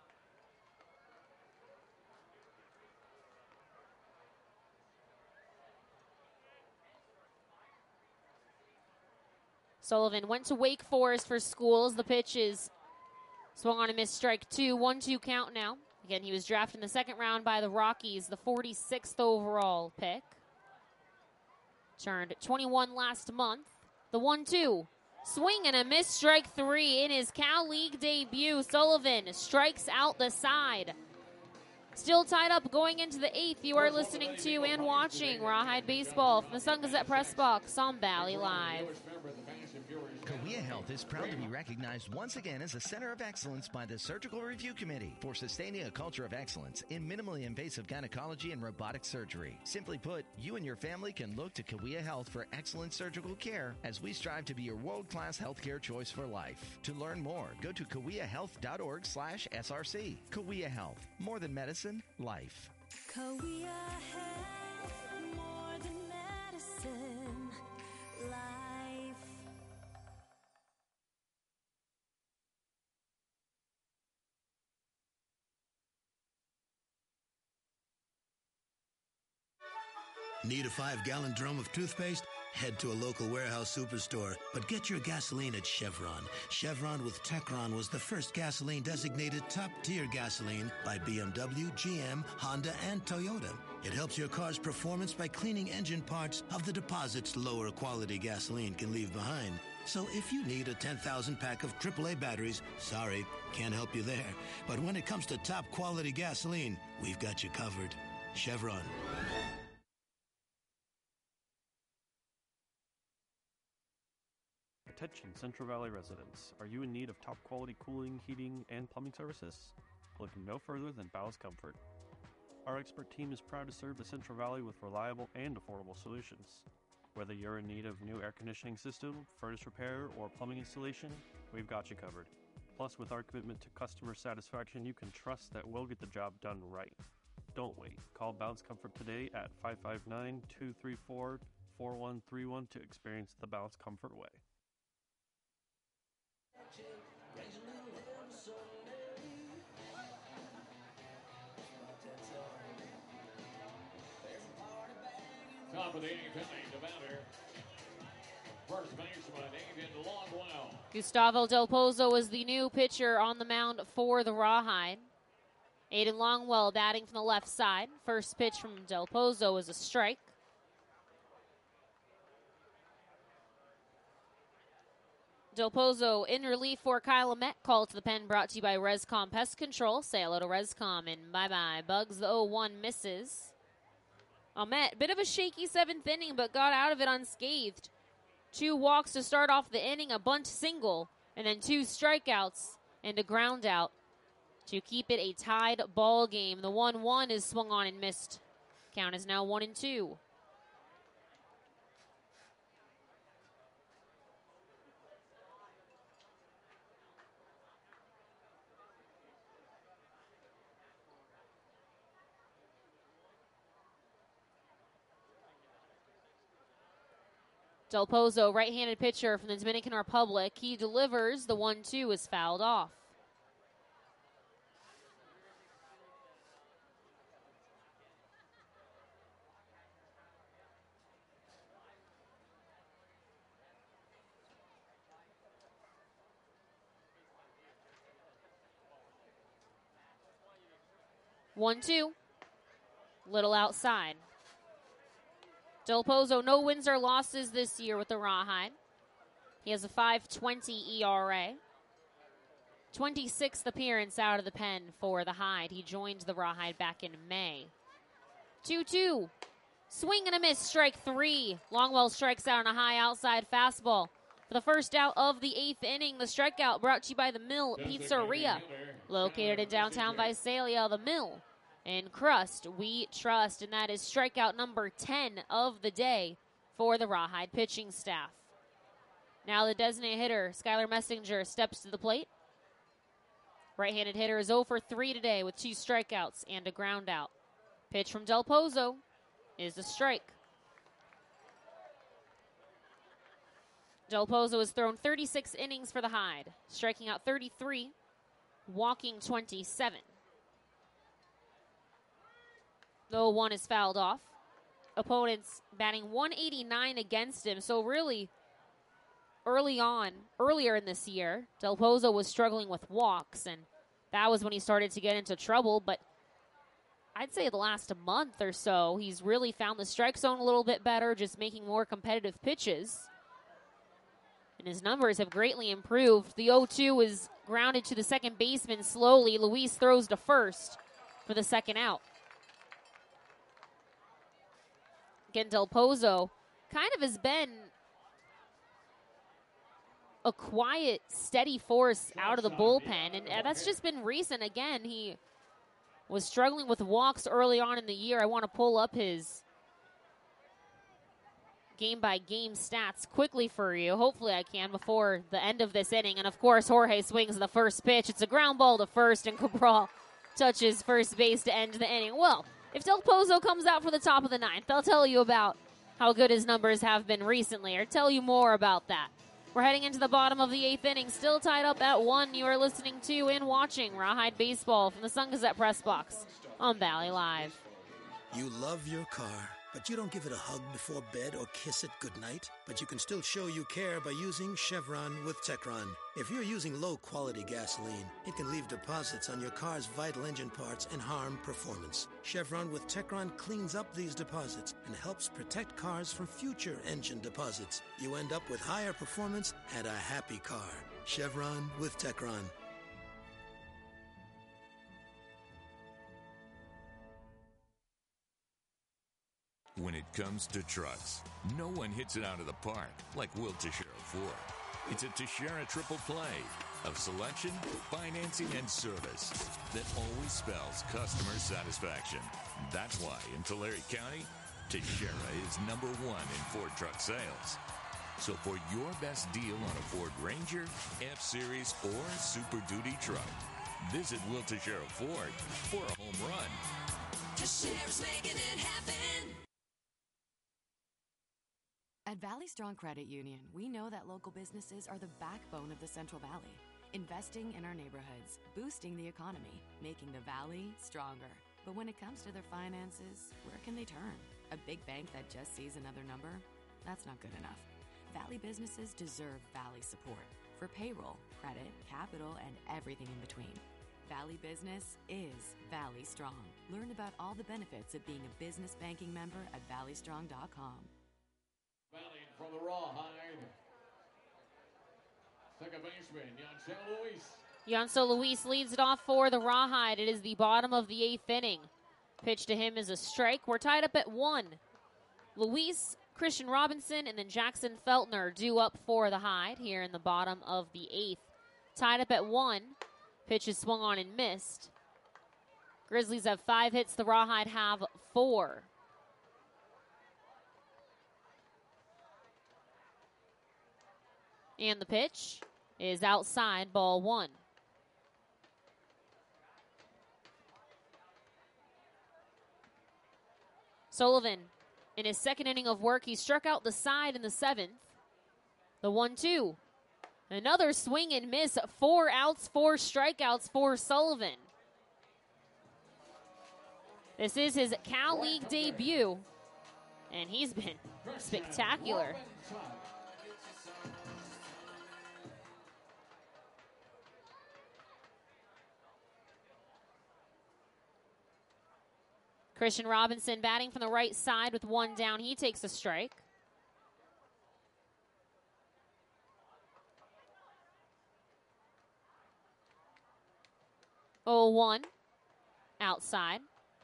Sullivan went to Wake Forest for schools. The pitch is swung on and missed, strike 2. 1-2 count now. Again, he was drafted in the 2nd round by the Rockies, the 46th overall pick. Turned 21 last month. The 1-2. Swing and a miss, strike 3 in his Cal League debut. Sullivan strikes out the side. Still tied up going into the 8th. You are listening to and watching Rawhide Baseball from the Sun Gazette Press Box on Valley Live. Kawea Health is proud to be recognized once again as a center of excellence by the Surgical Review Committee for sustaining a culture of excellence in minimally invasive gynecology and robotic surgery. Simply put, you and your family can look to Kawea Health for excellent surgical care as we strive to be your world-class healthcare choice for life. To learn more, go to kaweahealth.org/SRC. Kawea Health, more than medicine, life. Kawea Health, more than medicine, life. Need a 5-gallon drum of toothpaste? Head to a local warehouse superstore, but get your gasoline at Chevron. Chevron with Techron was the first gasoline designated top-tier gasoline by BMW, GM, Honda, and Toyota. It helps your car's performance by cleaning engine parts of the deposits lower quality gasoline can leave behind. So if you need a 10,000 pack of AAA batteries, sorry, can't help you there. But when it comes to top quality gasoline, we've got you covered. Chevron. Attention Central Valley residents. Are you in need of top quality cooling, heating, and plumbing services? Look no further than Bow's Comfort. Our expert team is proud to serve the Central Valley with reliable and affordable solutions. Whether you're in need of new air conditioning system, furnace repair, or plumbing installation, we've got you covered. Plus, with our commitment to customer satisfaction, you can trust that we'll get the job done right. Don't wait. Call Bow's Comfort today at 559-234-4131 to experience the Bow's Comfort way. Top of the 8th inning, the batter. First baseman, Aiden Longwell. Gustavo Del Pozo is the new pitcher on the mound for the Rawhide. Aiden Longwell batting from the left side. First pitch from Del Pozo is a strike. Del Pozo in relief for Kyle Amet. Call to the pen brought to you by Rescom Pest Control. Say hello to Rescom and bye-bye. Bugs the 0-1 misses. Amet, bit of a shaky 7th inning, but got out of it unscathed. 2 walks to start off the inning, a bunt single, and then 2 strikeouts and a ground out to keep it a tied ball game. The 1-1 is swung on and missed. Count is now 1-2. Del Pozo, right-handed pitcher from the Dominican Republic. He delivers. The 1-2 is fouled off. One, two. Little outside. Del Pozo, no wins or losses this year with the Rawhide. He has a 5.20 ERA. 26th appearance out of the pen for the Hide. He joined the Rawhide back in May. 2-2. Swing and a miss, strike 3. Longwell strikes out on a high outside fastball. For the first out of the 8th inning, the strikeout brought to you by The Mill Pizzeria. Located in downtown Visalia, The Mill. In Crust, we trust, and that is strikeout number 10 of the day for the Rawhide pitching staff. Now the designated hitter, Skylar Messinger, steps to the plate. Right-handed hitter is 0 for 3 today with 2 strikeouts and a ground out. Pitch from Del Pozo is a strike. Del Pozo has thrown 36 innings for the Hide, striking out 33, walking 27. The 0-1 is fouled off. Opponents batting 189 against him. So really, earlier in this year, Del Pozo was struggling with walks, and that was when he started to get into trouble. But I'd say the last month or so, he's really found the strike zone a little bit better, just making more competitive pitches. And his numbers have greatly improved. The 0-2 is grounded to the second baseman slowly. Luis throws to first. for the second out. Again, Del Pozo kind of has been a quiet, steady force out of the bullpen, and that's just been recent. Again, he was struggling with walks early on in the year. I want to pull up his game-by-game stats quickly for you. Hopefully I can before the end of this inning. And, of course, Jorge swings the first pitch. It's a ground ball to first, and Cabral touches first base to end the inning. Well, if Del Pozo comes out for the top of the ninth, I'll tell you about how good his numbers have been recently, or tell you more about that. We're heading into the bottom of the eighth inning, still tied up at 1. You are listening to and watching Rawhide Baseball from the Sun Gazette Press Box on Valley Live. You love your car, but you don't give it a hug before bed or kiss it goodnight. But you can still show you care by using Chevron with Techron. If you're using low-quality gasoline, it can leave deposits on your car's vital engine parts and harm performance. Chevron with Techron cleans up these deposits and helps protect cars from future engine deposits. You end up with higher performance and a happy car. Chevron with Techron. When it comes to trucks, no one hits it out of the park like Will Teixeira Ford. It's a Teixeira triple play of selection, financing, and service that always spells customer satisfaction. That's why in Tulare County, Teixeira is #1 in Ford truck sales. So for your best deal on a Ford Ranger, F-Series, or Super Duty truck, visit Will Teixeira Ford for a home run. Teixeira's making it happen. At Valley Strong Credit Union, we know that local businesses are the backbone of the Central Valley, investing in our neighborhoods, boosting the economy, making the Valley stronger. But when it comes to their finances, where can they turn? A big bank that just sees another number? That's not good enough. Valley businesses deserve Valley support for payroll, credit, capital, and everything in between. Valley Business is Valley Strong. Learn about all the benefits of being a business banking member at valleystrong.com. Batting from the Rawhide. Second baseman, Yancel Luis. Yancel Luis leads it off for the Rawhide. It is the bottom of the eighth inning. Pitch to him is a strike. We're tied up at 1. Luis, Christian Robinson, and then Jackson Feltner due up for the Hide here in the bottom of the eighth. Tied up at 1. Pitch is swung on and missed. Grizzlies have 5 hits. The Rawhide have 4. And the pitch is outside, ball 1. Sullivan, in his second inning of work, he struck out the side in the 7th. The 1-2. Another swing and miss. 4 outs, 4 strikeouts for Sullivan. This is his Cal League debut, and he's been spectacular. Christian Robinson batting from the right side with 1 down. He takes a strike. Oh, 1 outside.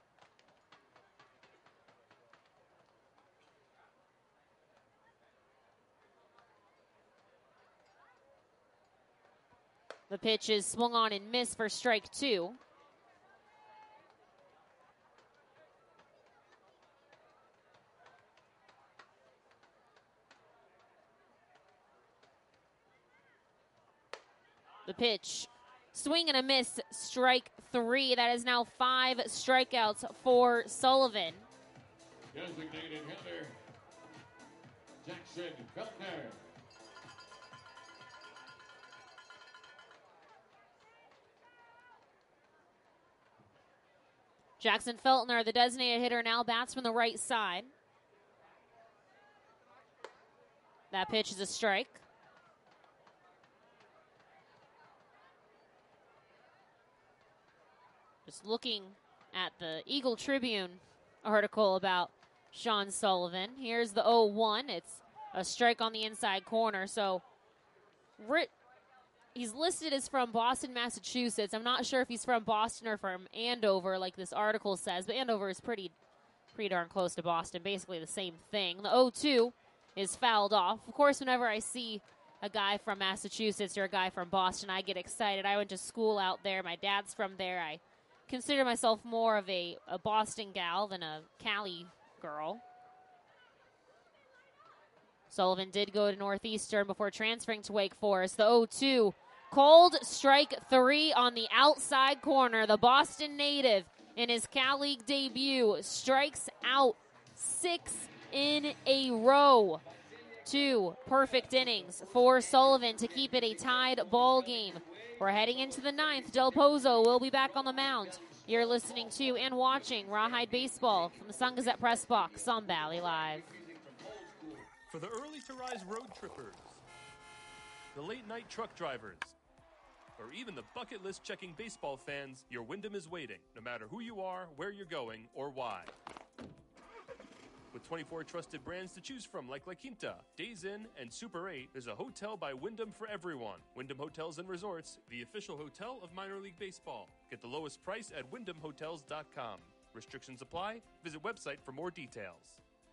The pitch is swung on and missed for strike 2. The pitch, swing and a miss, strike 3. That is now 5 strikeouts for Sullivan. Designated hitter, Jackson Feltner. Jackson Feltner, the designated hitter, now bats from the right side. That pitch is a strike. Just looking at the Eagle Tribune article about Sean Sullivan. Here's the 0-1. It's a strike on the inside corner. So he's listed as from Boston, Massachusetts. I'm not sure if he's from Boston or from Andover, like this article says, but Andover is pretty darn close to Boston, basically the same thing. The 0-2 is fouled off. Of course, whenever I see a guy from Massachusetts or a guy from Boston, I get excited. I went to school out there. My dad's from there. I consider myself more of a Boston gal than a Cali girl. Sullivan did go to Northeastern before transferring to Wake Forest. The 0-2, cold strike 3 on the outside corner. The Boston native in his Cal League debut strikes out 6 in a row. 2 perfect innings for Sullivan to keep it a tied ball game. We're heading into the 9th. Del Pozo will be back on the mound. You're listening to and watching Rawhide Baseball from the Sun Gazette Press Box on Valley Live. For the early to rise road trippers, the late night truck drivers, or even the bucket list checking baseball fans, your Wyndham is waiting, no matter who you are, where you're going, or why. With 24 trusted brands to choose from like La Quinta, Days Inn, and Super 8, there's a hotel by Wyndham for everyone. Wyndham Hotels and Resorts, the official hotel of minor league baseball. Get the lowest price at wyndhamhotels.com. Restrictions apply. Visit website for more details.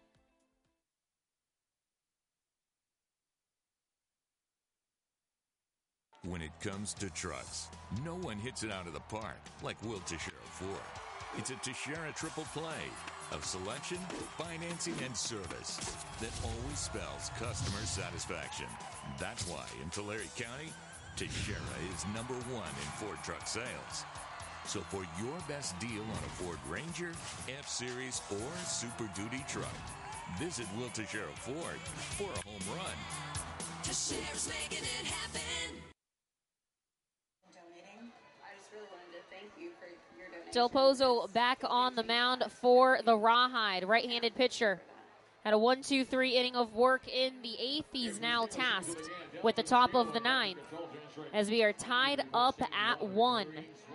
When it comes to trucks, no one hits it out of the park like Will Teixeira Ford. It's a Teixeira triple play of selection, financing, and service that always spells customer satisfaction. That's why in Tulare County, Teixeira is #1 in Ford truck sales. So for your best deal on a Ford Ranger, F-Series, or Super Duty truck, visit Will Teixeira Ford for a home run. Teixeira's making it happen. Del Pozo back on the mound for the Rawhide. Right-handed pitcher. Had a 1-2-3 inning of work in the 8th. He's now tasked with the top of the 9th as we are tied up at 1.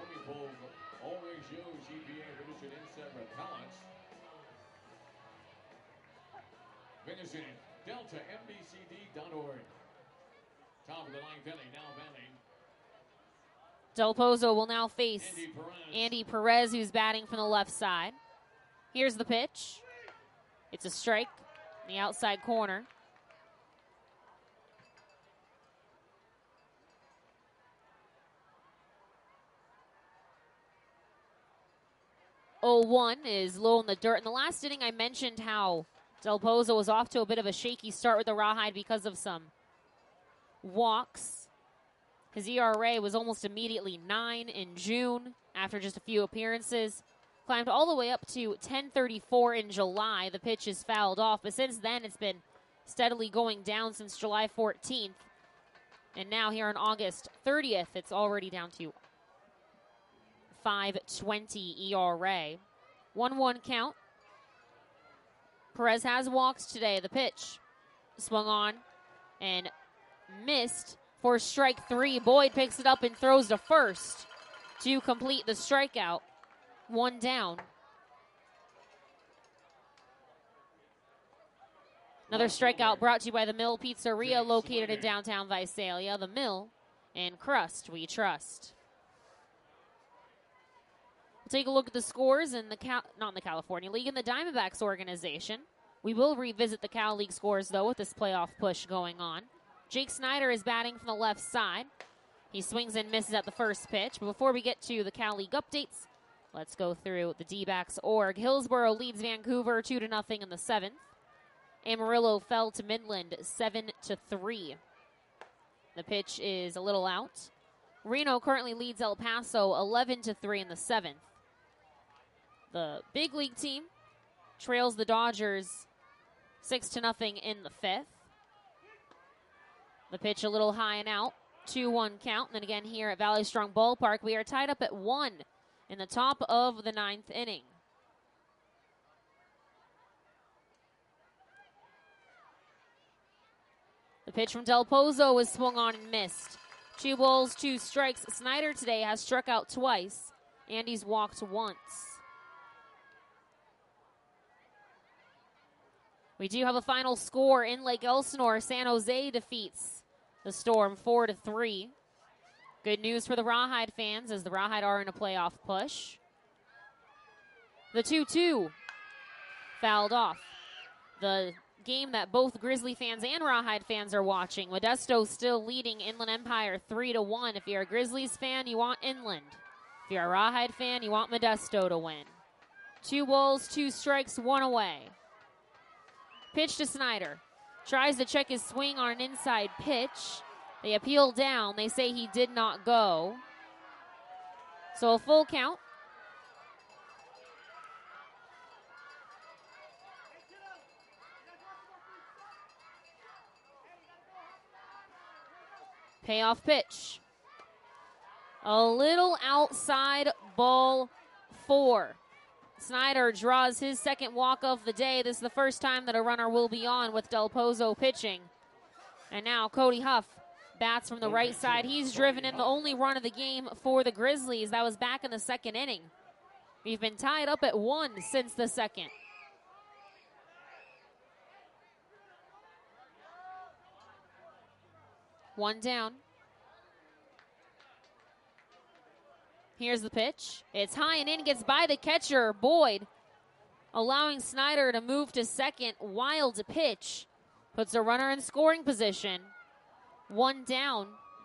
Visit DeltaMBCD.org. Top of the 9th inning, now batting. Del Pozo will now face Andy Perez, who's batting from the left side. Here's the pitch. It's a strike in the outside corner. Oh, 0-1 is low in the dirt. In the last inning, I mentioned how Del Pozo was off to a bit of a shaky start with the Rawhide because of some walks. His ERA was almost immediately 9 in June after just a few appearances. Climbed all the way up to 1034 in July. The pitch is fouled off, but since then it's been steadily going down since July 14th. And now here on August 30th, it's already down to 5.20 ERA. 1-1 count. Perez has walked today. The pitch swung on and missed for strike 3. Boyd picks it up and throws to first to complete the strikeout. 1 down. Another strikeout brought to you by the Mill Pizzeria, located in downtown Visalia. The Mill and crust we trust. We'll take a look at the scores in not in the California League, in the Diamondbacks organization. We will revisit the Cal League scores, though, with this playoff push going on. Jake Snyder is batting from the left side. He swings and misses at the first pitch. But before we get to the Cal League updates, let's go through the D-backs org. Hillsborough leads Vancouver 2-0 in the 7th. Amarillo fell to Midland 7-3. The pitch is a little out. Reno currently leads El Paso 11-3 in the 7th. The big league team trails the Dodgers 6-0 in the 5th. The pitch a little high and out. 2-1 count. And then again here at Valley Strong Ballpark, we are tied up at 1 in the top of the 9th inning. The pitch from Del Pozo was swung on and missed. 2 balls, 2 strikes. Snyder today has struck out twice, and he's walked once. We do have a final score in Lake Elsinore. San Jose defeats the Storm 4-3. Good news for the Rawhide fans as the Rawhide are in a playoff push. The 2-2 fouled off. The game that both Grizzly fans and Rawhide fans are watching. Modesto still leading Inland Empire 3-1. If you're a Grizzlies fan, you want Inland. If you're a Rawhide fan, you want Modesto to win. 2 balls, 2 strikes, 1 away. Pitch to Snyder. Tries to check his swing on an inside pitch. They appeal down. They say he did not go. So a full count. Payoff pitch. A little outside, ball 4. Snyder draws his second walk of the day. This is the first time that a runner will be on with Del Pozo pitching. And now Cody Huff bats from the right side. He's driven in the only run of the game for the Grizzlies. That was back in the second inning. We've been tied up at 1 since the second. One down. Here's the pitch. It's high and in, gets by the catcher, Boyd, allowing Snyder to move to second. Wild pitch. Puts a runner in scoring position. 1 down.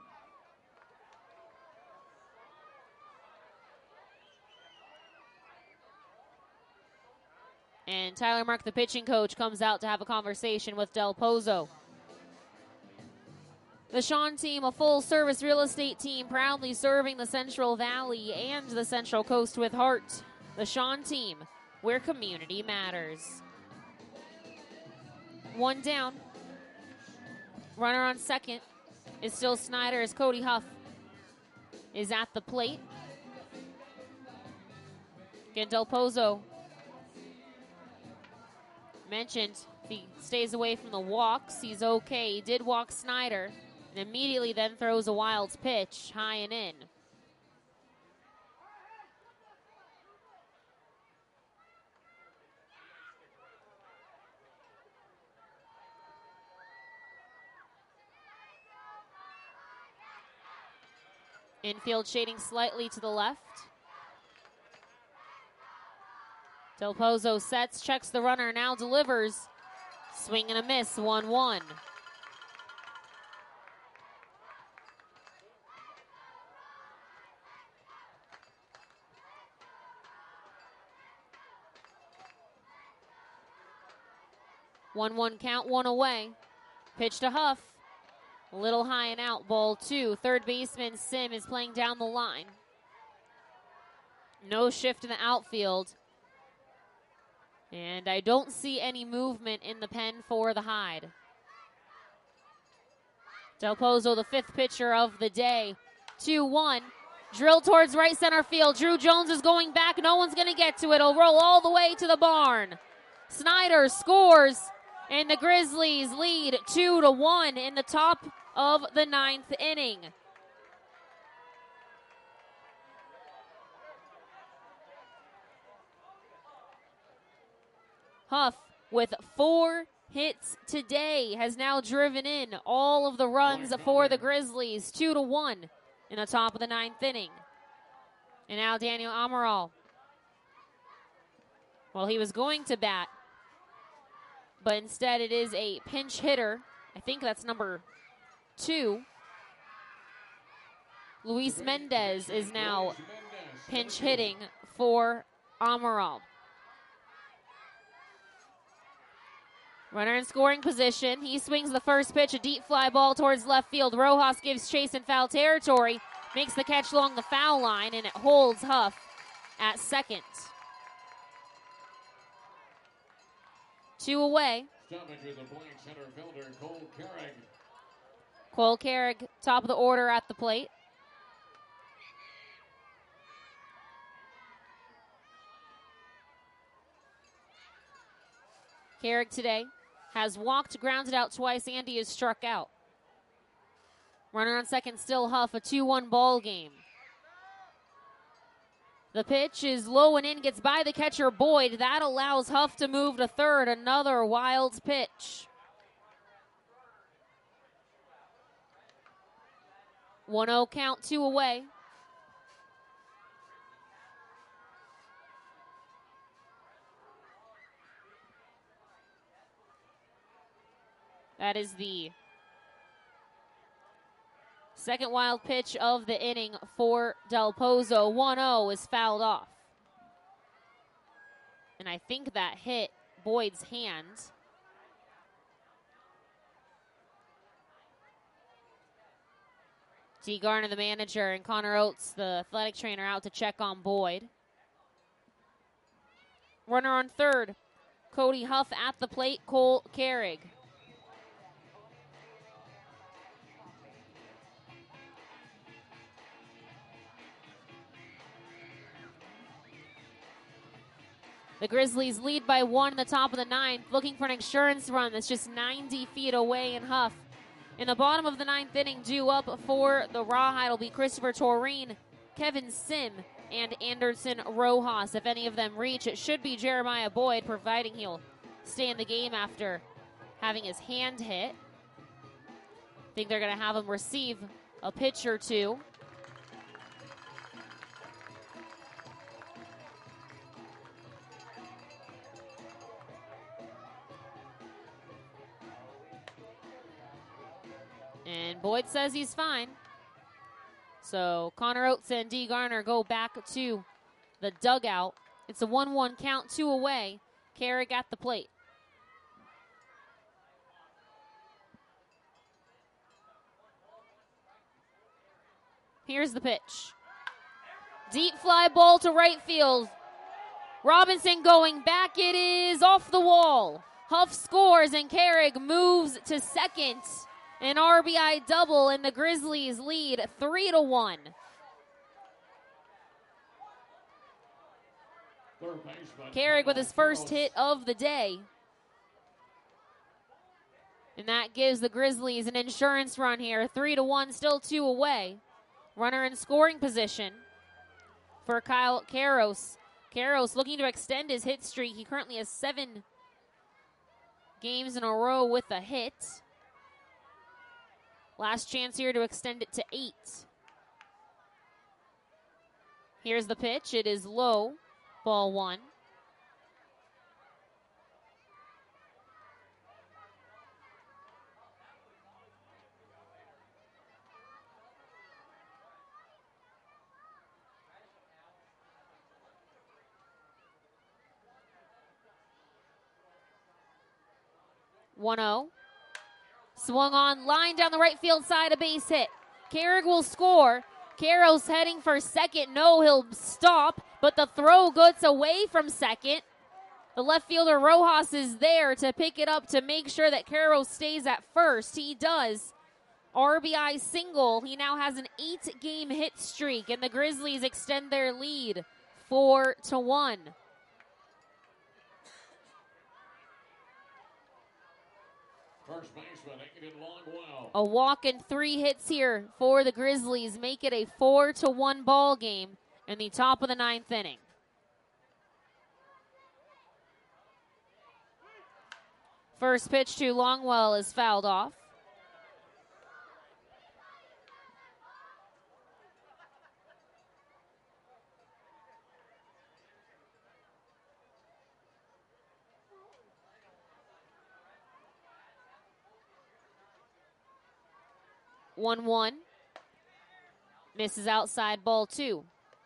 And Tyler Mark, the pitching coach, comes out to have a conversation with Del Pozo. The Sean team, a full-service real estate team, proudly serving the Central Valley and the Central Coast with heart. The Sean team, where community matters. 1 down. Runner on second is still Snyder as Cody Huff is at the plate. Again, Del Pozo mentioned if he stays away from the walks, he's okay. He did walk Snyder and immediately then throws a wild pitch high and in. Infield shading slightly to the left. Del Pozo sets, checks the runner, now delivers. Swing and a miss, 1-1. One count, 1 away. Pitch to Huff. A little high and out, ball 2. Third baseman Sim is playing down the line. No shift in the outfield. And I don't see any movement in the pen for the Hide. Del Pozo, the 5th pitcher of the day. 2-1. Drill towards right center field. Drew Jones is going back. No one's going to get to it. It'll roll all the way to the barn. Snyder scores. And the Grizzlies lead 2-1 in the top of the 9th inning. Huff, with 4 hits today, has now driven in all of the runs for the Grizzlies. 2-1 in the top of the 9th inning. And now Daniel Amaral. Well, he was going to bat, but instead it is a pinch hitter. I think that's number 2. Luis Mendez is now pinch hitting for Amaral. Runner in scoring position. He swings the first pitch, a deep fly ball towards left field. Rojas gives chase in foul territory, makes the catch along the foul line, and it holds Huff at second. 2 away. Stopping to the blank center fielder, Cole Carrick. Cole Carrick, top of the order at the plate. Carrick today has walked, grounded out twice, and he is struck out. Runner on second, still Huff, a 2-1 ball game. The pitch is low and in, gets by the catcher Boyd. That allows Huff to move to third. Another wild pitch. 1-0 count, 2 away. That is the second wild pitch of the inning for Del Pozo. 1-0 is fouled off. And I think that hit Boyd's hand. Dee Garner, the manager, and Connor Oates, the athletic trainer, out to check on Boyd. Runner on third. Cody Huff at the plate. Cole Carrig. The Grizzlies lead by 1 in the top of the ninth, looking for an insurance run that's just 90 feet away, and Huff in the bottom of the ninth inning, due up for the Rawhide will be Christopher Toreen, Kevin Sim, and Anderson Rojas. If any of them reach, it should be Jeremiah Boyd, providing he'll stay in the game after having his hand hit. I think they're going to have him receive a pitch or two. And Boyd says he's fine. So Connor Oates and Dee Garner go back to the dugout. It's a 1-1 count, 2 away. Carrick at the plate. Here's the pitch. Deep fly ball to right field. Robinson going back. It is off the wall. Huff scores and Carrick moves to second. An RBI double, and the Grizzlies lead 3-1. Carrick with his first hit of the day. And that gives the Grizzlies an insurance run here. 3-1, still 2 away. Runner in scoring position for Kyle Karros. Karros looking to extend his hit streak. He currently has 7 games in a row with a hit. Last chance here to extend it to 8. Here's the pitch. It is low. Ball 1. One-0. Swung on, line down the right field side, a base hit. Carrick will score. Karros heading for second. No, he'll stop, but the throw gets away from second. The left fielder Rojas is there to pick it up to make sure that Karros stays at first. He does. RBI single. He now has an 8-game hit streak, and the Grizzlies extend their lead 4-1. First baseman, Aidan Longwell. A walk and 3 hits here for the Grizzlies make it a 4-1 ball game in the top of the 9th inning. First pitch to Longwell is fouled off. One. Misses outside, ball 2.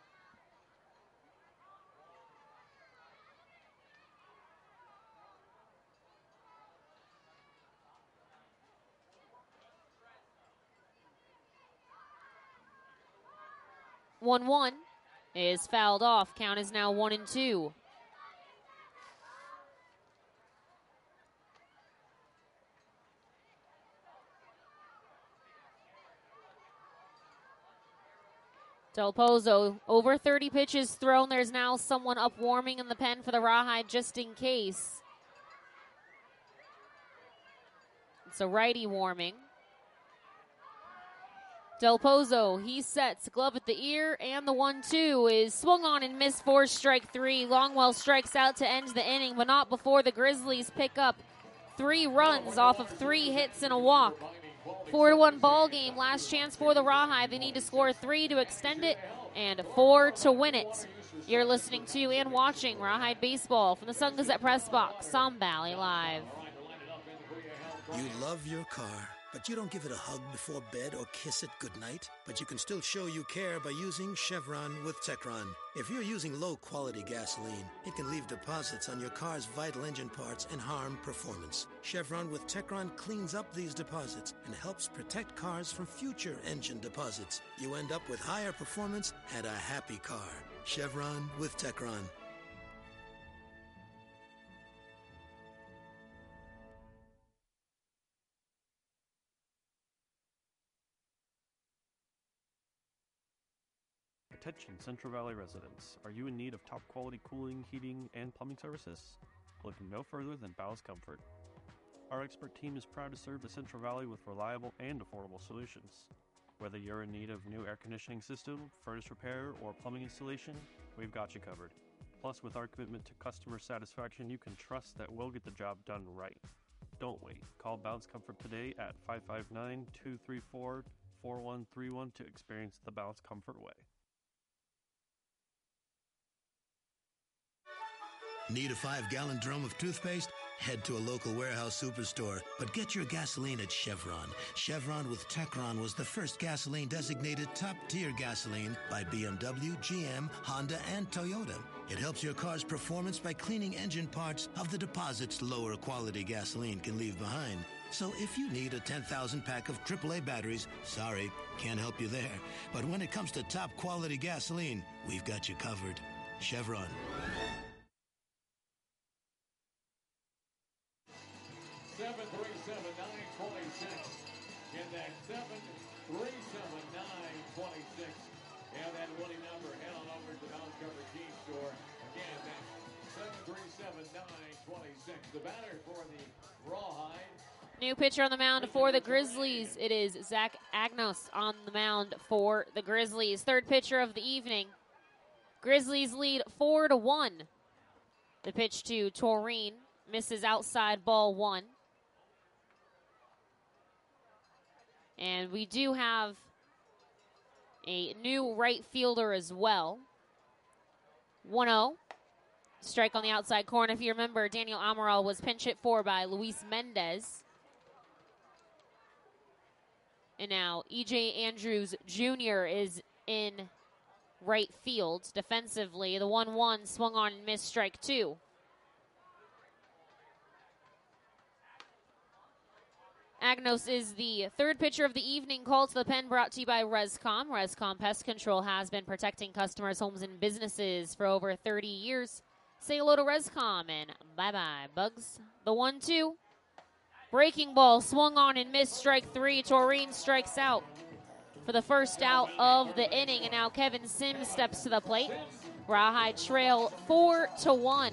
One is fouled off. Count is now 1-2. Del Pozo, over 30 pitches thrown. There's now someone up warming in the pen for the Rawhide just in case. It's a righty warming. Del Pozo, he sets, glove at the ear, and the 1-2 is swung on and missed for strike 3. Longwell strikes out to end the inning, but not before the Grizzlies pick up 3 runs off of 3 hits and a walk. 4-1 ball game. Last chance for the Rawhide. They need to score 3 to extend it and 4 to win it. You're listening to and watching Rawhide Baseball from the Sun Gazette Press Box on Valley Live. You love your car, but you don't give it a hug before bed or kiss it goodnight. But you can still show you care by using Chevron with Techron. If you're using low-quality gasoline, it can leave deposits on your car's vital engine parts and harm performance. Chevron with Techron cleans up these deposits and helps protect cars from future engine deposits. You end up with higher performance and a happy car. Chevron with Techron. Attention Central Valley residents. Are you in need of top quality cooling, heating, and plumbing services? Look no further than Bowes Comfort. Our expert team is proud to serve the Central Valley with reliable and affordable solutions. Whether you're in need of new air conditioning system, furnace repair, or plumbing installation, we've got you covered. Plus, with our commitment to customer satisfaction, you can trust that we'll get the job done right. Don't wait. Call Bowes Comfort today at 559-234-4131 to experience the Bowes Comfort way. Need a 5-gallon drum of toothpaste? Head to a local warehouse superstore, but get your gasoline at Chevron. Chevron with Techron was the first gasoline designated top-tier gasoline by BMW, GM, Honda, and Toyota. It helps your car's performance by cleaning engine parts of the deposits lower quality gasoline can leave behind. So if you need a 10,000 pack of AAA batteries, sorry, can't help you there. But when it comes to top quality gasoline, we've got you covered. Chevron. 737-926. Get that 737-926. And that winning number, head on over to the Bowes Comfort Team Store. Again, that's 737-926. The batter for the Rawhide. New pitcher on the mound for the Grizzlies. It is Zach Agnos on the mound for the Grizzlies. Third pitcher of the evening. Grizzlies lead 4-1. The pitch to Taurine misses outside, ball 1. And we do have a new right fielder as well. 1-0. Strike on the outside corner. If you remember, Daniel Amaral was pinch hit for by Luis Mendez. And now E.J. Andrews Jr. is in right field defensively. The 1-1 swung on and missed, strike 2. Agnos is the third pitcher of the evening. Call to the pen brought to you by Rescom. Rescom Pest Control has been protecting customers' homes and businesses for over 30 years. Say hello to Rescom and bye-bye, bugs. The 1-2. Breaking ball swung on and missed, strike 3. Taurine strikes out for the first out of the inning. And now Kevin Sims steps to the plate. Rawhide trail 4-1.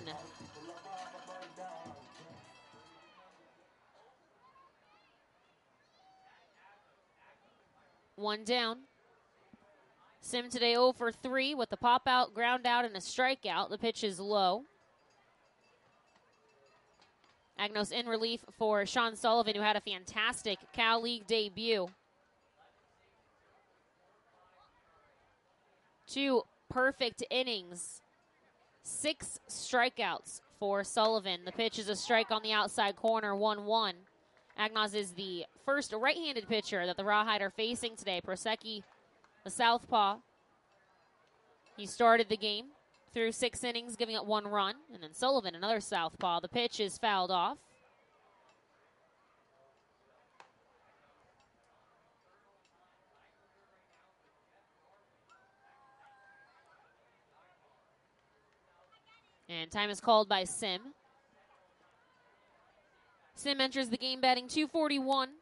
One down. Sim today 0 for 3 with the pop out, ground out, and a strikeout. The pitch is low. Agnos in relief for Sean Sullivan, who had a fantastic Cal League debut. 2 perfect innings. 6 strikeouts for Sullivan. The pitch is a strike on the outside corner, 1-1. Agnos is the first right-handed pitcher that the Rawhide are facing today. Prosecki, the southpaw. He started the game through 6 innings, giving up 1 run. And then Sullivan, another southpaw. The pitch is fouled off. And time is called by Sim. Sim enters the game batting .241.